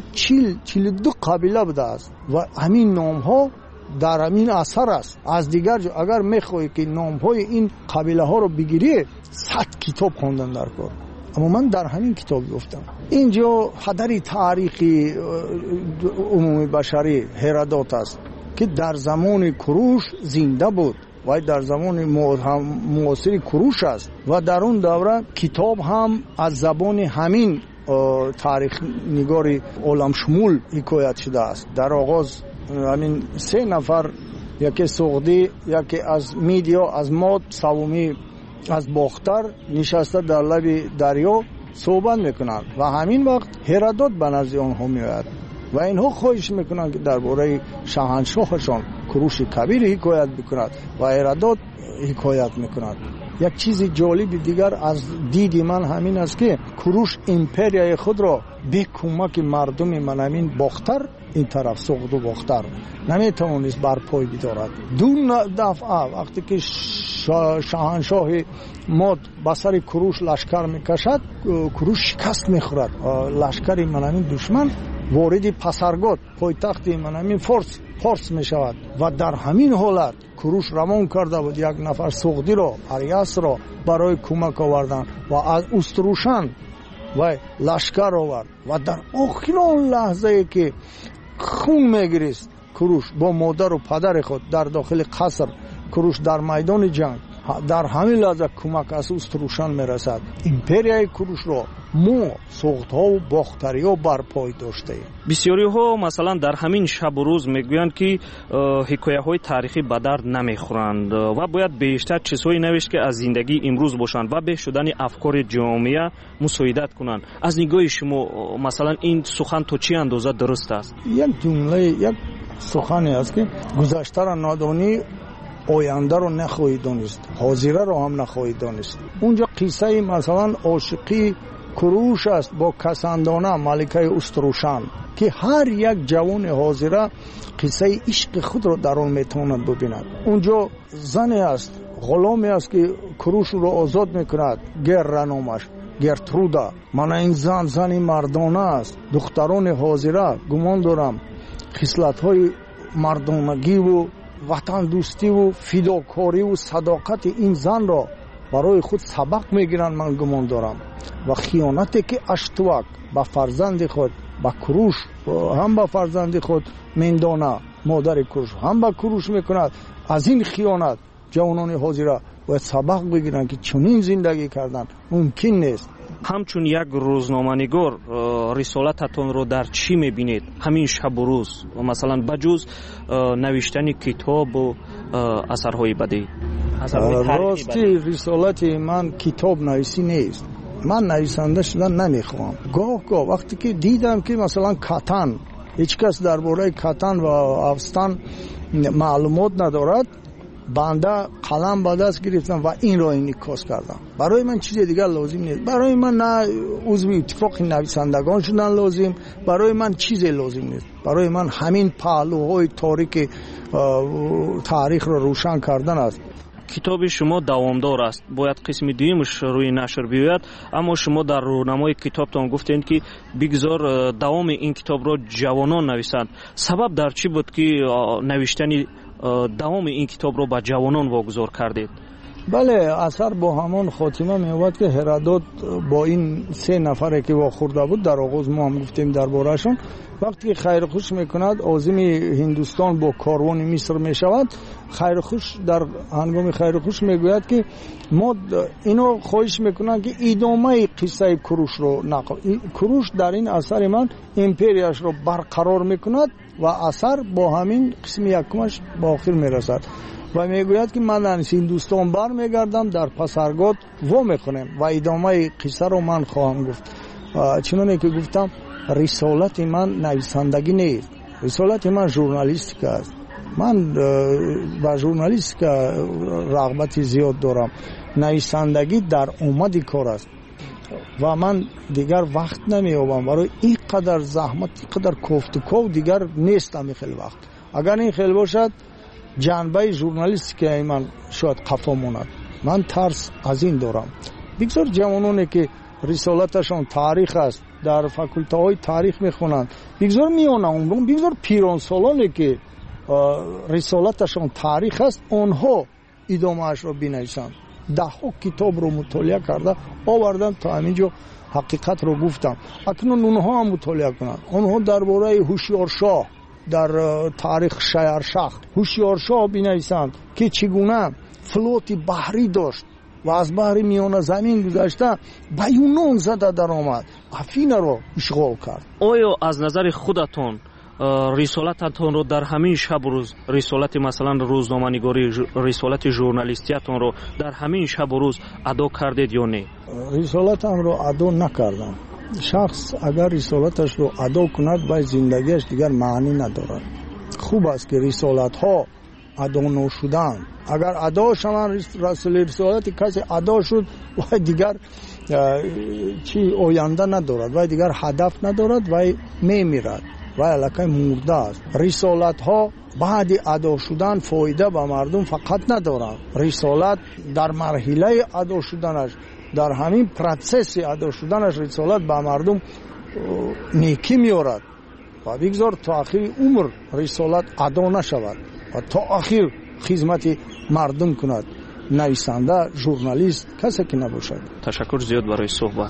42 قبیله بوده است و همین نام ها در همین اثر است. از دیگر جا اگر میخوایی که نام های این قبیله ها رو بگیری 100 کتاب خوندن در کار، اما من در همین کتاب گفتم. اینجا هدر تاریخی عمومی بشری هرودوت است که در زمان کوروش زنده بود و در زمان معاصر کوروش است و در اون دوره کتاب هم از زبان همین تاریخ نگاری عالم شمول حکایت شده است. در آغاز همین 3 نفر، یکی سغدی، یکی از میدیا، از ماد، سومی از باختر نشسته در لب دریا صحبت میکنند و همین وقت هرودوت به نزد آنها میآید و اینها خواهش میکنند که درباره شاهنشاهشان کوروش کبیر حکایت بکند و هرودوت حکایت میکند. یک چیز جالب دیگر از دید من همین است که کوروش امپریای خود را به کمک مردم منامین باختر، این طرف سغد و باختر، نمیتوانست بر پای بدارد. دو دفعه وقتی که شاهنشاه ماد به سر کوروش لشکر میکشد، کوروش شکست میخورد. لشکر منامین دشمن وارد پسرگاد، پایتخت منامین فارس میشود و در همین حالت کوروش روان کرده بود یک نفر سغدی را، اریاس را برای کمک آوردن و از استروشن و لشکر آورد و در آخرین لحظه که خون میگریست کوروش با مادر و پدر خود در داخل قصر، کوروش در میدان جنگ، در همین لحظه کمک از استروشن میرسد. امپریای کوروش را ما سغدها و باختریا بر پای داشته ایم. بسیاری ها مثلا در همین شب و روز میگویند که حکایه های تاریخی به درد نمیخورند و باید بیشتر چیزهایی نوشت که از زندگی امروز باشند و به شدن افکار جامعه مساعدت کنند. از نگاه شما مثلا این سخن تا چه اندازه درست است؟ یک جمله، یک سخنی است که گذشته را نادانی، آینده رو نخواهی دانست، حاضره رو هم نخواهی دانست. اونجا قصه مثلا عاشقی کوروش است با کسندانه ملکه استروشن که هر یک جوان حاضره قصه عشق خود رو در آن میتواند ببیند. اونجا زنی است، غلامی است که کوروش رو آزاد میکند، گرنامش گرترودا. من این زن مردانه است. دختران حاضره گمان دارم خصلت‌های مردانگی و وطن دوستی و فداکاری و صداقت این زن را برای خود سبق میگیرند. من گمان دارم و خیانتی که اشتوک با فرزند خود، با کوروش هم با فرزند خود میندانه، مادر کوروش هم با کوروش میکند، از این خیانت جوانان حاضره باید سبق بگیرند که چنین زندگی کردن ممکن نیست. همچون یک روزنامه‌نگار رسالتتون رو در چی میبینید همین شب و روز و مثلا بجز نوشتن کتاب و اثرهای بدی؟ راستی رسالت من کتاب نویسی نیست. من نویسنده شدن نمیخوام. گاه وقتی که دیدم که مثلا کتن، هیچ کس درباره کتن و افستان معلومات ندارد، بنده قلم به دست گرفتم و این را انعکاس کردم. برای من چیز دیگر لازم نیست. برای من نه عضو اتفاق نویسندگان شدن لازم، برای من چیزی لازم نیست. برای من همین پهلوهای تاریک تاریخ را روشن کردن است. کتاب شما دوامدار است، باید قسم دویمش روی نشر بیاید، اما شما در رونمای کتابتان گفتید که بگذار دوام این کتاب را جوانان نویسند. سبب در چی بود که نوشتن دوام این کتاب را به جوانان واگذار کردید؟ بله، اثر با همان خاتمه می‌یابد که هرودوت با این 3 نفره که واخورده بود، در آغاز ما هم گفتیم درباره‌شون، وقتی خیرخوش میکند عازم هندوستان با کاروان مصر میشود، خیرخوش در هنگام خیرخوش میگوید که ما اینو خواهش میکنن که ادامه قصه کوروش رو کوروش در این اثر من امپریاش رو برقرار میکند و اثر با همین قسم یکمش با آخر میرسد و میگوید که من از هندوستان بر میگردم، در پسرگاد و میکنم و ادامه قصه رو من خواهم گفت. چنانه که گفتم رسالت من نویسندگی نیست، رسالت من ژورنالیستیک است. من با ژورنالیستیک رغبت زیاد دارم. نویسندگی در اومد کار است و من دیگر وقت نمیابم برای این قدر زحمت، این قدر کوفتکو دیگر نیستم. خیلی وقت اگر این خیلی باشد جنبه ژورنالیستیک من شاید قفا ماند. من ترس از این دارم. بگذار جوانانی که رسالتشان تاریخ است در فاکولته های تاریخ میخونند، بگذار میانه عمرون، بگذار پیران سالانی که رسالتشان تاریخ است آنها ادامه اش را بنویسند. 10 کتاب رو مطالعه کرده آوردم تا همینجا حقیقت رو گفتم. اکنون اونها هم مطالعه کنند. آنها درباره هوشیار شاه در تاریخ شهرشاه هوشیارشاه بنویسند که چگونه فلوت بحری داشت و از بحر میان زمین گذشته به یونان زده در آمد، افینا رو اشغال کرد. آیا از نظر خودتون رسالتتون رو در همین شب و روز، رسالت مثلا روزنامه‌نگاری، رسالت ژورنالیستیتون رو در همین شب و روز ادا کردید یا نه؟ رسالتم رو ادا نکردم. شخص اگر رسالتش رو ادا کند باید زندگیش دیگر معنی ندارد. خوب است که رسالت ها ادا نشدن. اگر ادا شوند رسالت کسی ادا شد و دیگر چی آینده ندارد و دیگر هدف ندارد و میمیرد و علاقه مرده است. رسالت ها بعد ادا شدن فایده به مردم فقط ندارد. رسالت در مرحله ادا شدنش، در همین پروسس ادا شدنش رسالت به مردم نیکی میارد و بگذار تا آخر عمر رسالت ادا نشود و تا آخر خدمت مردم کند. نویسنده، ژورنالیست، کسی که نباشد. تشکر زیاد برای صحبت.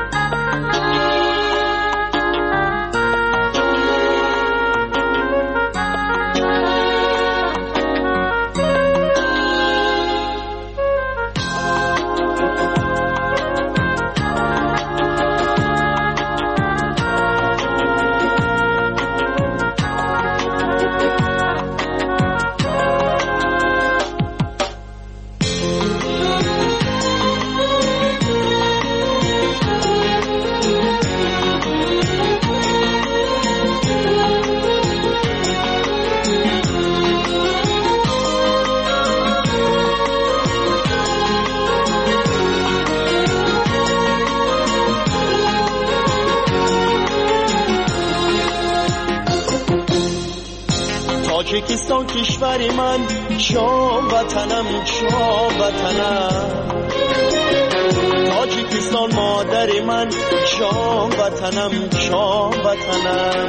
تاجیکستان کشور من، شام وطنم، شام وطنم. تاجیکستان مادر من، شام وطنم، شام وطنم.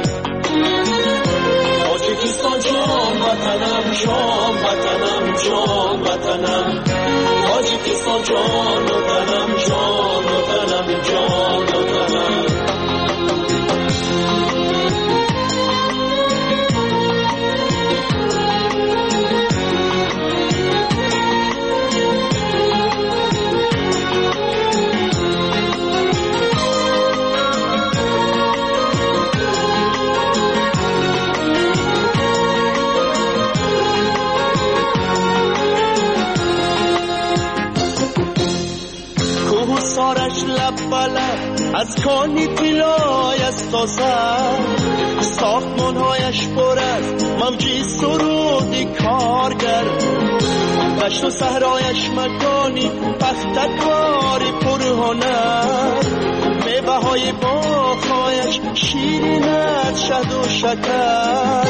تاجیکستان شام وطنم، شام وطنم، شام وطنم. تاجیکستان جان وطنم، جان وطنم، جان وطنم. سارش لب بلد از کانی طلای از تا سر، ساختمانهایش پر از موجی سرودی کارگر، دشت و صحرایش مکانی پختکاری پرهنر، میوه های باغهایش شیرین از شهد و شکر.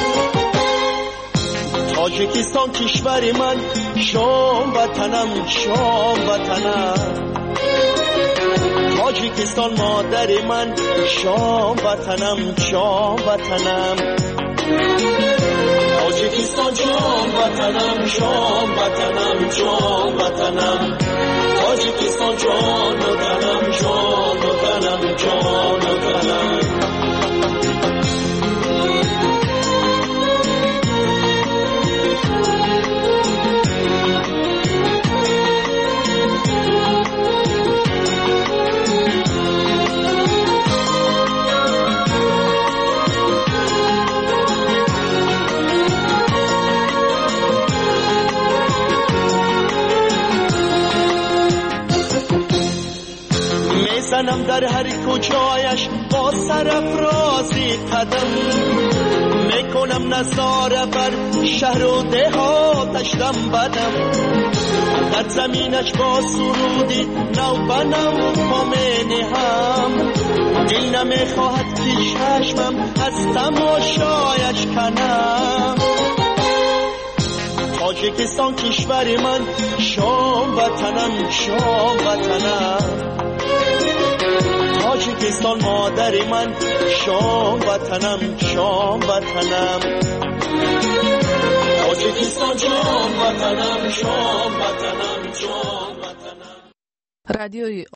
تاجیکستان کشور من، شام وطنم، شام وطنم. تاجیکستان مادر من، شام وطنم، شام وطنم. تاجیکستان شام وطنم، شام وطنم، شام وطنم. تاجیکستان جان وطنم، جان وطنم، جان وطنم. زنم در هر کجایش با سرافرازی قدم، میکنم نظاره بر شهر و دهاتش دم بدم. در زمینش با سرودی نو بنو پا مینهم، دل نمیخواهد که چشمم از تماشایش کنم. تاجیکستان کشور من، شام وطنم، شام وطنم. تاجیکستان مادر من، شام وطنم، شام وطنم. تاجیکستان شام وطنم، شام وطنم، شام وطنم. رادیوی